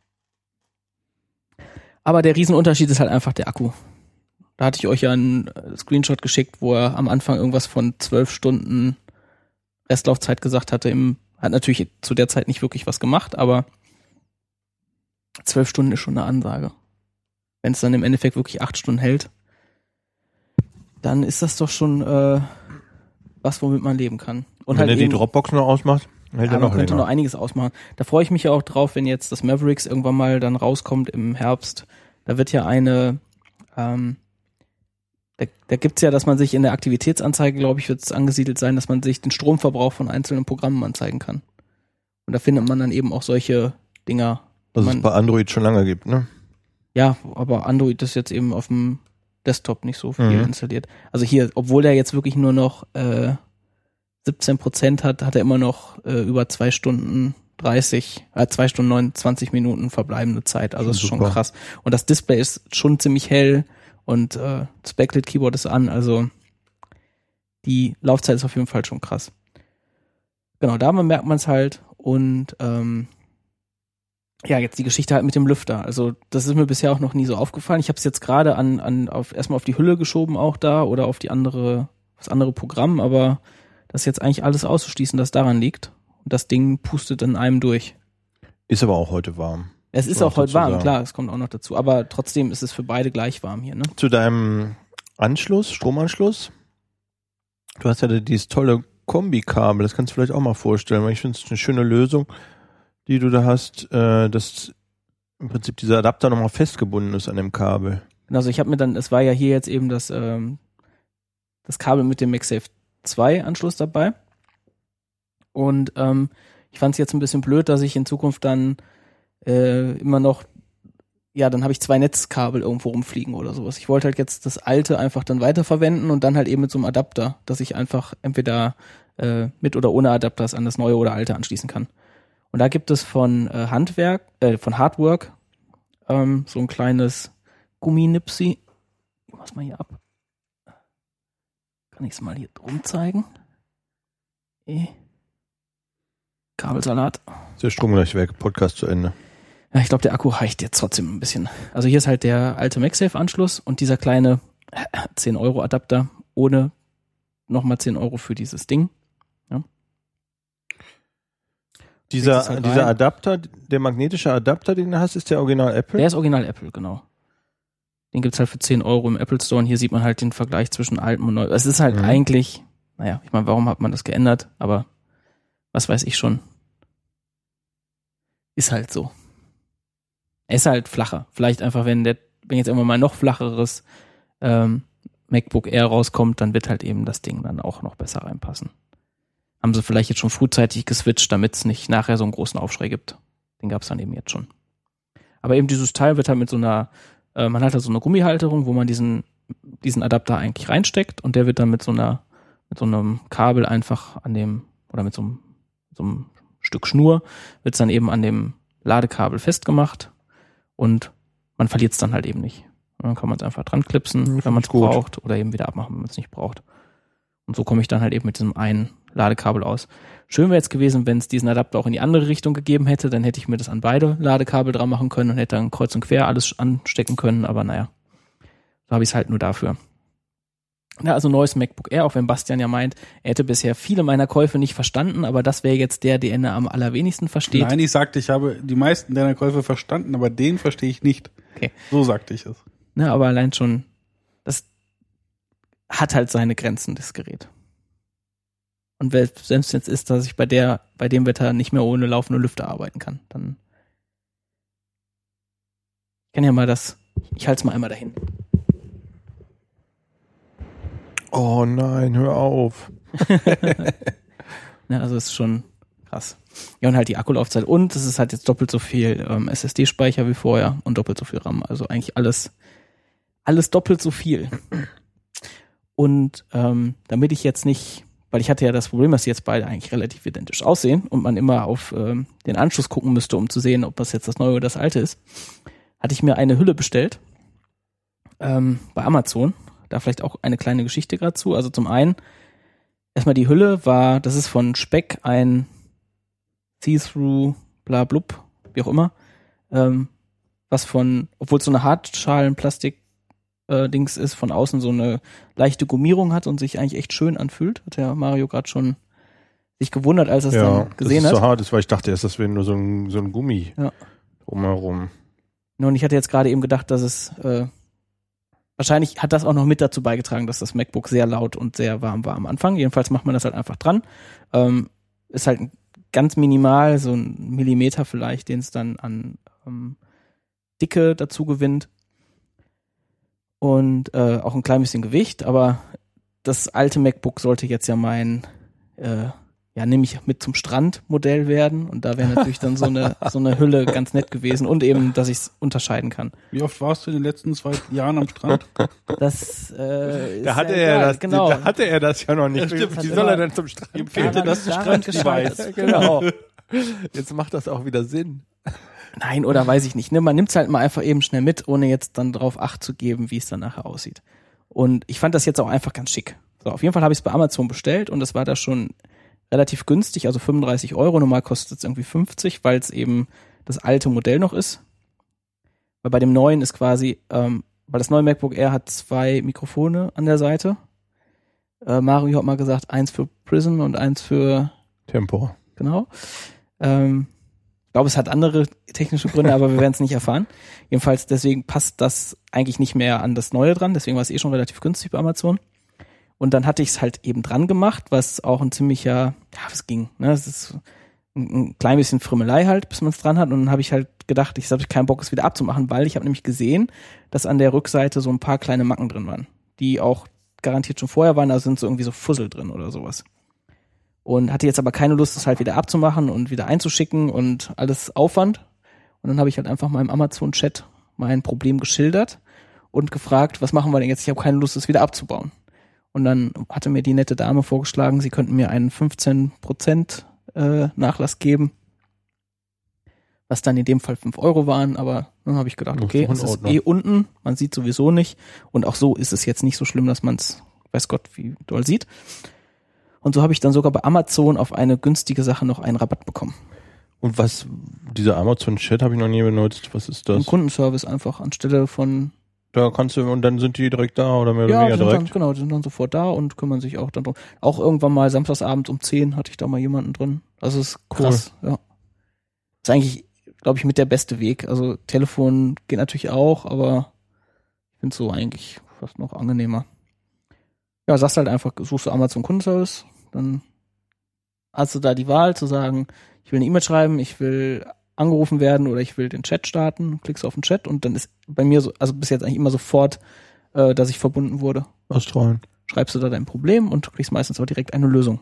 Speaker 1: Aber der Riesenunterschied ist halt einfach der Akku. Da hatte ich euch ja einen Screenshot geschickt, wo er am Anfang irgendwas von zwölf Stunden Restlaufzeit gesagt hatte. Im, hat natürlich zu der Zeit nicht wirklich was gemacht, aber zwölf Stunden ist schon eine Ansage. Wenn es dann im Endeffekt wirklich acht Stunden hält, dann ist das doch schon äh, was, womit man leben kann. Und
Speaker 2: Und wenn
Speaker 1: halt
Speaker 2: er die
Speaker 1: eben,
Speaker 2: Dropbox noch ausmacht, hält
Speaker 1: ja,
Speaker 2: er
Speaker 1: man
Speaker 2: noch
Speaker 1: könnte
Speaker 2: länger.
Speaker 1: noch einiges ausmachen. Da freue ich mich ja auch drauf, wenn jetzt das Mavericks irgendwann mal dann rauskommt im Herbst. Da wird ja eine, ähm, da, da gibt's ja, dass man sich in der Aktivitätsanzeige, glaube ich, wird es angesiedelt sein, dass man sich den Stromverbrauch von einzelnen Programmen anzeigen kann. Und da findet man dann eben auch solche Dinger.
Speaker 2: Was
Speaker 1: man,
Speaker 2: es bei Android schon lange gibt, ne?
Speaker 1: Ja, aber Android ist jetzt eben auf dem Desktop nicht so viel
Speaker 2: Mhm.
Speaker 1: installiert. Also hier, obwohl der jetzt wirklich nur noch äh, siebzehn Prozent hat, hat er immer noch äh, über zwei Stunden dreißig, äh, zwei Stunden neunundzwanzig Minuten verbleibende Zeit. Also
Speaker 2: Schon
Speaker 1: ist schon
Speaker 2: super.
Speaker 1: krass. Und das Display ist schon ziemlich hell und äh, das Backlit-Keyboard ist an. Also die Laufzeit ist auf jeden Fall schon krass. Genau, da merkt man es halt. Und ähm, ja, jetzt die Geschichte halt mit dem Lüfter. Also das ist mir bisher auch noch nie so aufgefallen. Ich habe es jetzt gerade an, an auf erstmal auf die Hülle geschoben auch da oder auf die andere, das andere Programm, aber das ist jetzt eigentlich alles auszuschließen, dass daran liegt. Und das Ding pustet in einem durch.
Speaker 2: Ist aber auch heute warm.
Speaker 1: Es ist
Speaker 2: man
Speaker 1: auch
Speaker 2: auch
Speaker 1: heute
Speaker 2: dazu
Speaker 1: warm,
Speaker 2: sagen.
Speaker 1: klar, es kommt auch noch dazu. Aber trotzdem ist es für beide gleich warm hier, ne?
Speaker 2: Zu deinem Anschluss, Stromanschluss. Du hast ja dieses tolle Kombikabel, das kannst du vielleicht auch mal vorstellen, weil ich finde es eine schöne Lösung, die du da hast, äh, dass im Prinzip dieser Adapter nochmal festgebunden ist an dem Kabel.
Speaker 1: Also ich habe mir dann, es war ja hier jetzt eben das, ähm, das Kabel mit dem MagSafe zwei Anschluss dabei. Und ähm, ich fand es jetzt ein bisschen blöd, dass ich in Zukunft dann äh, immer noch ja, dann habe ich zwei Netzkabel irgendwo rumfliegen oder sowas. Ich wollte halt jetzt das alte einfach dann weiterverwenden und dann halt eben mit so einem Adapter, dass ich einfach entweder äh, mit oder ohne Adapter an das neue oder alte anschließen kann. Und da gibt es von äh, Handwerk, äh, von Hardwork ähm, so ein kleines Gumminipsi. Ich mach's mal hier ab. Kann ich es mal hier drum zeigen? Eh. Kabelsalat.
Speaker 2: Ist der Strom gleich weg, Podcast zu Ende.
Speaker 1: Ja, ich glaube, der Akku reicht jetzt trotzdem ein bisschen. Also hier ist halt der alte MagSafe-Anschluss und dieser kleine zehn Euro Adapter ohne nochmal zehn Euro für dieses Ding. Ja.
Speaker 2: Dieser,
Speaker 1: halt
Speaker 2: dieser Adapter, der magnetische Adapter, den du hast, ist der Original Apple?
Speaker 1: Der ist Original Apple, genau. Den gibt's halt für zehn Euro im Apple Store und hier sieht man halt den Vergleich zwischen altem und neu. Es ist halt mhm. eigentlich, naja, ich meine, warum hat man das geändert? Aber was weiß ich schon. Ist halt so. Er ist halt flacher. Vielleicht einfach, wenn der, wenn jetzt immer mal noch flacheres ähm, MacBook Air rauskommt, dann wird halt eben das Ding dann auch noch besser reinpassen. Haben sie vielleicht jetzt schon frühzeitig geswitcht, damit es nicht nachher so einen großen Aufschrei gibt. Den gab es dann eben jetzt schon. Aber eben dieses Teil wird halt mit so einer, äh, man hat halt so eine Gummihalterung, wo man diesen diesen Adapter eigentlich reinsteckt und der wird dann mit so einer mit so einem Kabel einfach an dem, oder mit so einem, so einem Stück Schnur, wird es dann eben an dem Ladekabel festgemacht. Und man verliert es dann halt eben nicht. Und dann kann man es einfach dran klipsen, ja, wenn man es braucht, oder eben wieder abmachen, wenn man es nicht braucht. Und so komme ich dann halt eben mit diesem einen Ladekabel aus. Schön wäre jetzt gewesen, wenn es diesen Adapter auch in die andere Richtung gegeben hätte, dann hätte ich mir das an beide Ladekabel dran machen können und hätte dann kreuz und quer alles anstecken können, aber naja, so habe ich es halt nur dafür. Ja, also neues MacBook Air, auch wenn Bastian ja meint, er hätte bisher viele meiner Käufe nicht verstanden, aber das wäre jetzt der, den er am allerwenigsten versteht.
Speaker 3: Nein, ich sagte, ich habe die meisten deiner Käufe verstanden, aber den verstehe ich nicht.
Speaker 1: Okay.
Speaker 3: So sagte ich es.
Speaker 1: Na, aber allein schon, das hat halt seine Grenzen, das Gerät. Und selbst wenn es jetzt ist, dass ich bei der, bei dem Wetter nicht mehr ohne laufende Lüfter arbeiten kann, dann ich kann ja mal das, ich halte es mal einmal dahin.
Speaker 2: Oh nein, hör auf.
Speaker 1: Ja, also ist schon krass. Ja, und halt die Akkulaufzeit. Und es ist halt jetzt doppelt so viel ähm, S S D-Speicher wie vorher und doppelt so viel RAM. Also eigentlich alles, alles doppelt so viel. Und ähm, damit ich jetzt nicht, weil ich hatte ja das Problem, dass die jetzt beide eigentlich relativ identisch aussehen und man immer auf ähm, den Anschluss gucken müsste, um zu sehen, ob das jetzt das neue oder das alte ist, hatte ich mir eine Hülle bestellt ähm, bei Amazon. Da vielleicht auch eine kleine Geschichte gerade zu. Also zum einen, erstmal die Hülle war, das ist von Speck ein See-Through, bla blub, wie auch immer, ähm, was von, obwohl es so eine Hartschalen-Plastik-Dings ist, von außen so eine leichte Gummierung hat und sich eigentlich echt schön anfühlt. Hat ja Mario gerade schon sich gewundert, als er es
Speaker 2: ja,
Speaker 1: dann gesehen
Speaker 2: hat. Ja,
Speaker 1: hat.
Speaker 2: so hart ist, weil ich dachte erst, das wäre nur so ein, so ein Gummi
Speaker 1: ja.
Speaker 2: drumherum.
Speaker 1: Und ich hatte jetzt gerade eben gedacht, dass es äh, wahrscheinlich hat das auch noch mit dazu beigetragen, dass das MacBook sehr laut und sehr warm war am Anfang. Jedenfalls macht man das halt einfach dran. Ähm, ist halt ganz minimal, so ein Millimeter vielleicht, den es dann an ähm, Dicke dazu gewinnt. Und äh, auch ein klein bisschen Gewicht. Aber das alte MacBook sollte jetzt ja mein, äh, ja, nehme ich mit zum Strand-Modell werden. Und da wäre natürlich dann so eine so eine Hülle ganz nett gewesen. Und eben, dass ich es unterscheiden kann.
Speaker 3: Wie oft warst du in den letzten zwei Jahren am Strand?
Speaker 1: Das äh, ist
Speaker 2: da hatte
Speaker 1: ja
Speaker 2: er
Speaker 1: egal,
Speaker 2: das,
Speaker 1: genau.
Speaker 2: Da hatte er das ja noch nicht.
Speaker 3: Ja, stimmt.
Speaker 2: Wie soll er denn zum Strand
Speaker 3: Ihm fehlte das Strand-Device.
Speaker 1: Genau.
Speaker 2: Jetzt macht das auch wieder Sinn.
Speaker 1: Nein, oder weiß ich nicht. Ne? Man nimmt es halt mal einfach eben schnell mit, ohne jetzt dann drauf Acht zu geben, wie es dann nachher aussieht. Und ich fand das jetzt auch einfach ganz schick. So, auf jeden Fall habe ich es bei Amazon bestellt und das war da schon relativ günstig, also fünfunddreißig Euro. Normal kostet es irgendwie fünfzig, weil es eben das alte Modell noch ist. Weil bei dem neuen ist quasi, ähm, weil das neue MacBook Air hat zwei Mikrofone an der Seite. Äh, Mario hat mal gesagt, eins für Prism und eins für
Speaker 2: Tempo.
Speaker 1: Genau. Ähm, ich glaube, es hat andere technische Gründe, aber wir werden es nicht erfahren. Jedenfalls deswegen passt das eigentlich nicht mehr an das Neue dran. Deswegen war es eh schon relativ günstig bei Amazon. Und dann hatte ich es halt eben dran gemacht, was auch ein ziemlicher, ja, was ging, ne? Es ist ein, ein klein bisschen Frümmelei halt, bis man es dran hat. Und dann habe ich halt gedacht, ich habe keinen Bock, es wieder abzumachen, weil ich habe nämlich gesehen, dass an der Rückseite so ein paar kleine Macken drin waren, die auch garantiert schon vorher waren, da sind so irgendwie so Fussel drin oder sowas. Und hatte jetzt aber keine Lust, es halt wieder abzumachen und wieder einzuschicken und alles Aufwand. Und dann habe ich halt einfach mal im Amazon-Chat mein Problem geschildert und gefragt, was machen wir denn jetzt? Ich habe keine Lust, es wieder abzubauen. Und dann hatte mir die nette Dame vorgeschlagen, sie könnten mir einen fünfzehn Prozent äh, Nachlass geben, was dann in dem Fall fünf Euro waren, aber dann habe ich gedacht, okay, es ist eh unten, man sieht sowieso nicht und auch so ist es jetzt nicht so schlimm, dass man es, weiß Gott, wie doll sieht. Und so habe ich dann sogar bei Amazon auf eine günstige Sache noch einen Rabatt bekommen.
Speaker 2: Und was, dieser Amazon-Chat habe ich noch nie benutzt, was ist das?
Speaker 1: Ein Kundenservice einfach anstelle von...
Speaker 2: Da kannst du, und dann sind die direkt da oder mehr oder
Speaker 1: ja,
Speaker 2: weniger
Speaker 1: die sind
Speaker 2: direkt?
Speaker 1: Dann, genau, die sind dann sofort da und kümmern sich auch dann drum. Auch irgendwann mal samstagsabends um zehn hatte ich da mal jemanden drin. Also ist krass, cool. Ja. Ist eigentlich, glaube ich, mit der beste Weg. Also Telefon geht natürlich auch, aber ich finde es so eigentlich fast noch angenehmer. Ja, sagst halt einfach, suchst du Amazon Kundenservice, dann hast du da die Wahl zu sagen, ich will eine E-Mail schreiben, ich will angerufen werden oder ich will den Chat starten, klickst auf den Chat und dann ist bei mir so, also bis jetzt eigentlich immer sofort, äh, dass ich verbunden wurde.
Speaker 2: Was toll.
Speaker 1: Schreibst du da dein Problem und kriegst meistens auch direkt eine Lösung.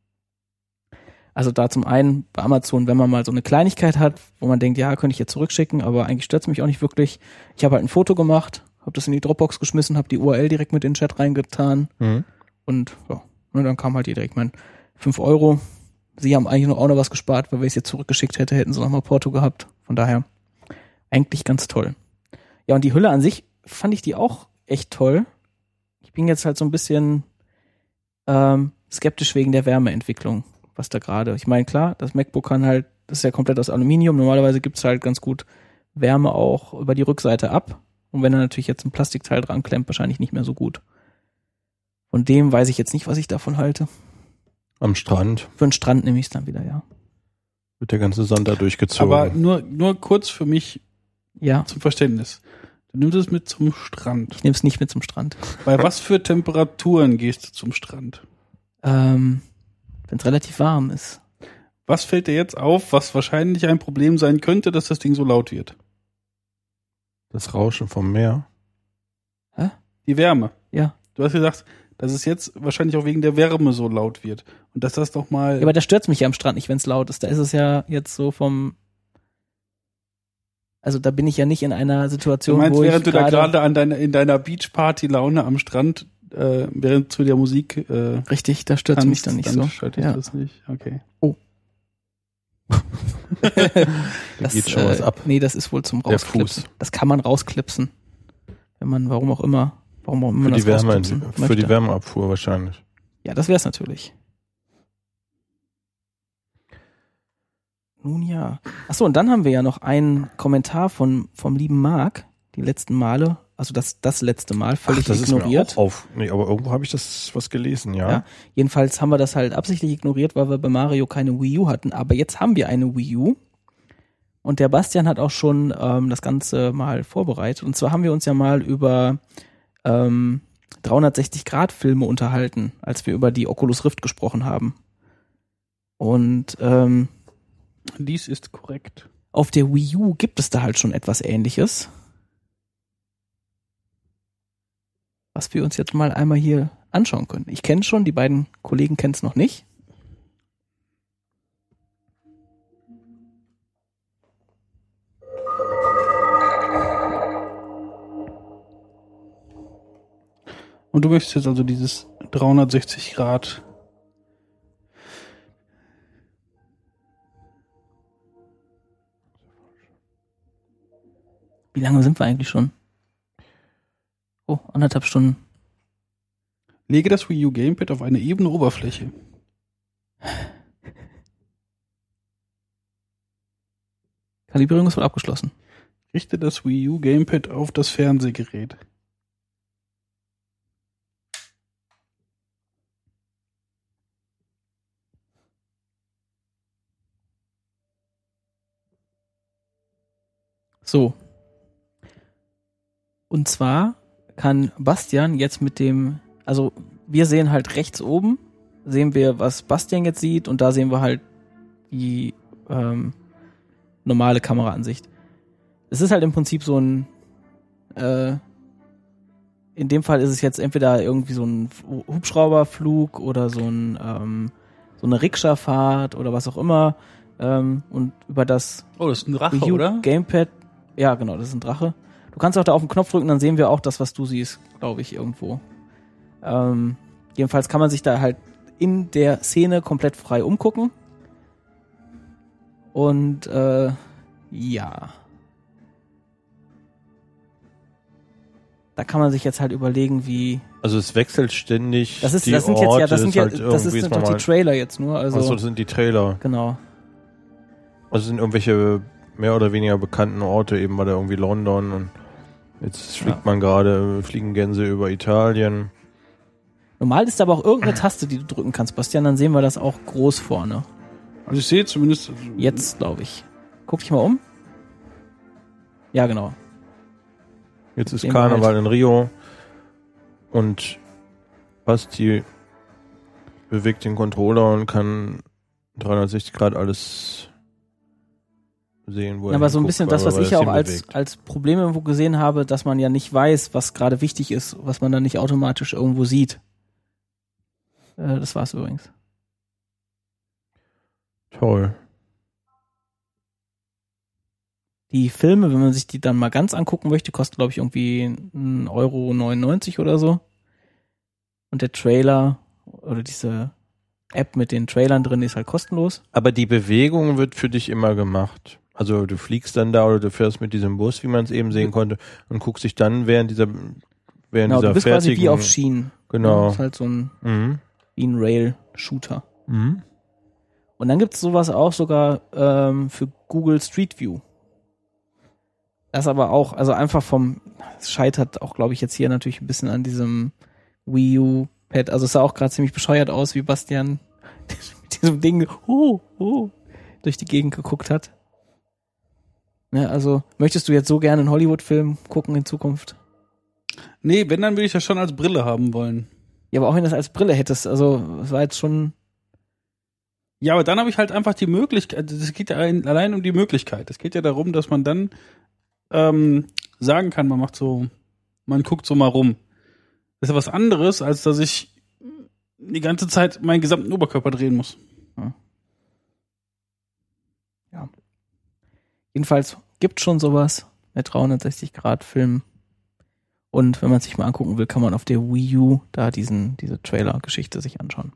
Speaker 1: Also da zum einen bei Amazon, wenn man mal so eine Kleinigkeit hat, wo man denkt, ja, könnte ich jetzt zurückschicken, aber eigentlich stört's mich auch nicht wirklich. Ich habe halt ein Foto gemacht, habe das in die Dropbox geschmissen, habe die U R L direkt mit in den Chat reingetan mhm. und ja, und dann kam halt direkt mein fünf Euro. Sie haben eigentlich noch auch noch was gespart, weil wenn ich es jetzt zurückgeschickt hätte, hätten sie noch mal Porto gehabt. Von daher eigentlich ganz toll. Ja, und die Hülle an sich fand ich die auch echt toll. Ich bin jetzt halt so ein bisschen ähm, skeptisch wegen der Wärmeentwicklung, was da gerade. Ich meine, klar, das MacBook kann halt, das ist ja komplett aus Aluminium. Normalerweise gibt's halt ganz gut Wärme auch über die Rückseite ab. Und wenn er natürlich jetzt ein Plastikteil dran klemmt, wahrscheinlich nicht mehr so gut. Von dem weiß ich jetzt nicht, was ich davon halte.
Speaker 2: Am Strand.
Speaker 1: Für den Strand nehme ich es dann wieder, ja.
Speaker 2: Wird der ganze Sand da durchgezogen.
Speaker 3: Aber nur, nur kurz für mich
Speaker 1: ja.
Speaker 3: zum Verständnis. Du nimmst es mit zum Strand.
Speaker 1: Ich nehme es nicht mit zum Strand.
Speaker 3: Bei was für Temperaturen gehst du zum Strand?
Speaker 1: Ähm, wenn es relativ warm ist.
Speaker 3: Was fällt dir jetzt auf, was wahrscheinlich ein Problem sein könnte, dass das Ding so laut wird?
Speaker 2: Das Rauschen vom Meer.
Speaker 3: Hä? Die Wärme.
Speaker 1: Ja.
Speaker 3: Du hast gesagt, dass es jetzt wahrscheinlich auch wegen der Wärme so laut wird. Und dass das doch mal...
Speaker 1: Ja, aber da stört's mich ja am Strand nicht, wenn es laut ist. Da ist es ja jetzt so vom... Also da bin ich ja nicht in einer Situation,
Speaker 3: du meinst,
Speaker 1: wo ich
Speaker 3: während du da gerade an deiner, in deiner Beachparty-Laune am Strand, äh, während zu der Musik... Äh,
Speaker 1: richtig, da stört's
Speaker 3: tanzt,
Speaker 1: mich dann nicht
Speaker 3: dann
Speaker 1: so.
Speaker 3: stört dich
Speaker 1: ja.
Speaker 3: das nicht, okay.
Speaker 1: Oh.
Speaker 2: da geht schon
Speaker 1: äh,
Speaker 2: was ab.
Speaker 1: Nee, das ist wohl zum Rausklipsen. Das kann man rausklipsen. Wenn man, warum auch immer... Warum auch immer
Speaker 2: für
Speaker 1: das
Speaker 2: die Wärme,
Speaker 1: rausknipsen
Speaker 2: für die Wärmeabfuhr wahrscheinlich.
Speaker 1: Ja, das wär's natürlich. Nun ja. Achso, und dann haben wir ja noch einen Kommentar von vom lieben Marc, die letzten Male, also das das letzte Mal, völlig
Speaker 2: Ach, das
Speaker 1: ignoriert.
Speaker 2: Ist mir auch auf, nee, aber irgendwo habe ich das was gelesen, ja.
Speaker 1: ja. Jedenfalls haben wir das halt absichtlich ignoriert, weil wir bei Mario keine Wii U hatten, aber jetzt haben wir eine Wii U. Und der Bastian hat auch schon ähm, das Ganze mal vorbereitet. Und zwar haben wir uns ja mal über ähm, dreihundertsechzig Grad Filme unterhalten, als wir über die Oculus Rift gesprochen haben. Und ähm,
Speaker 3: dies ist korrekt.
Speaker 1: Auf der Wii U gibt es da halt schon etwas Ähnliches. Was wir uns jetzt mal einmal hier anschauen können. Ich kenne es schon, die beiden Kollegen kennen es noch nicht.
Speaker 3: Und du möchtest jetzt also dieses dreihundertsechzig Grad
Speaker 1: Wie lange sind wir eigentlich schon? Oh, anderthalb Stunden.
Speaker 3: Lege das Wii U Gamepad auf eine ebene Oberfläche.
Speaker 1: Kalibrierung ist wohl abgeschlossen.
Speaker 3: Richte das Wii U Gamepad auf das Fernsehgerät.
Speaker 1: So. Und zwar kann Bastian jetzt mit dem, also wir sehen halt rechts oben, sehen wir, was Bastian jetzt sieht und da sehen wir halt die ähm, normale Kameraansicht. Es ist halt im Prinzip so ein, äh, in dem Fall ist es jetzt entweder irgendwie so ein Hubschrauberflug oder so ein ähm, so eine Rikscha-Fahrt oder was auch immer ähm, und über das
Speaker 3: Oh, das ist ein Drache,
Speaker 1: Wii U
Speaker 3: oder?
Speaker 1: Gamepad. Ja, genau, das ist ein Drache. Du kannst auch da auf den Knopf drücken, dann sehen wir auch das, was du siehst, glaube ich, irgendwo. Ähm, jedenfalls kann man sich da halt in der Szene komplett frei umgucken. Und äh, ja. Da kann man sich jetzt halt überlegen, wie.
Speaker 2: Also es wechselt ständig.
Speaker 1: Das ist,
Speaker 2: die
Speaker 1: das sind
Speaker 2: Orte,
Speaker 1: jetzt ja, das sind ja,
Speaker 2: halt
Speaker 1: das ist, sind doch die Trailer jetzt nur. Also,
Speaker 2: Achso, das sind die Trailer.
Speaker 1: Genau.
Speaker 2: Also es sind irgendwelche mehr oder weniger bekannten Orte, eben war da irgendwie London und jetzt fliegt ja. man gerade, fliegen Gänse über Italien.
Speaker 1: Normal ist aber auch irgendeine Taste, die du drücken kannst, Bastian, dann sehen wir das auch groß vorne.
Speaker 3: Also ich sehe zumindest...
Speaker 1: Jetzt, glaube ich. Guck dich mal um. Ja, genau.
Speaker 2: Jetzt ist Karneval halt in Rio und Basti bewegt den Controller und kann dreihundertsechzig Grad alles sehen, wo er
Speaker 1: Aber so ein
Speaker 2: guckt,
Speaker 1: bisschen das, was ich ja auch als,
Speaker 2: bewegt.
Speaker 1: als Problem irgendwo gesehen habe, dass man ja nicht weiß, was gerade wichtig ist, was man dann nicht automatisch irgendwo sieht. Äh, das war's übrigens.
Speaker 2: Toll.
Speaker 1: Die Filme, wenn man sich die dann mal ganz angucken möchte, kosten, glaube ich, irgendwie ein Euro neunundneunzig oder so. Und der Trailer oder diese App mit den Trailern drin ist halt kostenlos.
Speaker 2: Aber die Bewegung wird für dich immer gemacht. Also du fliegst dann da oder du fährst mit diesem Bus, wie man es eben sehen konnte, und guckst dich dann während dieser während
Speaker 1: genau,
Speaker 2: dieser
Speaker 1: du bist
Speaker 2: fertigen...
Speaker 1: quasi wie auf Schienen.
Speaker 2: Genau.
Speaker 1: Das ist halt so ein,
Speaker 2: mhm.
Speaker 1: wie ein Rail-Shooter.
Speaker 2: Mhm.
Speaker 1: Und dann gibt es sowas auch sogar ähm, für Google Street View. Das aber auch, also einfach vom, es scheitert auch, glaube ich, jetzt hier natürlich ein bisschen an diesem Wii U-Pad. Also es sah auch gerade ziemlich bescheuert aus, wie Bastian mit diesem Ding oh, oh, durch die Gegend geguckt hat. Ja, also möchtest du jetzt so gerne einen Hollywood-Film gucken in Zukunft?
Speaker 3: Nee, wenn, dann würde ich das schon als Brille haben wollen.
Speaker 1: Ja, aber auch wenn du das als Brille hättest, also es war jetzt schon...
Speaker 3: Ja, aber dann habe ich halt einfach die Möglichkeit, es geht ja allein um die Möglichkeit. Es geht ja darum, dass man dann ähm, sagen kann, man macht so, man guckt so mal rum. Das ist ja was anderes, als dass ich die ganze Zeit meinen gesamten Oberkörper drehen muss.
Speaker 1: Ja. ja. Jedenfalls gibt schon sowas mit dreihundertsechzig Grad Film. Und wenn man sich mal angucken will, kann man auf der Wii U da diesen, diese Trailer-Geschichte sich anschauen.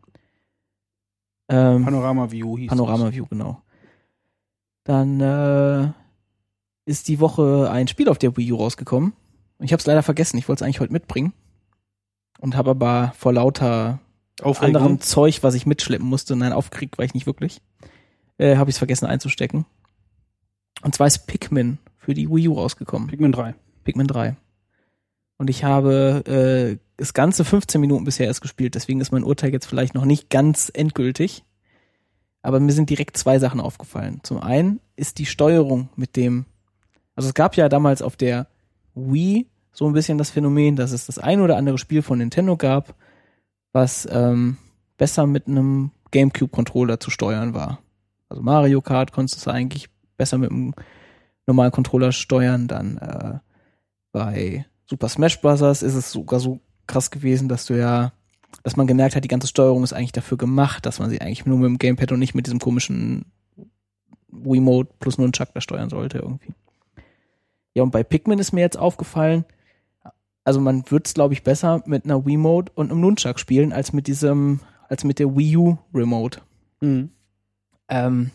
Speaker 1: Ähm,
Speaker 3: Panorama View hieß
Speaker 1: Panorama
Speaker 3: das.
Speaker 1: View, genau. Dann äh, ist die Woche ein Spiel auf der Wii U rausgekommen. Ich habe es leider vergessen. Ich wollte es eigentlich heute mitbringen. Und habe aber vor lauter
Speaker 3: Aufregung.
Speaker 1: anderem Zeug, was ich mitschleppen musste, nein, aufgeregt war ich nicht wirklich, äh, habe ich es vergessen einzustecken. Und zwar ist Pikmin für die Wii U rausgekommen.
Speaker 3: Pikmin drei.
Speaker 1: Pikmin drei. Und ich habe äh, das ganze fünfzehn Minuten bisher erst gespielt, deswegen ist mein Urteil jetzt vielleicht noch nicht ganz endgültig. Aber mir sind direkt zwei Sachen aufgefallen. Zum einen ist die Steuerung mit dem, also es gab ja damals auf der Wii so ein bisschen das Phänomen, dass es das ein oder andere Spiel von Nintendo gab, was ähm, besser mit einem GameCube-Controller zu steuern war. Also Mario Kart konntest du eigentlich besser mit einem normalen Controller steuern. Dann äh, bei Super Smash Bros. Ist es sogar so krass gewesen, dass du ja, dass man gemerkt hat, die ganze Steuerung ist eigentlich dafür gemacht, dass man sie eigentlich nur mit dem Gamepad und nicht mit diesem komischen Wiimote plus Nunchuck da steuern sollte irgendwie. Ja, und bei Pikmin ist mir jetzt aufgefallen, also man wird es, glaube ich, besser mit einer Wiimote und einem Nunchuck spielen, als mit diesem, als mit der Wii U Remote.
Speaker 3: Mhm.
Speaker 1: Ähm,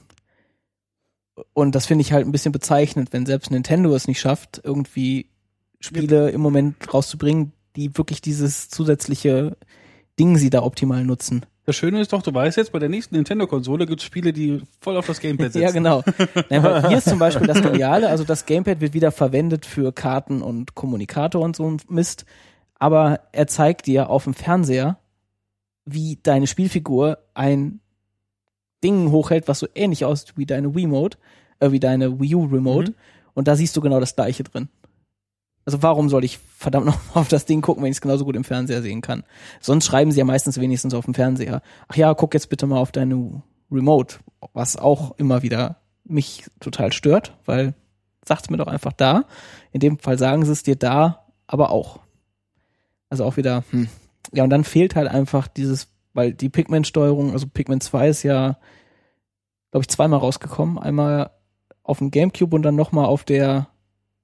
Speaker 1: und das finde ich halt ein bisschen bezeichnend, wenn selbst Nintendo es nicht schafft, irgendwie Spiele im Moment rauszubringen, die wirklich dieses zusätzliche Ding sie da optimal nutzen.
Speaker 3: Das Schöne ist doch, du weißt jetzt, bei der nächsten Nintendo-Konsole gibt es Spiele, die voll auf das Gamepad setzen.
Speaker 1: Ja, genau. Nein, weil hier ist zum Beispiel das Geniale, also das Gamepad wird wieder verwendet für Karten und Kommunikator und so ein Mist, aber er zeigt dir auf dem Fernseher, wie deine Spielfigur ein Ding hochhält, was so ähnlich aussieht wie deine Wiimote, äh, wie deine Wii U Remote, mhm. Und da siehst du genau das Gleiche drin. Also warum soll ich verdammt noch auf das Ding gucken, wenn ich es genauso gut im Fernseher sehen kann? Sonst schreiben sie ja meistens wenigstens auf dem Fernseher. Ach ja, guck jetzt bitte mal auf deine Remote, was auch immer wieder mich total stört, weil sagt's mir doch einfach da. In dem Fall sagen sie es dir da, aber auch. Also auch wieder, hm. Ja, und dann fehlt halt einfach dieses, weil die Pikmin-Steuerung, also Pikmin zwei ist ja, glaube ich, zweimal rausgekommen. Einmal auf dem GameCube und dann nochmal auf der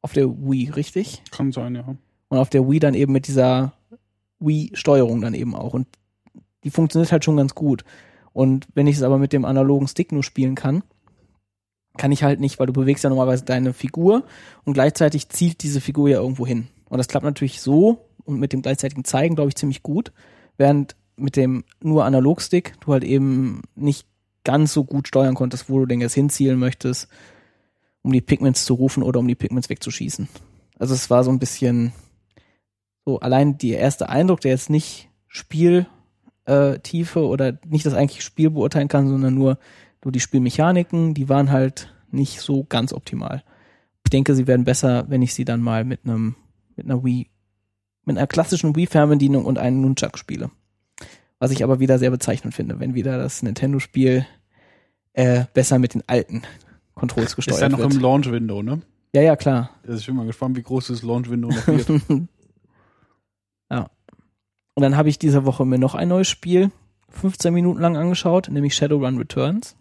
Speaker 1: auf der Wii, richtig?
Speaker 3: Kann sein, ja.
Speaker 1: Und auf der Wii dann eben mit dieser Wii-Steuerung dann eben auch. Und die funktioniert halt schon ganz gut. Und wenn ich es aber mit dem analogen Stick nur spielen kann, kann ich halt nicht, weil du bewegst ja normalerweise deine Figur und gleichzeitig zielt diese Figur ja irgendwo hin. Und das klappt natürlich so und mit dem gleichzeitigen Zeigen, glaube ich, ziemlich gut. Während mit dem nur Analogstick du halt eben nicht ganz so gut steuern konntest, wo du denn jetzt hinzielen möchtest, um die Pigments zu rufen oder um die Pigments wegzuschießen. Also es war so ein bisschen so, allein der erste Eindruck, der jetzt nicht Spieltiefe äh, oder nicht das eigentliche Spiel beurteilen kann, sondern nur, nur die Spielmechaniken, die waren halt nicht so ganz optimal. Ich denke, sie werden besser, wenn ich sie dann mal mit einem mit einer Wii, mit einer klassischen Wii-Fernbedienung und einem Nunchuck spiele. Was ich aber wieder sehr bezeichnend finde, wenn wieder das Nintendo-Spiel äh, besser mit den alten Controls gesteuert wird.
Speaker 3: Ist ja noch
Speaker 1: wird.
Speaker 3: im Launch-Window, ne?
Speaker 1: Ja, ja, klar.
Speaker 3: Also ich bin mal gespannt, wie groß das Launch-Window noch wird.
Speaker 1: Ja. Und dann habe ich diese Woche mir noch ein neues Spiel fünfzehn Minuten lang angeschaut, nämlich Shadowrun Returns.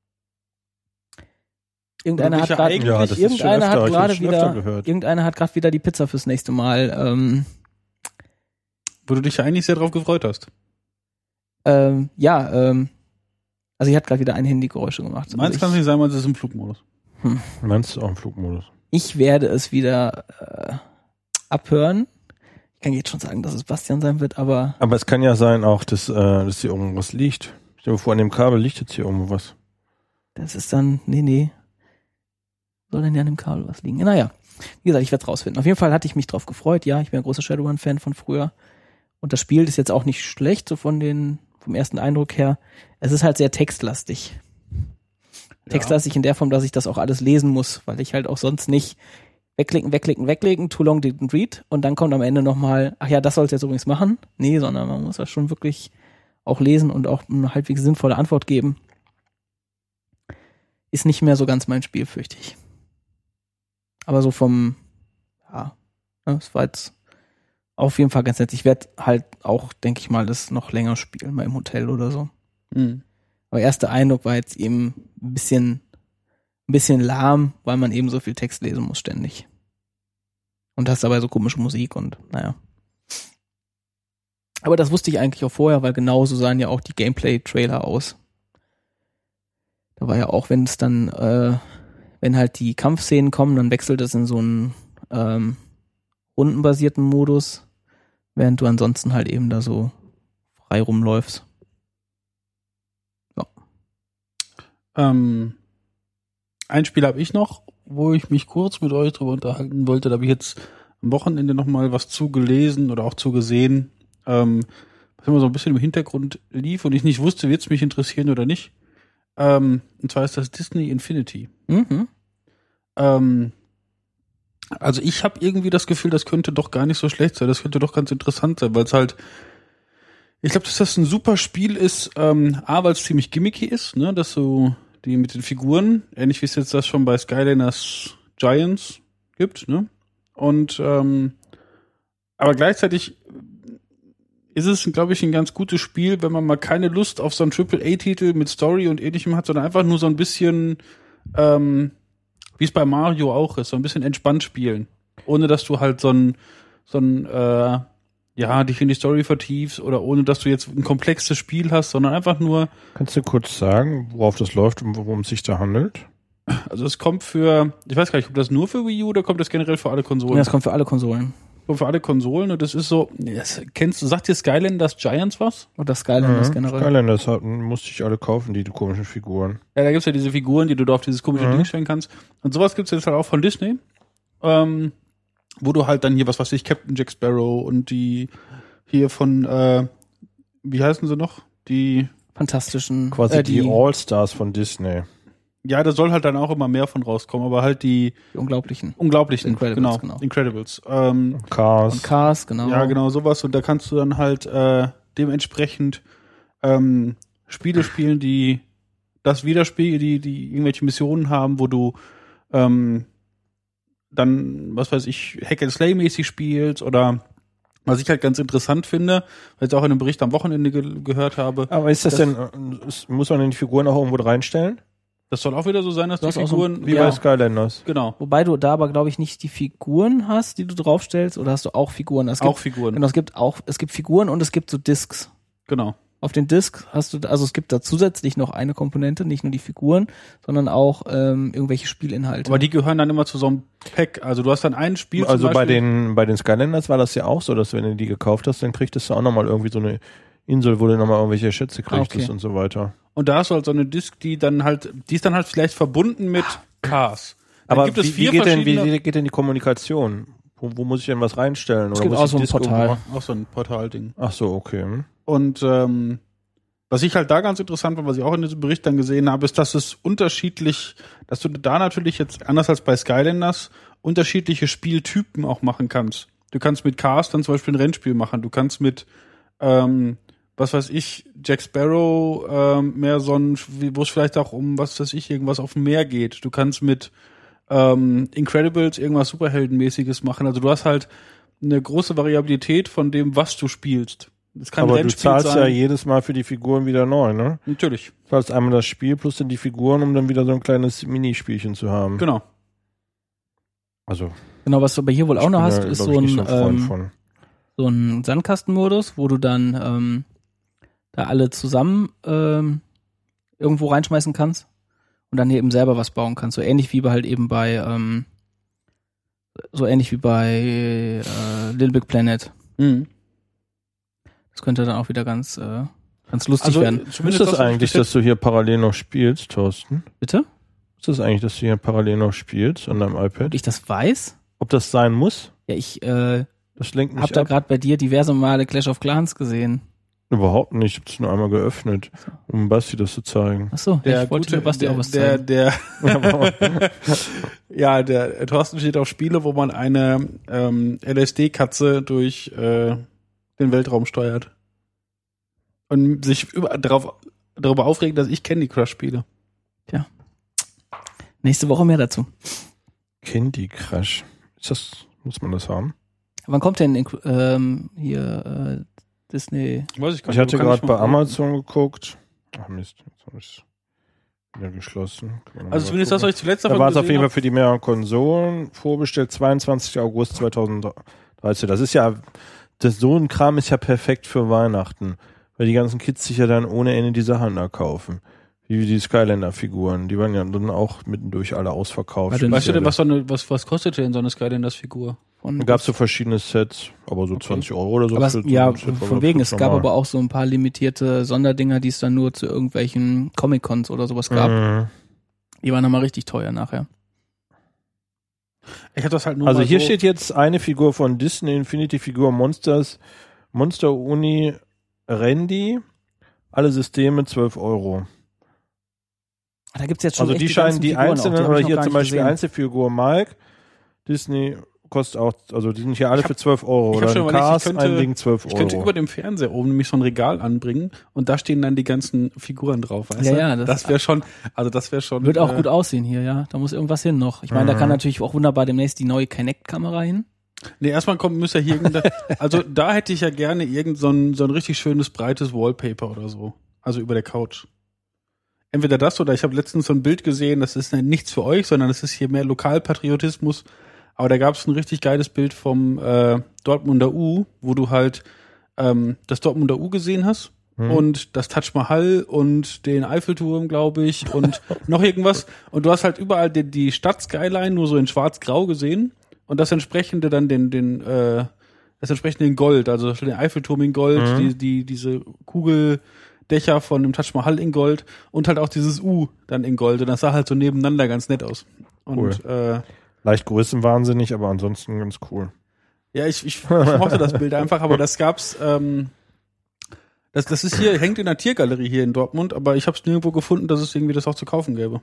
Speaker 1: Irgendeiner hat gerade
Speaker 2: ja,
Speaker 1: irgendeiner hat gerade wieder
Speaker 2: gehört.
Speaker 1: irgendeiner hat gerade wieder die Pizza fürs nächste Mal ähm,
Speaker 3: wo du dich ja eigentlich sehr drauf gefreut hast.
Speaker 1: ähm, ja, ähm, also ich hat gerade wieder ein Handygeräusche gemacht. Also
Speaker 3: Meins
Speaker 1: ich,
Speaker 3: kann es nicht sein, weil es ist im Flugmodus.
Speaker 1: Hm.
Speaker 2: Meinst du auch im Flugmodus?
Speaker 1: Ich werde es wieder äh, abhören. Ich kann jetzt schon sagen, dass es Bastian sein wird, aber
Speaker 2: Aber es kann ja sein auch, dass, äh, dass hier irgendwas liegt. Stell dir vor, an dem Kabel liegt jetzt hier irgendwo was.
Speaker 1: das ist dann, nee, nee. Soll denn ja an dem Kabel was liegen? Naja, wie gesagt, ich werde es rausfinden. Auf jeden Fall hatte ich mich drauf gefreut. Ja, ich bin ein großer Shadowrun-Fan von früher. Und das Spiel ist jetzt auch nicht schlecht, so von den, vom ersten Eindruck her. Es ist halt sehr textlastig. Ja. Textlastig in der Form, dass ich das auch alles lesen muss, weil ich halt auch sonst nicht wegklicken, wegklicken, wegklicken, too long didn't read und dann kommt am Ende nochmal, ach ja, das sollst du jetzt übrigens machen. Nee, sondern man muss das schon wirklich auch lesen und auch eine halbwegs sinnvolle Antwort geben. Ist nicht mehr so ganz mein Spiel, fürchte ich. Aber so vom, ja, es war jetzt auf jeden Fall ganz nett. Ich werde halt auch, denke ich mal, das noch länger spielen, mal im Hotel oder so.
Speaker 3: Mhm.
Speaker 1: Aber erster Eindruck war jetzt eben ein bisschen, ein bisschen lahm, weil man eben so viel Text lesen muss ständig. Und hast dabei so komische Musik und naja. Aber das wusste ich eigentlich auch vorher, weil genauso sahen ja auch die Gameplay-Trailer aus. Da war ja auch, wenn es dann, äh, wenn halt die Kampfszenen kommen, dann wechselt es in so einen ähm, rundenbasierten Modus, während du ansonsten halt eben da so frei rumläufst. So.
Speaker 3: Ähm, ein Spiel habe ich noch, wo ich mich kurz mit euch drüber unterhalten wollte. Da habe ich jetzt am Wochenende noch mal was zugelesen oder auch zugesehen, ähm, was immer so ein bisschen im Hintergrund lief und ich nicht wusste, wird es mich interessieren oder nicht. Ähm, und zwar ist das Disney Infinity.
Speaker 1: Mhm.
Speaker 3: Ähm, also ich habe irgendwie das Gefühl, das könnte doch gar nicht so schlecht sein. Das könnte doch ganz interessant sein, weil es halt, ich glaube, dass das ein super Spiel ist, ähm, A, weil es ziemlich gimmicky ist, ne, dass so die mit den Figuren, ähnlich wie es jetzt das schon bei Skylanders Giants gibt, ne, und ähm, aber gleichzeitig ist es, glaube ich, ein ganz gutes Spiel, wenn man mal keine Lust auf so einen Triple-A-Titel mit Story und ähnlichem hat, sondern einfach nur so ein bisschen, ähm, wie es bei Mario auch ist, so ein bisschen entspannt spielen. Ohne, dass du halt so ein, so ein, äh, ja, dich in die Story vertiefst oder ohne, dass du jetzt ein komplexes Spiel hast, sondern einfach nur.
Speaker 2: Kannst du kurz sagen, worauf das läuft und worum es sich da handelt?
Speaker 3: Also es kommt für, ich weiß gar nicht, ob das nur für Wii U oder kommt das generell für alle Konsolen?
Speaker 1: Ja, das kommt für alle Konsolen.
Speaker 3: Kommt für alle Konsolen und das ist so, das kennst du, sagt dir Skylanders Giants was?
Speaker 1: Oder Skylanders
Speaker 2: Mhm.
Speaker 1: generell.
Speaker 2: Skylanders hatten, musste ich alle kaufen, die komischen Figuren.
Speaker 3: Ja, da gibt's ja diese Figuren, die du da auf dieses komische
Speaker 2: Mhm.
Speaker 3: Ding stellen kannst. Und sowas gibt's jetzt halt auch von Disney. Ähm, wo du halt dann hier, was weiß ich, Captain Jack Sparrow und die hier von, äh, wie heißen sie noch? Die,
Speaker 1: Fantastischen.
Speaker 2: Quasi
Speaker 1: äh,
Speaker 2: die,
Speaker 1: die,
Speaker 2: All-Stars von Disney.
Speaker 3: ja, da soll halt dann auch immer mehr von rauskommen, aber halt die
Speaker 1: die Unglaublichen.
Speaker 3: unglaublichen,
Speaker 1: Incredibles,
Speaker 3: genau,
Speaker 1: genau.
Speaker 3: Incredibles. Ähm,
Speaker 2: Cars.
Speaker 1: Und Cars, genau.
Speaker 3: Ja, genau, sowas. Und da kannst du dann halt äh, dementsprechend ähm, Spiele spielen, die das widerspiegeln, die, die irgendwelche Missionen haben, wo du ähm, dann, was weiß ich, Hack-and-Slay-mäßig spielst oder was ich halt ganz interessant finde, weil ich auch in einem Bericht am Wochenende ge- gehört habe.
Speaker 2: Aber ist das,
Speaker 3: Das-
Speaker 2: denn, äh, ist, muss man denn die Figuren auch irgendwo reinstellen?
Speaker 3: Das soll auch wieder so sein, dass
Speaker 1: Du
Speaker 3: die
Speaker 1: hast auch so-
Speaker 3: Figuren...
Speaker 2: Wie
Speaker 1: Ja.
Speaker 2: bei Skylanders.
Speaker 3: Genau,
Speaker 1: Wobei du da aber, glaube ich, nicht die Figuren hast, die du draufstellst, oder hast du auch Figuren? Es gibt,
Speaker 3: auch Figuren.
Speaker 1: Genau, es gibt auch, es gibt Figuren und es gibt so Discs.
Speaker 3: Genau.
Speaker 1: Auf den Discs hast du, also es gibt da zusätzlich noch eine Komponente, nicht nur die Figuren, sondern auch ähm, irgendwelche Spielinhalte.
Speaker 3: Aber die gehören dann immer zu so einem Pack. Also du hast dann ein Spiel zum
Speaker 2: Also bei
Speaker 3: Beispiel-
Speaker 2: den, bei den Skylanders war das ja auch so, dass wenn du die gekauft hast, dann kriegtest du auch nochmal irgendwie so eine Insel, wo du nochmal irgendwelche Schätze kriegst
Speaker 1: Okay.
Speaker 2: und so weiter.
Speaker 3: Und da hast du halt so eine Disc, die dann halt, die ist dann halt vielleicht verbunden mit Cars. Dann
Speaker 2: Aber
Speaker 3: gibt es
Speaker 2: wie,
Speaker 3: vier
Speaker 2: wie, geht denn,
Speaker 3: verschiedene,
Speaker 2: wie geht denn die Kommunikation? Wo, wo muss ich denn was reinstellen?
Speaker 1: Es
Speaker 2: Oder
Speaker 1: gibt
Speaker 2: muss
Speaker 1: auch
Speaker 2: ich
Speaker 1: so ein
Speaker 2: Disc
Speaker 1: Portal.
Speaker 2: irgendwo-
Speaker 3: auch so ein Portalding.
Speaker 2: Ach so, okay. Hm.
Speaker 3: Und ähm, was ich halt da ganz interessant war, was ich auch in diesem Bericht dann gesehen habe, ist, dass es unterschiedlich, dass du da natürlich jetzt anders als bei Skylanders unterschiedliche Spieltypen auch machen kannst. Du kannst mit Cars dann zum Beispiel ein Rennspiel machen. Du kannst mit ähm, was weiß ich, Jack Sparrow ähm, mehr so ein, wie- wo es vielleicht auch um, was weiß ich, irgendwas auf dem Meer geht. Du kannst mit ähm, Incredibles irgendwas Superheldenmäßiges machen. Also du hast halt eine große Variabilität von dem, was du spielst. Es kann ein
Speaker 2: Aber du
Speaker 3: Rennspiel
Speaker 2: zahlst
Speaker 3: sein.
Speaker 2: ja jedes Mal für die Figuren wieder neu, ne?
Speaker 3: Natürlich,
Speaker 2: Du zahlst einmal das Spiel plus dann die Figuren, um dann wieder so ein kleines Minispielchen zu haben.
Speaker 3: genau.
Speaker 2: Also,
Speaker 1: Genau, was du aber hier wohl auch noch hast, ist
Speaker 2: glaub
Speaker 1: so
Speaker 2: ich, nicht
Speaker 1: ein,
Speaker 2: Freund
Speaker 1: ähm,
Speaker 2: von.
Speaker 1: so ein Sandkastenmodus, wo du dann ähm, da alle zusammen ähm, irgendwo reinschmeißen kannst und dann eben selber was bauen kannst. So ähnlich wie bei halt eben bei ähm, so ähnlich wie bei äh, Little Big Planet.
Speaker 3: Mhm.
Speaker 1: Das könnte dann auch wieder ganz äh, ganz lustig
Speaker 3: Also
Speaker 1: werden.
Speaker 2: Ist das eigentlich, dass du hier parallel noch spielst, Thorsten?
Speaker 1: Bitte?
Speaker 2: Ist das eigentlich, dass du hier parallel noch spielst an deinem
Speaker 1: Ob
Speaker 2: iPad?
Speaker 1: ich das weiß?
Speaker 2: Ob das sein muss?
Speaker 1: Ja, ich äh,
Speaker 2: Das lenkt mich
Speaker 1: habe da
Speaker 2: ab.
Speaker 1: gerade bei dir diverse Male Clash of Clans gesehen.
Speaker 2: Überhaupt nicht. Ich habe es nur einmal geöffnet, um Basti das zu zeigen.
Speaker 1: Ach so,
Speaker 3: Der
Speaker 1: ich wollte
Speaker 3: gute,
Speaker 1: dir Basti
Speaker 3: der,
Speaker 1: auch was
Speaker 3: der,
Speaker 1: zeigen.
Speaker 3: der, ja, der Thorsten steht auf Spiele, wo man eine ähm, L S D-Katze durch äh, den Weltraum steuert. Und sich über, darauf, darüber aufregt, dass ich Candy Crush spiele.
Speaker 1: Nächste Woche mehr dazu.
Speaker 2: Candy Crush. Ist das, muss man das haben?
Speaker 1: Wann kommt denn ähm, hier äh, Disney?
Speaker 3: Weiß ich gar
Speaker 2: Ich hatte
Speaker 3: Kann
Speaker 2: gerade
Speaker 3: mal-
Speaker 2: bei Amazon geguckt. Ach Mist, jetzt habe ich es wieder geschlossen. Kann man noch
Speaker 3: Also
Speaker 2: mal
Speaker 3: zumindest das,
Speaker 2: gucken.
Speaker 3: was ich zuletzt
Speaker 2: Da
Speaker 3: davon
Speaker 2: war es auf
Speaker 3: gesehen
Speaker 2: jeden Fall
Speaker 3: habe.
Speaker 2: für die mehreren Konsolen vorbestellt, zweiundzwanzigster August zweitausenddreizehn. Das ist ja, das, so ein Kram ist ja perfekt für Weihnachten, weil die ganzen Kids sich ja dann ohne Ende die Sachen da kaufen. Wie die Skylander-Figuren, die waren ja dann auch mittendurch alle ausverkauft.
Speaker 1: Warte,
Speaker 3: Weißt du denn, was, so eine, was, was kostet denn so eine Skylanders-Figur?
Speaker 1: Von,
Speaker 2: Da gab es so verschiedene Sets, aber so
Speaker 3: Okay.
Speaker 2: zwanzig Euro oder so.
Speaker 1: aber es,
Speaker 2: für so
Speaker 1: ja,
Speaker 2: ein Set war,
Speaker 1: von
Speaker 2: glaub
Speaker 1: wegen,
Speaker 2: ich,
Speaker 1: es gab
Speaker 2: normal.
Speaker 1: aber auch so ein paar limitierte Sonderdinger, die es dann nur zu irgendwelchen Comic-Cons oder sowas gab.
Speaker 2: Mhm.
Speaker 1: Die waren dann mal richtig teuer nachher.
Speaker 3: Ich habe das halt nur
Speaker 2: Also
Speaker 3: mal
Speaker 2: hier
Speaker 3: so,
Speaker 2: steht jetzt eine Figur von Disney Infinity Figur Monsters, Monster Uni Randy, alle Systeme zwölf Euro.
Speaker 1: Ah, da gibt's jetzt schon
Speaker 2: Also
Speaker 1: echt
Speaker 2: die scheinen
Speaker 1: ganzen
Speaker 2: die
Speaker 1: Figuren auch,
Speaker 2: einzelnen,
Speaker 1: hab
Speaker 2: oder
Speaker 1: ich noch
Speaker 2: hier
Speaker 1: gar
Speaker 2: zum
Speaker 1: nicht
Speaker 2: Beispiel
Speaker 1: gesehen.
Speaker 2: Einzelfigur Mike, Disney kostet auch, also die sind hier alle
Speaker 3: Ich hab-
Speaker 2: für zwölf Euro.
Speaker 3: ich hab
Speaker 2: Oder
Speaker 3: schon
Speaker 2: ein
Speaker 3: überlegt, ich
Speaker 2: Cars,
Speaker 3: könnte-
Speaker 2: ein Ding zwölf
Speaker 3: ich
Speaker 2: Euro.
Speaker 3: könnte über dem Fernseher oben nämlich so ein Regal anbringen und da stehen dann die ganzen Figuren drauf, weißt
Speaker 1: Ja,
Speaker 3: du?
Speaker 1: ja, das-
Speaker 3: das wäre schon, also das wäre schon.
Speaker 1: Wird auch
Speaker 3: äh,
Speaker 1: gut aussehen hier, ja. Da muss irgendwas hin noch. Ich meine, da
Speaker 2: Mhm.
Speaker 1: kann natürlich auch wunderbar demnächst die neue Kinect-Kamera hin.
Speaker 3: Nee, erstmal kommt, müsste ja hier irgendein, also da hätte ich ja gerne irgend so ein, so ein richtig schönes, breites Wallpaper oder so. Also über der Couch. Entweder das oder ich habe letztens so ein Bild gesehen, das ist nichts für euch, sondern das ist hier mehr Lokalpatriotismus. Aber da gab es ein richtig geiles Bild vom äh, Dortmunder U, wo du halt ähm, das Dortmunder U gesehen hast
Speaker 2: Hm.
Speaker 3: und das Taj Mahal und den Eiffelturm, glaube ich, und noch irgendwas. Und du hast halt überall die, die Stadt-Skyline nur so in schwarz-grau gesehen und das entsprechende dann den, den äh, das entsprechende in Gold, also den Eiffelturm in Gold,
Speaker 2: Mhm.
Speaker 3: die, die, diese Kugeldächer von dem Taj Mahal in Gold und halt auch dieses U dann in Gold. Und das sah halt so nebeneinander ganz nett aus. Und
Speaker 2: Cool.
Speaker 3: äh,
Speaker 2: Leicht größenwahnsinnig, aber ansonsten ganz cool.
Speaker 3: ja, ich, ich, ich mochte das Bild einfach, aber das gab's, ähm, das, das ist hier, hängt in der Tiergalerie hier in Dortmund, aber ich habe es nirgendwo gefunden, dass es irgendwie das auch zu kaufen gäbe.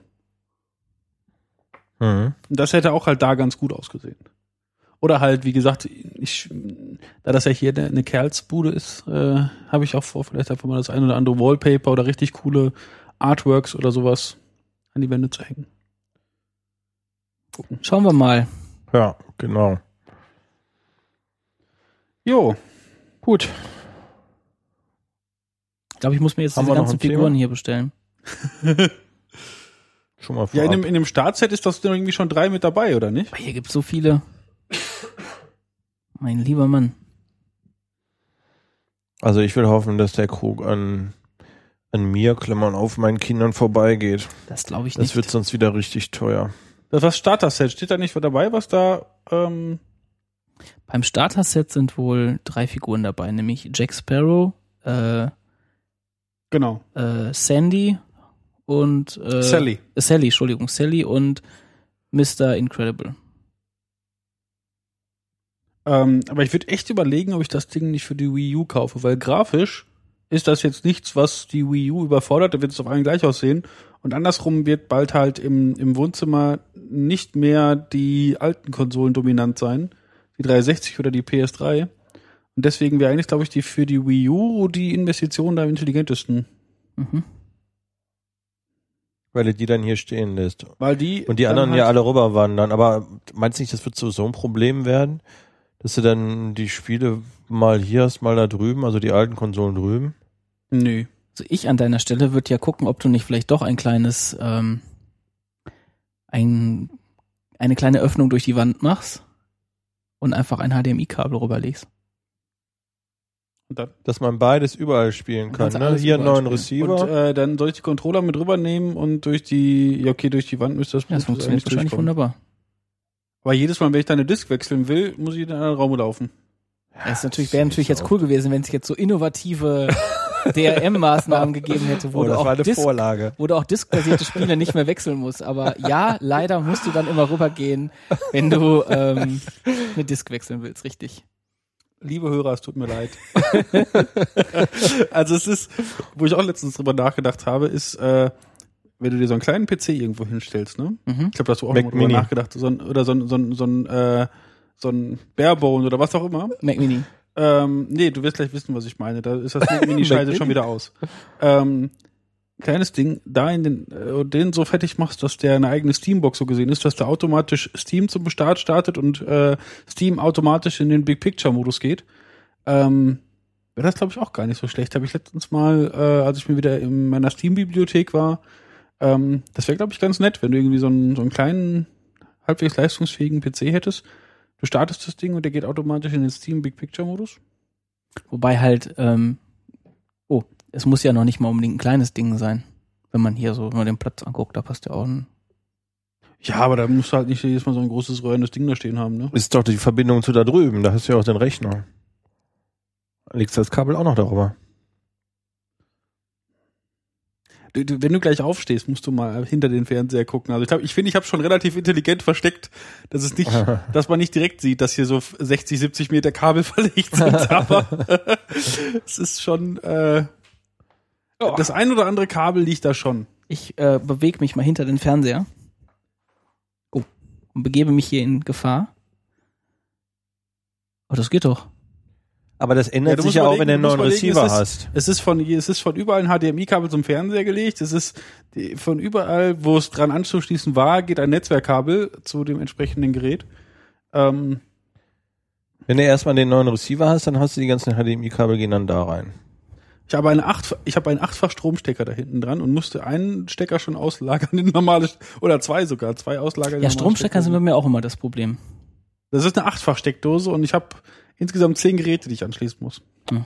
Speaker 2: Mhm.
Speaker 3: Und das hätte auch halt da ganz gut ausgesehen. Oder halt, wie gesagt, ich, da das ja hier eine, eine Kerlsbude ist, äh, habe ich auch vor, vielleicht einfach mal das ein oder andere Wallpaper oder richtig coole Artworks oder sowas an die Wände zu hängen. Gucken.
Speaker 1: Schauen wir mal.
Speaker 2: Ja, genau.
Speaker 3: Jo,
Speaker 2: Gut.
Speaker 1: Ich glaube, ich muss mir jetzt
Speaker 2: Haben
Speaker 1: diese
Speaker 2: wir noch
Speaker 1: ganzen
Speaker 2: ein Thema?
Speaker 1: Figuren hier bestellen.
Speaker 2: Schon mal
Speaker 3: Ja,
Speaker 2: vorab.
Speaker 3: in dem, in dem Startset ist das irgendwie schon drei mit dabei, oder nicht?
Speaker 1: Aber hier gibt's so viele. Mein lieber Mann.
Speaker 2: Also ich will hoffen, dass der Krug an, an mir, Klammern auf, meinen Kindern vorbeigeht.
Speaker 1: Das glaube ich
Speaker 2: Das
Speaker 1: nicht.
Speaker 2: wird sonst wieder richtig teuer.
Speaker 3: Das was Starter-Set, steht da nicht was dabei, was da, ähm,
Speaker 1: Beim Starter-Set sind wohl drei Figuren dabei, nämlich Jack Sparrow, äh,
Speaker 3: genau.
Speaker 1: äh, Sandy und äh,
Speaker 3: Sally.
Speaker 1: Äh, Sally, Entschuldigung, Sally und Mister Incredible.
Speaker 3: Ähm, aber ich würde echt überlegen, ob ich das Ding nicht für die Wii U kaufe, weil grafisch ist das jetzt nichts, was die Wii U überfordert, da wird es auf allen gleich aussehen. Und andersrum wird bald halt im, im Wohnzimmer nicht mehr die alten Konsolen dominant sein, die dreihundertsechzig oder die P S drei. Und deswegen wäre eigentlich, glaube ich, die für die Wii U die Investition da am intelligentesten.
Speaker 1: Mhm.
Speaker 2: Weil er die dann hier stehen lässt.
Speaker 3: Weil die
Speaker 2: Und die
Speaker 3: dann
Speaker 2: anderen
Speaker 3: halt,
Speaker 2: ja alle rüberwandern. Aber meinst du nicht, das wird so, so ein Problem werden? Dass du dann die Spiele mal hier hast, mal da drüben, also die alten Konsolen drüben?
Speaker 3: Nö.
Speaker 1: Also ich an deiner Stelle würde ja gucken, ob du nicht vielleicht doch ein kleines, ähm, ein, eine kleine Öffnung durch die Wand machst und einfach ein H D M I-Kabel rüberlegst.
Speaker 3: Und dann,
Speaker 2: Dass man beides überall spielen
Speaker 1: Dann
Speaker 2: kann,
Speaker 1: kannst du
Speaker 2: ne?
Speaker 1: alles
Speaker 2: Hier einen
Speaker 1: überall
Speaker 2: neuen
Speaker 1: spielen.
Speaker 2: Receiver.
Speaker 3: und äh, dann soll ich die Controller mit rübernehmen und durch die, ja okay, durch die Wand müsste das,
Speaker 1: Ja, das
Speaker 3: Bluetooth
Speaker 1: funktioniert
Speaker 3: eigentlich
Speaker 1: wahrscheinlich
Speaker 3: durchkommen.
Speaker 1: wunderbar.
Speaker 3: Aber jedes Mal, wenn ich da eine Disk wechseln will, muss ich in einen anderen Raum laufen.
Speaker 1: Das ist natürlich, wäre natürlich jetzt cool gewesen, wenn es jetzt so innovative D R M-Maßnahmen gegeben hätte, wo
Speaker 2: Oh,
Speaker 1: du
Speaker 2: das war
Speaker 1: auch
Speaker 2: eine
Speaker 1: Disk,
Speaker 2: Vorlage.
Speaker 1: wo du auch diskbasierte Spiele nicht mehr wechseln musst. Aber ja, leider musst du dann immer rübergehen, wenn du ähm, eine Disk wechseln willst, richtig.
Speaker 3: Liebe Hörer, es tut mir leid. Also es ist, wo ich auch letztens drüber nachgedacht habe, ist, äh, wenn du dir so einen kleinen P C irgendwo hinstellst, ne?
Speaker 1: Mhm.
Speaker 3: Ich glaube, da hast du auch
Speaker 2: Mac
Speaker 3: noch mal drüber
Speaker 2: Mini.
Speaker 3: nachgedacht. So ein, oder so ein, so ein, so ein, äh, so ein Barebone oder was auch immer.
Speaker 1: Mac Mini.
Speaker 3: Ähm, nee, du wirst gleich wissen, was ich meine. Da ist das Mac Mini scheidet schon wieder aus. Ähm, kleines Ding, da in den, äh, den so fertig machst, dass der eine eigene Steambox so gesehen ist, dass der automatisch Steam zum Start startet und äh, Steam automatisch in den Big Picture Modus geht. Ähm, wäre das, glaube ich, auch gar nicht so schlecht. Habe ich letztens mal, äh, als ich mir wieder in meiner Steam-Bibliothek war, ähm, das wäre, glaube ich, ganz nett, wenn du irgendwie so einen, so einen kleinen, halbwegs leistungsfähigen P C hättest. Du startest das Ding und der geht automatisch in den Steam Big Picture Modus.
Speaker 1: Wobei halt, ähm, oh, es muss ja noch nicht mal unbedingt ein kleines Ding sein. Wenn man hier so mal den Platz anguckt, da passt ja auch ein.
Speaker 3: Ja, aber da musst du halt nicht jedes Mal so ein großes röhrendes Ding da stehen haben, ne?
Speaker 2: Ist doch die Verbindung zu da drüben. Da hast du ja auch den Rechner. Legst das Kabel auch noch darüber.
Speaker 3: Du, du, wenn du gleich aufstehst, musst du mal hinter den Fernseher gucken. Also ich glaube, ich finde, ich habe schon relativ intelligent versteckt, dass es nicht, dass man nicht direkt sieht, dass hier so sechzig, siebzig Meter Kabel verlegt sind, aber es ist schon äh, das ein oder andere Kabel liegt da schon.
Speaker 1: Ich äh, bewege mich mal hinter den Fernseher. Oh. Und begebe mich hier in Gefahr. Oh, das geht doch.
Speaker 2: Aber das ändert
Speaker 3: Ja, du
Speaker 2: sich
Speaker 3: musst
Speaker 2: ja auch,
Speaker 3: überlegen,
Speaker 2: wenn du einen
Speaker 3: du
Speaker 2: neuen
Speaker 3: musst überlegen,
Speaker 2: Receiver
Speaker 3: es ist-
Speaker 2: hast.
Speaker 3: Es ist von es ist von überall ein H D M I-Kabel zum Fernseher gelegt. Es ist die, von überall, wo es dran anzuschließen war, geht ein Netzwerkkabel zu dem entsprechenden Gerät. Ähm,
Speaker 2: Wenn du erstmal den neuen Receiver hast, dann hast du die ganzen H D M I-Kabel gehen dann da rein.
Speaker 3: Ich habe eine acht, ich habe einen achtfach Stromstecker da hinten dran und musste einen Stecker schon auslagern in normale oder zwei sogar, zwei auslagern. in
Speaker 1: Ja,
Speaker 3: normale
Speaker 1: Stromstecker sind bei
Speaker 3: Steckdosen.
Speaker 1: mir auch immer das Problem.
Speaker 3: Das ist eine achtfach Steckdose und ich habe insgesamt zehn Geräte, die ich anschließen muss.
Speaker 1: Hm.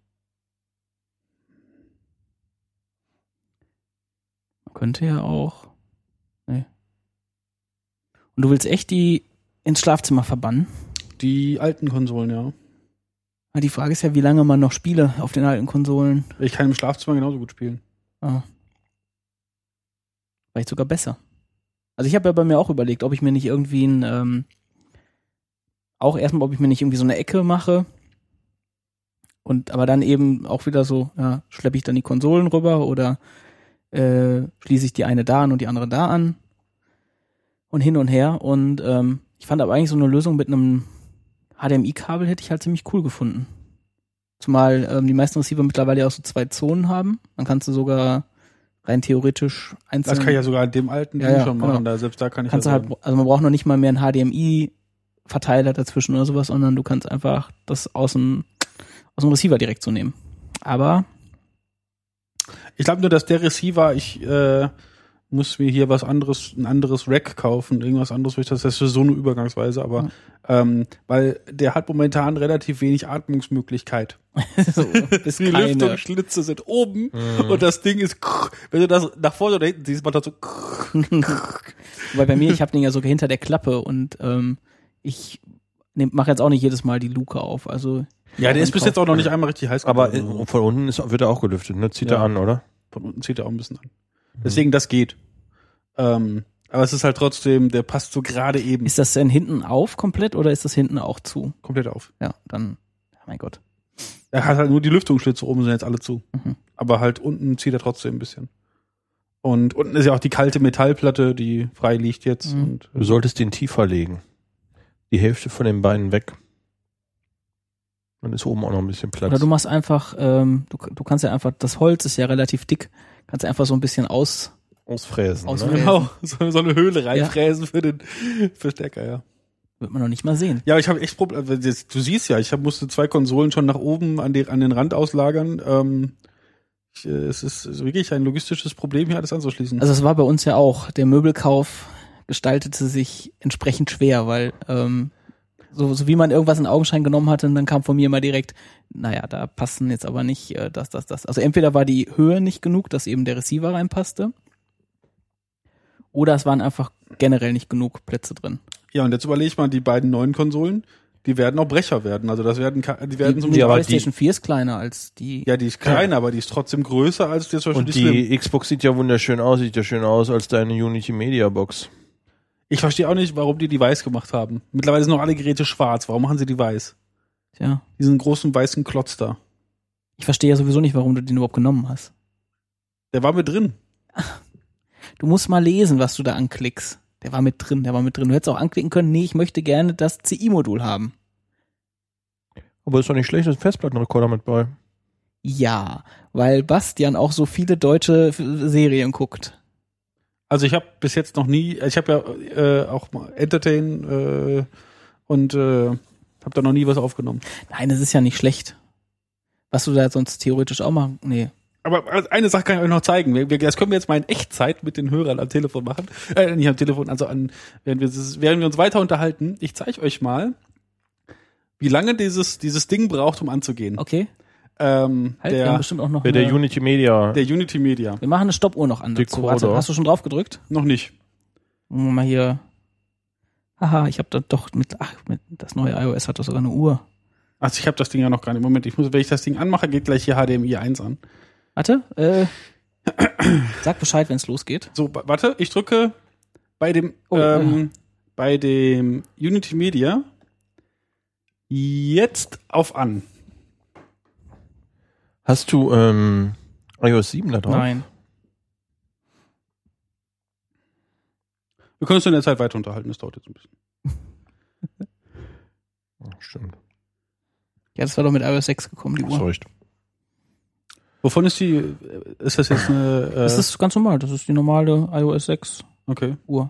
Speaker 1: Man könnte ja auch. Nee. Und du willst echt die ins Schlafzimmer verbannen?
Speaker 3: Die alten Konsolen, ja.
Speaker 1: Weil die Frage ist ja, wie lange man noch Spiele auf den alten Konsolen.
Speaker 3: Ich kann im Schlafzimmer genauso gut spielen.
Speaker 1: Ah. Vielleicht sogar besser. Also ich habe ja bei mir auch überlegt, ob ich mir nicht irgendwie ein ähm, auch erstmal, ob ich mir nicht irgendwie so eine Ecke mache und aber dann eben auch wieder so, ja, schleppe ich dann die Konsolen rüber oder äh, schließe ich die eine da an und die andere da an und hin und her und ähm, ich fand aber eigentlich so eine Lösung mit einem H D M I-Kabel hätte ich halt ziemlich cool gefunden. Zumal ähm, die meisten Receiver mittlerweile ja auch so zwei Zonen haben. Dann kannst du sogar rein theoretisch einzeln.
Speaker 3: Das kann ich ja sogar in dem alten
Speaker 1: Ja,
Speaker 3: Ding
Speaker 1: ja,
Speaker 3: schon
Speaker 1: genau.
Speaker 3: machen. Da, selbst da kann ich
Speaker 1: kannst du
Speaker 3: ja
Speaker 1: halt, also man braucht noch nicht mal mehr einen H D M I-Verteiler dazwischen oder sowas, sondern du kannst einfach das aus dem, aus dem Receiver direkt so nehmen. Aber
Speaker 3: Ich glaube nur, dass der Receiver, ich, äh, muss mir hier was anderes, ein anderes Rack kaufen, irgendwas anderes, das heißt für so eine Übergangsweise, aber mhm. ähm, weil der hat momentan relativ wenig Atmungsmöglichkeit.
Speaker 1: so,
Speaker 3: die Lüftungsschlitze sind oben mhm. und das Ding ist, wenn du das nach vorne oder hinten siehst, macht das so.
Speaker 1: Weil bei mir, ich habe den ja sogar hinter der Klappe und ähm, ich mache jetzt auch nicht jedes Mal die Luke auf. Also
Speaker 3: ja, der ist bis jetzt auch noch nicht einmal richtig heiß
Speaker 2: geworden. Aber in, von unten ist, wird er auch gelüftet, ne? Zieht ja. er an, oder?
Speaker 3: Von unten zieht er auch ein bisschen an. Deswegen, das geht. Ähm, aber es ist halt trotzdem, der passt so gerade eben.
Speaker 1: Ist das denn hinten auf komplett oder ist das hinten auch zu?
Speaker 3: Komplett auf.
Speaker 1: Ja, dann, oh mein Gott.
Speaker 3: Er hat halt nur die Lüftungsschlitze oben, sind jetzt alle zu.
Speaker 1: Mhm.
Speaker 3: Aber halt unten zieht er trotzdem ein bisschen. Und unten ist ja auch die kalte Metallplatte, die frei liegt jetzt.
Speaker 1: Mhm.
Speaker 3: Und,
Speaker 2: du solltest den tiefer legen. Die Hälfte von den Beinen weg. Dann ist oben auch noch ein bisschen Platz.
Speaker 1: Oder du machst einfach, ähm, du, du kannst ja einfach, das Holz ist ja relativ dick, kannst einfach so ein bisschen aus
Speaker 2: ausfräsen.
Speaker 1: ausfräsen.
Speaker 2: Ne?
Speaker 3: Genau, so, so eine Höhle reinfräsen ja. für den Verstärker, ja.
Speaker 1: Wird man noch nicht mal sehen.
Speaker 3: Ja, ich habe echt Probleme. Du siehst ja, ich hab, musste zwei Konsolen schon nach oben an, die, an den Rand auslagern. Ähm, ich, es ist wirklich ein logistisches Problem, hier alles anzuschließen.
Speaker 1: Also es war bei uns ja auch. Der Möbelkauf gestaltete sich entsprechend schwer, weil ähm, so, so wie man irgendwas in Augenschein genommen hatte, und dann kam von mir mal direkt, naja, da passen jetzt aber nicht äh, das, das, das. Also entweder war die Höhe nicht genug, dass eben der Receiver reinpasste, oder es waren einfach generell nicht genug Plätze drin.
Speaker 3: Ja, und jetzt überlege ich mal, die beiden neuen Konsolen, die werden auch Brecher werden. Also das werden, die werden
Speaker 1: die,
Speaker 3: zum
Speaker 1: die
Speaker 3: Beispiel.
Speaker 1: PlayStation vier ist kleiner als die.
Speaker 3: Ja, die ist kleiner, ja. aber die ist trotzdem größer als die zum Beispiel
Speaker 2: Und
Speaker 3: die,
Speaker 2: die
Speaker 3: Slim.
Speaker 2: Xbox sieht ja wunderschön aus, sieht ja schön aus als deine Unity Media Box.
Speaker 3: Ich verstehe auch nicht, warum die die weiß gemacht haben. Mittlerweile sind noch alle Geräte schwarz. Warum machen sie die weiß?
Speaker 1: Tja.
Speaker 3: Diesen großen weißen Klotz da.
Speaker 1: Ich verstehe ja sowieso nicht, warum du den überhaupt genommen hast.
Speaker 3: Der war mit drin.
Speaker 1: Du musst mal lesen, was du da anklickst. Der war mit drin, der war mit drin. Du hättest auch anklicken können, nee, ich möchte gerne das C I-Modul haben.
Speaker 2: Aber ist doch nicht schlecht, ist ein Festplattenrekorder mit bei.
Speaker 1: Ja, weil Bastian auch so viele deutsche Serien guckt.
Speaker 3: Also ich habe bis jetzt noch nie, ich habe ja äh, auch mal Entertain äh, und äh, habe da noch nie was aufgenommen.
Speaker 1: Nein, das ist ja nicht schlecht. Was du da sonst theoretisch auch machen, nee.
Speaker 3: Aber eine Sache kann ich euch noch zeigen. Wir, wir, das können wir jetzt mal in Echtzeit mit den Hörern am Telefon machen. Äh, nicht am Telefon, also an, während wir, während wir uns weiter unterhalten. Ich zeige euch mal, wie lange dieses, dieses Ding braucht, um anzugehen.
Speaker 1: Okay.
Speaker 3: Ähm,
Speaker 1: halt,
Speaker 3: der,
Speaker 1: wir haben bestimmt auch noch
Speaker 2: der, der Unity Media.
Speaker 3: Der Unity Media.
Speaker 1: Wir machen eine Stoppuhr noch an dazu. Warte, hast du schon drauf gedrückt?
Speaker 3: Noch nicht.
Speaker 1: Mal hier. Haha, ich habe da doch mit, ach, mit, das neue iOS hat doch sogar eine Uhr.
Speaker 3: Also ich habe das Ding ja noch gar nicht. Moment, ich muss, wenn ich das Ding anmache, geht gleich hier H D M I eins an.
Speaker 1: Warte, äh, sag Bescheid, wenn es losgeht.
Speaker 3: So, warte, ich drücke bei dem,
Speaker 1: oh,
Speaker 3: ähm,
Speaker 1: ja.
Speaker 3: bei dem Unity Media jetzt auf an.
Speaker 2: Hast du ähm, iOS sieben da drauf?
Speaker 1: Nein.
Speaker 3: Wir können uns in der Zeit weiter unterhalten, das dauert jetzt ein bisschen.
Speaker 2: Oh, stimmt.
Speaker 1: Ja, das war doch mit iOS sechs gekommen, die Uhr.
Speaker 2: So recht.
Speaker 3: Wovon ist die, ist das jetzt eine... Äh
Speaker 1: das ist ganz normal, das ist die normale iOS sechs
Speaker 3: okay.
Speaker 1: Uhr.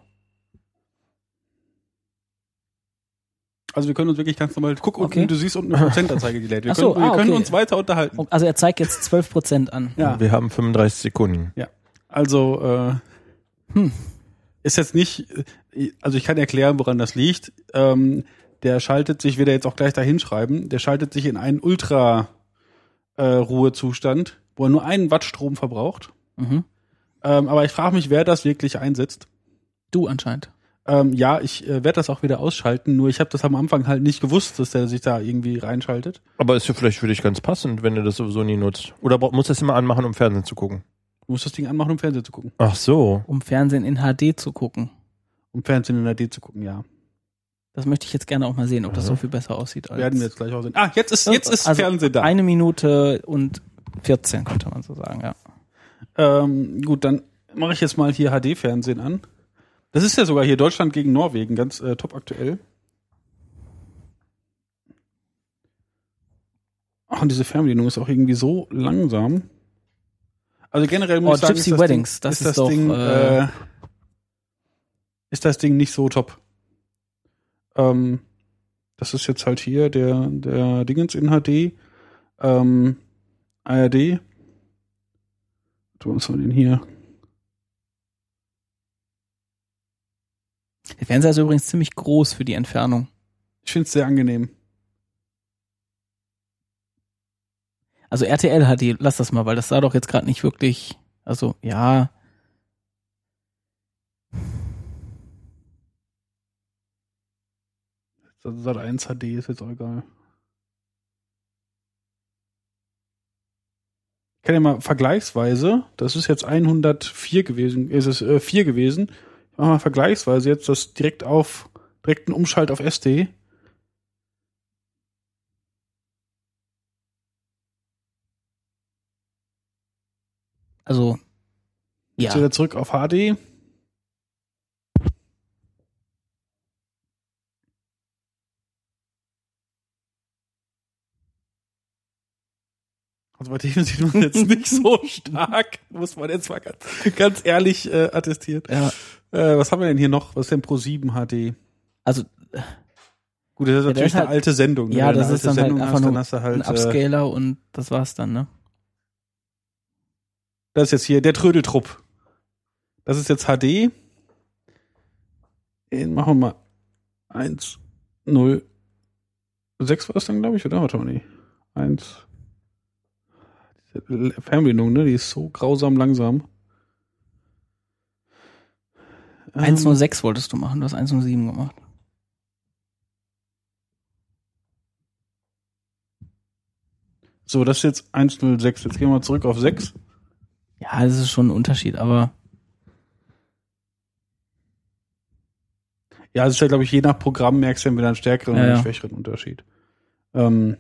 Speaker 3: Also wir können uns wirklich ganz normal... Guck,
Speaker 1: okay.
Speaker 3: unten, du siehst unten eine Prozentanzeige, die lädt. Wir
Speaker 1: so,
Speaker 3: können, wir
Speaker 1: ah,
Speaker 3: können
Speaker 1: okay.
Speaker 3: uns weiter unterhalten.
Speaker 1: Also er zeigt jetzt zwölf Prozent an.
Speaker 3: Ja.
Speaker 2: Wir haben fünfunddreißig Sekunden.
Speaker 3: Ja, also äh,
Speaker 1: hm. ist
Speaker 3: jetzt nicht... Also ich kann erklären, woran das liegt. Ähm, der schaltet sich, wird er jetzt auch gleich da hinschreiben, der schaltet sich in einen Ultra-Ruhezustand, äh, wo er nur einen Watt Strom verbraucht.
Speaker 1: Mhm.
Speaker 3: Ähm, aber ich frage mich, wer das wirklich einsetzt.
Speaker 1: Du anscheinend.
Speaker 3: Ähm, ja, ich äh, werde das auch wieder ausschalten, nur ich habe das am Anfang halt nicht gewusst, dass der sich da irgendwie reinschaltet.
Speaker 2: Aber ist ja vielleicht für dich ganz passend, wenn du das sowieso nie nutzt. Oder musst du das immer anmachen, um Fernsehen zu gucken?
Speaker 3: Du musst das Ding anmachen, um Fernsehen zu gucken.
Speaker 2: Ach so.
Speaker 1: Um Fernsehen in H D zu gucken.
Speaker 3: Um Fernsehen in H D zu gucken, ja.
Speaker 1: Das möchte ich jetzt gerne auch mal sehen, ob das so viel besser aussieht. Als
Speaker 3: Werden wir jetzt gleich auch sehen. Ah, jetzt ist, jetzt ist
Speaker 1: also
Speaker 3: Fernsehen da.
Speaker 1: Eine Minute und vierzehn, könnte man so sagen, ja.
Speaker 3: Ähm, gut, dann mache ich jetzt mal hier H D-Fernsehen an. Das ist ja sogar hier Deutschland gegen Norwegen, ganz äh, top aktuell. Ach, und diese Fernbedienung ist auch irgendwie so langsam. Also generell muss
Speaker 1: oh,
Speaker 3: ich sagen,
Speaker 1: Gypsy
Speaker 3: ist das
Speaker 1: Weddings,
Speaker 3: Ding,
Speaker 1: das
Speaker 3: ist
Speaker 1: ist
Speaker 3: das
Speaker 1: doch,
Speaker 3: Ding,
Speaker 1: äh,
Speaker 3: äh, ist das Ding nicht so top. Ähm, das ist jetzt halt hier der, der Dingens in H D. Ähm, A R D. Was haben wir denn hier?
Speaker 1: Der Fernseher ist übrigens ziemlich groß für die Entfernung.
Speaker 3: Ich finde es sehr angenehm.
Speaker 1: Also R T L H D, lass das mal, weil das sah doch jetzt gerade nicht wirklich, also ja.
Speaker 3: Sat eins H D ist jetzt auch egal. Ich kann ja mal vergleichsweise, das ist jetzt hundertvier gewesen, ist es äh, vier gewesen. Ich mache mal vergleichsweise jetzt das direkt auf, direkten Umschalt auf S D.
Speaker 1: Also,
Speaker 3: Jetzt
Speaker 1: ja.
Speaker 3: wieder zurück auf H D. Also bei dem sieht man jetzt nicht so stark, muss man jetzt mal ganz, ganz ehrlich äh, attestieren.
Speaker 1: Ja.
Speaker 3: Äh, was haben wir denn hier noch? Was ist denn Pro sieben H D?
Speaker 1: Also,
Speaker 3: Gut, das ist
Speaker 1: Ja,
Speaker 3: natürlich
Speaker 1: ist halt-
Speaker 3: eine alte Sendung. Ne?
Speaker 1: ja,
Speaker 3: Wenn du
Speaker 1: das
Speaker 3: eine
Speaker 1: ist
Speaker 3: alte
Speaker 1: dann halt
Speaker 3: Sendung
Speaker 1: einfach
Speaker 3: hast,
Speaker 1: nur
Speaker 3: dann hast du halt,
Speaker 1: ein
Speaker 3: äh,
Speaker 1: Upscaler und das war's dann, ne?
Speaker 3: Das ist jetzt hier der Trödeltrupp. Das ist jetzt H D. Den machen wir mal eins, null, sechs war das dann, glaube ich, oder? Warte mal, nee. eins. Diese Fernbedienung, ne? Die ist so grausam langsam.
Speaker 1: eins null sechs wolltest du machen, du hast eins null sieben gemacht.
Speaker 3: So, das ist jetzt eins null sechs. Jetzt gehen wir zurück auf sechs.
Speaker 1: Ja, das ist schon ein Unterschied, aber
Speaker 3: Ja, es ist ja, glaube ich, je nach Programm merkst du entweder einen stärkeren
Speaker 1: Ja,
Speaker 3: oder einen
Speaker 1: ja.
Speaker 3: schwächeren Unterschied. Ähm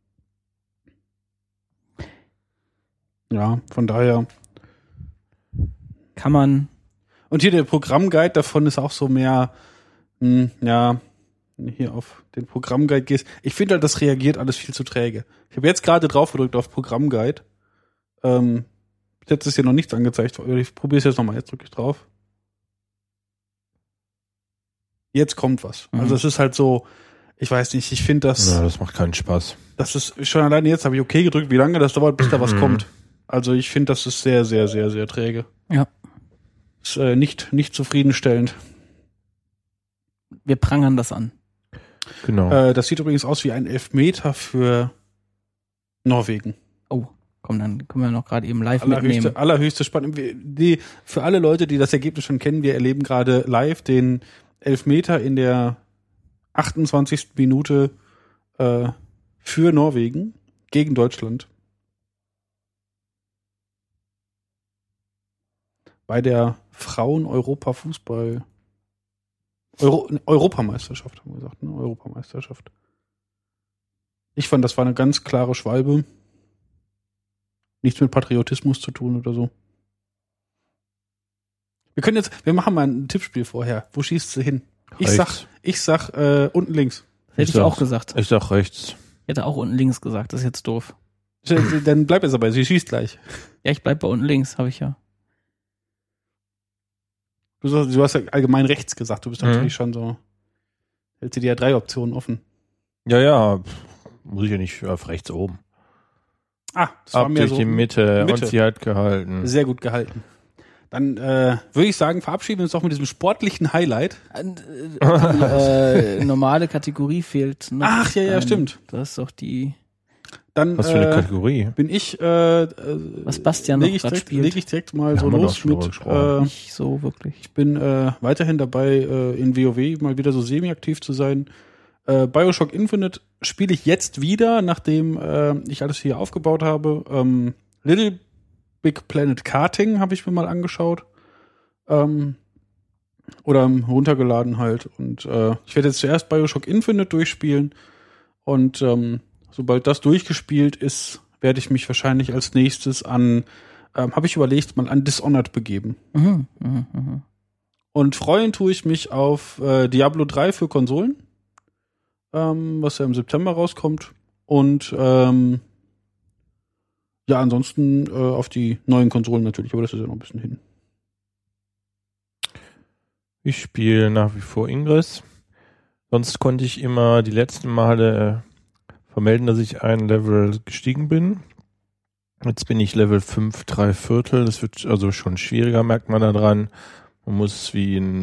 Speaker 3: ja, von daher.
Speaker 1: kann man,
Speaker 3: Und hier der Programmguide davon ist auch so mehr, mh, ja, wenn du hier auf den Programmguide gehst. Ich finde halt, das reagiert alles viel zu träge. Ich habe jetzt gerade drauf gedrückt auf Programmguide. Ähm, jetzt ist hier noch nichts angezeigt. Ich probiere es jetzt nochmal. Jetzt drücke ich drauf. Jetzt kommt was.
Speaker 1: Mhm.
Speaker 3: Also es ist halt so, ich weiß nicht, ich finde das,
Speaker 2: Ja, das macht keinen Spaß.
Speaker 3: das ist schon alleine jetzt, habe ich okay gedrückt, wie lange das dauert, bis da was
Speaker 2: Mhm.
Speaker 3: kommt. Also ich finde, das ist sehr, sehr, sehr, sehr träge.
Speaker 1: ja,
Speaker 3: Ist äh, nicht, nicht zufriedenstellend.
Speaker 1: wir prangern das an.
Speaker 2: Genau.
Speaker 3: Äh, das sieht übrigens aus wie ein Elfmeter für Norwegen.
Speaker 1: Oh, komm, dann können wir noch gerade eben live
Speaker 3: Allerhöchste,
Speaker 1: mitnehmen.
Speaker 3: allerhöchste Spannung. Wir- Die, für alle Leute, die das Ergebnis schon kennen, wir erleben gerade live den Elfmeter in der achtundzwanzigsten Minute äh, für Norwegen gegen Deutschland. Bei der Frauen-Europa-Fußball Euro, Europameisterschaft, haben wir gesagt, ne? Europameisterschaft. Ich fand, das war eine ganz klare Schwalbe. Nichts mit Patriotismus zu tun oder so. Wir können jetzt, wir machen mal ein Tippspiel vorher. Wo schießt sie hin? Ich
Speaker 2: Rechts.
Speaker 3: sag, ich sag äh, unten links.
Speaker 1: Das hätte
Speaker 2: Ich
Speaker 1: ich
Speaker 2: sag-
Speaker 1: auch gesagt.
Speaker 2: Ich sag rechts.
Speaker 1: Ich hätte auch unten links gesagt, das ist jetzt doof.
Speaker 3: Dann bleib jetzt dabei, sie schießt gleich.
Speaker 1: Ja, ich bleib bei unten links, habe ich ja.
Speaker 3: Du, sagst, du hast ja allgemein rechts gesagt, du bist
Speaker 2: Mhm.
Speaker 3: natürlich schon so, hältst dir ja drei Optionen offen.
Speaker 2: Ja, ja. pff, Muss ich ja nicht auf rechts oben.
Speaker 3: Ah, das war
Speaker 2: Ab
Speaker 3: mehr
Speaker 2: durch
Speaker 3: so
Speaker 2: die Mitte,
Speaker 3: Mitte.
Speaker 2: und sie hat gehalten.
Speaker 3: sehr gut gehalten. Dann äh, würde ich sagen, verabschieden wir uns doch mit diesem sportlichen Highlight.
Speaker 1: Äh, äh, normale Kategorie fehlt noch.
Speaker 3: Ach, ja, ja,
Speaker 1: ein-
Speaker 3: stimmt.
Speaker 1: Das ist doch die,
Speaker 3: Dann
Speaker 2: Was für eine
Speaker 3: äh,
Speaker 2: Kategorie?
Speaker 3: bin ich, äh,
Speaker 1: was Bastian noch
Speaker 3: lege ich,
Speaker 1: gerade
Speaker 3: direkt-
Speaker 1: spielt.
Speaker 3: leg ich direkt mal
Speaker 2: Ja,
Speaker 3: so
Speaker 2: haben wir doch
Speaker 3: los
Speaker 2: schon drüber
Speaker 3: mit,
Speaker 2: gesprochen.
Speaker 3: äh,
Speaker 1: Nicht so wirklich.
Speaker 3: ich bin äh, weiterhin dabei, äh, in WoW mal wieder so semi-aktiv zu sein. Äh, Bioshock Infinite spiele ich jetzt wieder, nachdem äh, ich alles hier aufgebaut habe. Ähm, Little Big Planet Karting habe ich mir mal angeschaut. Ähm, oder runtergeladen halt. Und äh, ich werde jetzt zuerst Bioshock Infinite durchspielen. Und ähm, sobald das durchgespielt ist, werde ich mich wahrscheinlich als nächstes an, ähm, habe ich überlegt, mal an Dishonored begeben.
Speaker 1: Mhm, mhm, mhm.
Speaker 3: Und freuen tue ich mich auf äh, Diablo drei für Konsolen, ähm, was ja im September rauskommt. Und ähm, ja, ansonsten äh, auf die neuen Konsolen natürlich, aber das ist ja noch ein bisschen hin.
Speaker 2: Ich spiele nach wie vor Ingress. Sonst konnte ich immer die letzten Male äh, vermelden, dass ich ein Level gestiegen bin. Jetzt bin ich Level fünf, drei Viertel. Das wird also schon schwieriger, merkt man daran. Man muss wie in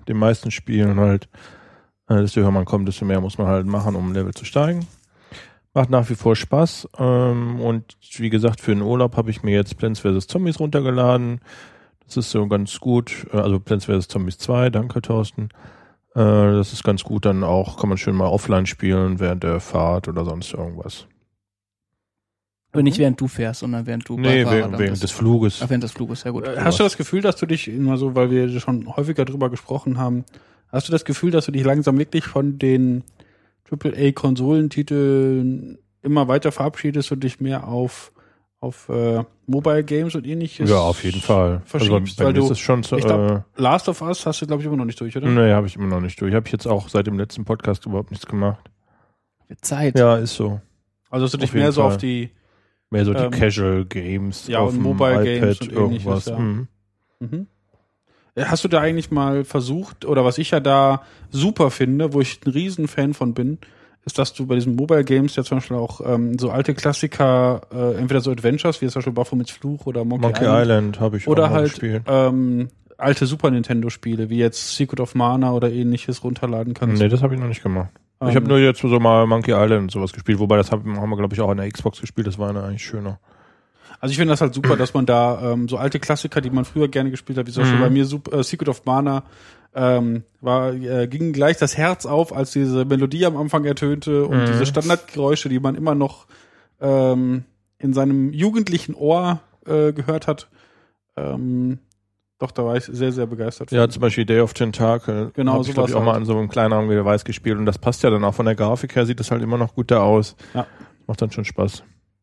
Speaker 2: den meisten Spielen halt, äh, desto höher man kommt, desto mehr muss man halt machen, um ein Level zu steigen. Macht nach wie vor Spaß. Ähm, und wie gesagt, für den Urlaub habe ich mir jetzt Plants versus. Zombies runtergeladen. Das ist so ganz gut. Also Plants versus. Zombies zwei, danke Thorsten. Äh, das ist ganz gut. Dann auch kann man schön mal offline spielen, während der Fahrt oder sonst irgendwas.
Speaker 1: Aber nicht während du fährst, sondern während du
Speaker 2: Nee,
Speaker 1: Beifahrer
Speaker 2: während,
Speaker 1: dann
Speaker 2: während
Speaker 1: bist.
Speaker 2: des Fluges.
Speaker 1: Ach, während des Fluges, ja gut.
Speaker 3: Äh, Hast du das Gefühl, dass du dich immer so, weil wir schon häufiger drüber gesprochen haben, hast du das Gefühl, dass du dich langsam wirklich von den Triple A Konsolentiteln immer weiter verabschiedest und dich mehr auf auf äh, Mobile Games und ähnliches?
Speaker 2: Ja, auf jeden Fall.
Speaker 3: Verschiebst,
Speaker 2: also,
Speaker 3: weil
Speaker 2: bei mir ist
Speaker 3: du,
Speaker 2: es schon so,
Speaker 3: ich glaub,
Speaker 2: äh,
Speaker 3: Last of Us hast du, glaube ich, immer noch nicht durch, oder?
Speaker 2: nee, habe ich immer noch nicht durch. Habe ich jetzt auch seit dem letzten Podcast überhaupt nichts gemacht.
Speaker 1: Wird Zeit.
Speaker 2: Ja, ist so.
Speaker 3: Also hast du dich
Speaker 2: Auf jeden
Speaker 3: mehr so
Speaker 2: Fall.
Speaker 3: auf die
Speaker 2: Mehr so die
Speaker 3: Ähm,
Speaker 2: Casual Games
Speaker 3: ja,
Speaker 2: auf
Speaker 3: und
Speaker 2: dem
Speaker 3: Mobile
Speaker 2: iPad,
Speaker 3: Games und ähnliches,
Speaker 2: irgendwas.
Speaker 3: ja.
Speaker 2: Mhm.
Speaker 3: Mhm. Hast du da eigentlich mal versucht, oder was ich ja da super finde, wo ich ein Riesenfan von bin, ist, dass du bei diesen Mobile Games ja zum Beispiel auch ähm, so alte Klassiker, äh, entweder so Adventures, wie zum Beispiel Baphomets Fluch oder Monkey,
Speaker 2: Monkey
Speaker 3: Island,
Speaker 2: Island habe ich
Speaker 3: oder
Speaker 2: auch mal
Speaker 3: halt
Speaker 2: gespielt.
Speaker 3: ähm, alte Super Nintendo Spiele, wie jetzt Secret of Mana oder ähnliches runterladen kannst.
Speaker 2: Nee, das habe ich noch nicht gemacht.
Speaker 3: Ähm,
Speaker 2: Ich habe nur jetzt so mal Monkey Island und sowas gespielt, wobei das haben, haben wir, glaube ich, auch an der Xbox gespielt, das war eine eigentlich schöner.
Speaker 3: Also ich finde das halt super, dass man da ähm, so alte Klassiker, die man früher gerne gespielt hat, wie zum Beispiel
Speaker 2: Mhm.
Speaker 3: bei mir Super, äh, Secret of Mana, ähm, war, äh, ging gleich das Herz auf, als diese Melodie am Anfang ertönte und
Speaker 2: Mhm.
Speaker 3: diese Standardgeräusche, die man immer noch ähm, in seinem jugendlichen Ohr äh, gehört hat. Ähm, doch, da war ich sehr, sehr begeistert.
Speaker 2: Ja,
Speaker 3: von.
Speaker 2: zum Beispiel Day of Tentacle.
Speaker 3: Genau,
Speaker 2: Hab ich, glaube
Speaker 3: sowas
Speaker 2: ich, auch mal
Speaker 3: halt.
Speaker 2: an so einem kleineren Device gespielt und das passt ja dann auch von der Grafik her, sieht das halt immer noch gut da aus.
Speaker 3: Ja.
Speaker 2: Macht dann schon Spaß.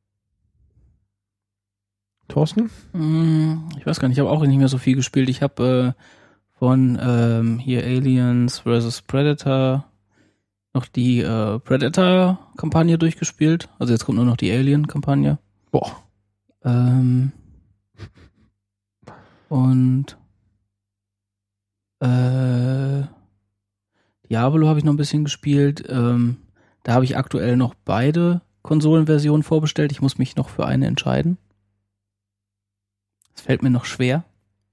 Speaker 2: Thorsten?
Speaker 1: Hm, Ich weiß gar nicht, ich habe auch nicht mehr so viel gespielt. Ich habe äh, von ähm, hier Aliens versus. Predator noch die äh, Predator-Kampagne durchgespielt. Also jetzt kommt nur noch die Alien-Kampagne.
Speaker 2: Boah.
Speaker 1: Ähm, und äh, Diablo habe ich noch ein bisschen gespielt. Ähm, da habe ich aktuell noch beide Konsolenversionen vorbestellt. Ich muss mich noch für eine entscheiden. Das fällt mir noch schwer.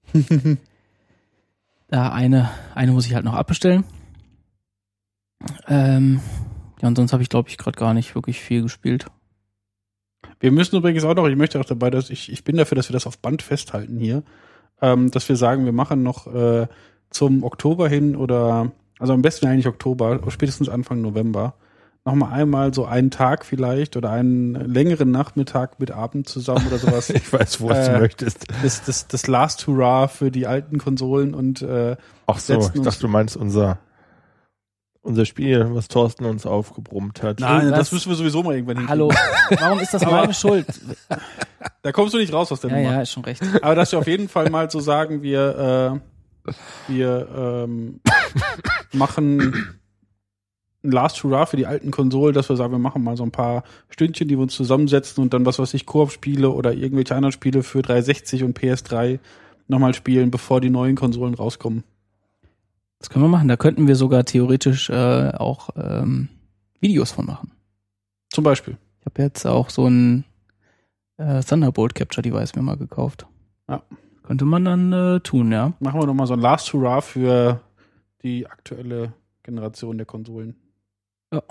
Speaker 1: Da eine, eine muss ich halt noch abbestellen. Ähm, ja, und sonst habe ich, glaube ich, gerade gar nicht wirklich viel gespielt.
Speaker 3: Wir müssen übrigens auch noch, ich möchte auch dabei, dass ich, ich bin dafür, dass wir das auf Band festhalten hier, ähm, dass wir sagen, wir machen noch äh, zum Oktober hin oder, also am besten eigentlich Oktober, spätestens Anfang November, nochmal einmal so einen Tag vielleicht oder einen längeren Nachmittag mit Abend zusammen oder sowas.
Speaker 2: Ich weiß, wo
Speaker 3: Äh,
Speaker 2: du möchtest.
Speaker 3: Das, das, das Last Hurrah für die alten Konsolen und äh,
Speaker 2: Ach so,
Speaker 3: setzen
Speaker 2: ich
Speaker 3: uns-
Speaker 2: dachte, du meinst unser, unser Spiel, was Thorsten uns aufgebrummt hat.
Speaker 3: nein,
Speaker 1: Was?
Speaker 3: das müssen wir sowieso mal irgendwann hinkriegen.
Speaker 1: Hallo, warum ist das meine Schuld?
Speaker 3: Da kommst du nicht raus aus der
Speaker 1: Ja,
Speaker 3: Nummer.
Speaker 1: ja, ist schon recht.
Speaker 3: Aber dass wir auf jeden Fall mal so sagen, wir, äh, wir ähm, machen ein Last Hurrah für die alten Konsolen, dass wir sagen, wir machen mal so ein paar Stündchen, die wir uns zusammensetzen und dann was weiß ich, Koop-Spiele oder irgendwelche anderen Spiele für dreihundertsechzig und P S drei nochmal spielen, bevor die neuen Konsolen rauskommen.
Speaker 1: Das können wir machen. Da könnten wir sogar theoretisch äh, auch ähm, Videos von machen.
Speaker 3: Zum Beispiel.
Speaker 1: Ich habe jetzt auch so ein äh, Thunderbolt Capture Device mir mal gekauft.
Speaker 3: Ja.
Speaker 1: Könnte man dann äh, tun, ja.
Speaker 3: Machen wir nochmal so ein Last Hurrah für die aktuelle Generation der Konsolen.
Speaker 1: Ja.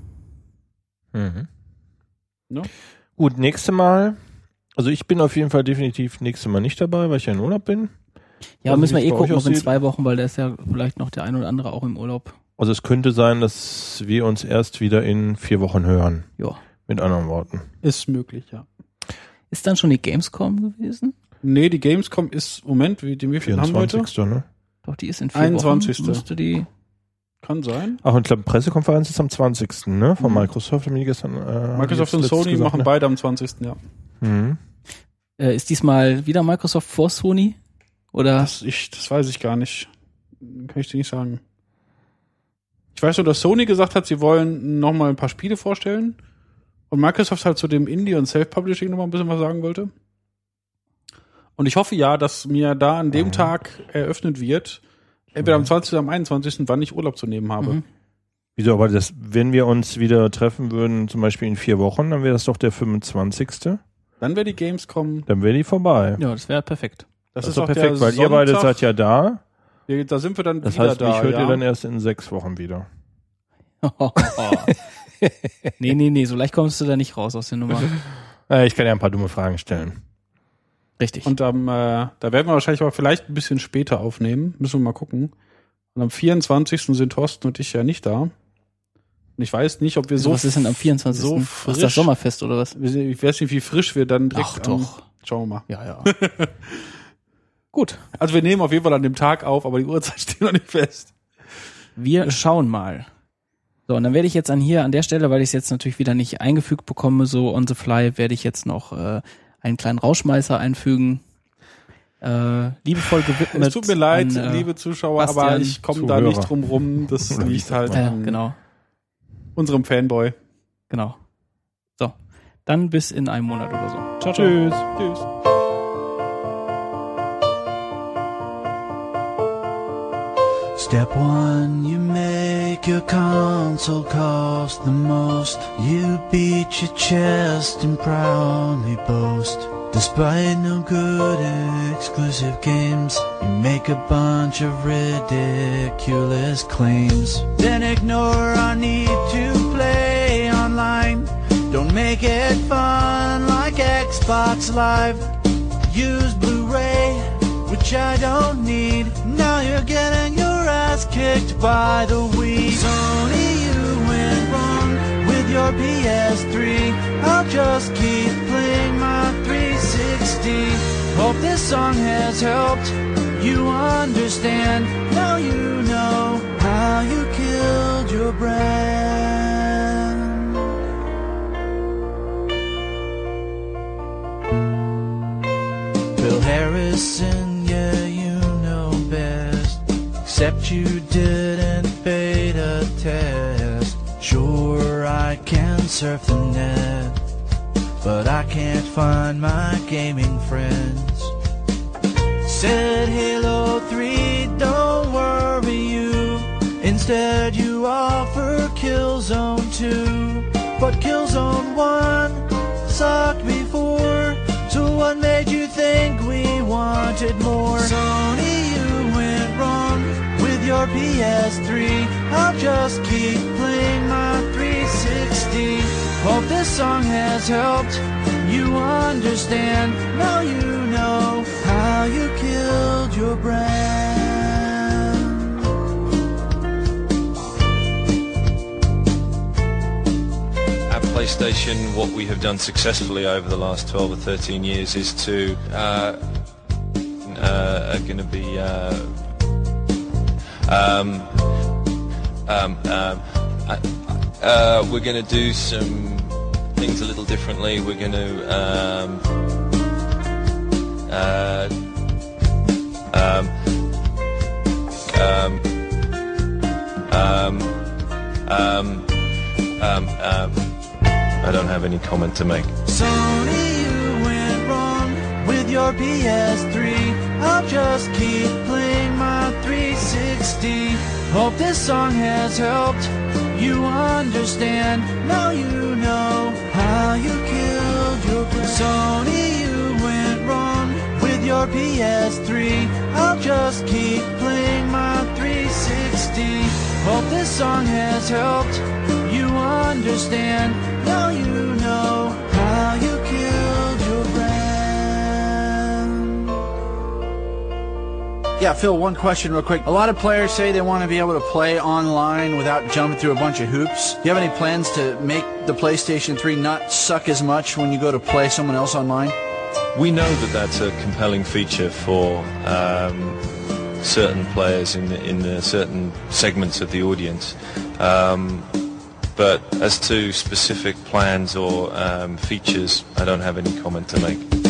Speaker 2: Mhm.
Speaker 3: Ja.
Speaker 2: Gut, nächste Mal. Also ich bin auf jeden Fall definitiv nächste Mal nicht dabei, weil ich ja in Urlaub bin.
Speaker 1: Ja,
Speaker 2: Also
Speaker 1: müssen wir
Speaker 2: wie es
Speaker 1: eh
Speaker 2: bei euch
Speaker 1: gucken, ob in
Speaker 2: aussieht.
Speaker 1: zwei Wochen, weil da ist ja vielleicht noch der ein oder andere auch im Urlaub.
Speaker 2: Also es könnte sein, dass wir uns erst wieder in vier Wochen hören.
Speaker 1: Ja.
Speaker 2: Mit anderen Worten.
Speaker 3: Ist möglich, ja.
Speaker 1: Ist dann schon die Gamescom gewesen?
Speaker 3: Nee, die Gamescom ist, Moment, wie, die, wie viel haben wir heute?
Speaker 2: vierundzwanzigsten Ne?
Speaker 1: Doch, die ist in vier
Speaker 3: einundzwanzigsten
Speaker 1: Wochen. Müsste die.
Speaker 3: Kann sein.
Speaker 2: Ach, und ich glaube, Pressekonferenz ist am zwanzigsten Ne? Von
Speaker 3: Mhm.
Speaker 2: Microsoft, haben die gestern. Äh,
Speaker 3: Microsoft
Speaker 2: haben
Speaker 3: und
Speaker 2: die
Speaker 3: Sony
Speaker 2: letztens
Speaker 3: machen
Speaker 2: gesagt,
Speaker 3: beide am zwanzigsten Ja.
Speaker 2: ne? Mhm.
Speaker 1: Äh, ist diesmal wieder Microsoft vor Sony? Oder?
Speaker 3: Das, ich, das weiß ich gar nicht. Kann ich dir nicht sagen. Ich weiß nur, dass Sony gesagt hat, sie wollen noch mal ein paar Spiele vorstellen und Microsoft halt zu dem Indie- und Self-Publishing noch mal ein bisschen was sagen wollte. Und ich hoffe ja, dass mir da an dem
Speaker 2: Mhm.
Speaker 3: Tag eröffnet wird, entweder am zwanzigsten oder am einundzwanzigsten wann ich Urlaub zu nehmen habe.
Speaker 1: Mhm.
Speaker 2: Wieso, aber das, wenn wir uns wieder treffen würden, zum Beispiel in vier Wochen, dann wäre das doch der fünfundzwanzigste
Speaker 3: Dann wäre die Gamescom.
Speaker 2: Dann wäre die vorbei.
Speaker 1: Ja, das wäre perfekt.
Speaker 3: Das,
Speaker 2: Das
Speaker 3: ist
Speaker 2: doch
Speaker 3: auch
Speaker 2: perfekt,
Speaker 3: der
Speaker 2: weil ihr beide
Speaker 3: Sonntag-
Speaker 2: seid ja da
Speaker 3: Wir, da sind wir dann
Speaker 2: Das
Speaker 3: wieder
Speaker 2: heißt,
Speaker 3: da.
Speaker 2: mich hört
Speaker 3: ja?
Speaker 2: ihr dann erst in sechs Wochen wieder.
Speaker 1: nee, nee, nee, so leicht kommst du da nicht raus aus der Nummer.
Speaker 2: Äh, ich kann ja ein paar dumme Fragen stellen.
Speaker 1: Richtig.
Speaker 3: Und am, äh, da werden wir wahrscheinlich aber vielleicht ein bisschen später aufnehmen. Müssen wir mal gucken. Und am vierundzwanzigsten sind Thorsten und ich ja nicht da. Und ich weiß nicht, ob wir so.
Speaker 1: Was ist denn am vierundzwanzigsten?
Speaker 3: So
Speaker 1: Was ist das Sommerfest oder was?
Speaker 3: Ich weiß nicht, wie frisch wir dann direkt.
Speaker 1: Ach doch.
Speaker 3: Am, schauen wir mal.
Speaker 1: Ja, ja. Gut.
Speaker 3: Also wir nehmen auf jeden Fall an dem Tag auf, aber die Uhrzeit steht noch nicht fest.
Speaker 1: Wir schauen mal. So, und dann werde ich jetzt an hier, an der Stelle, weil ich es jetzt natürlich wieder nicht eingefügt bekomme, so on the fly, werde ich jetzt noch äh, einen kleinen Rauschmeißer einfügen. Äh, liebevoll gewidmet.
Speaker 3: Es tut mir leid,
Speaker 1: an, äh,
Speaker 3: liebe Zuschauer,
Speaker 1: Bastian,
Speaker 3: aber ich komme da
Speaker 2: Zuhörer.
Speaker 3: nicht drum rum. Das
Speaker 2: Oder wie
Speaker 3: liegt
Speaker 2: sagt
Speaker 3: halt
Speaker 2: man?
Speaker 1: Ja,
Speaker 3: an
Speaker 1: genau,
Speaker 3: unserem Fanboy.
Speaker 1: genau. So, dann bis in einem Monat oder so. Ciao, ciao.
Speaker 2: Tschüss.
Speaker 3: Tschüss.
Speaker 4: Step one, you make your console cost the most. You beat your chest and proudly boast. Despite no good exclusive games, you make a bunch of ridiculous claims. Then ignore our need to play online. Don't make it fun like Xbox Live. Use Blu-ray, which I don't need. Now you're getting your ass kicked by the Wii. Sony, you went wrong with your P S three. I'll just keep playing my three sixty. Hope this song has helped you understand. Now you know how you killed your brand. Phil Harrison, yeah, you know best. Except you didn't beta test. Sure, I can surf the net, but I can't find my gaming friends. Said Halo three, don't worry you. Instead you offer Killzone two. But Killzone one sucked before. So what made you think we wanted more? Sony, you went wrong with your P S three. I'll just keep playing my three sixty. Hope this song has helped you understand. Now you know how you killed your brand.
Speaker 5: At PlayStation, what we have done successfully over the last twelve or thirteen years is to uh, uh, are going to be uh, um, um, um, uh, uh, we're going to do some things a little differently. We're going to um, uh, um, um, um, um, um, um, I don't have any comment to make.
Speaker 4: Sony, you went wrong with your P S three. I'll just keep playing my three sixty. Hope this song has helped you understand. Now you know how you killed your brand. Sony, you went wrong with your P S three. I'll just keep playing my three sixty. Hope this song has helped you understand. Now you know how you killed your brand. Yeah, Phil, one question real quick. A lot of players say they want to be able to play online without jumping through a bunch of hoops. Do you have any plans to make the PlayStation three not suck as much when you go to play someone else online?
Speaker 5: We know that that's a compelling feature for um, certain players in the, in the certain segments of the audience. Um, but as to specific plans or um, features, I don't have any comment to make.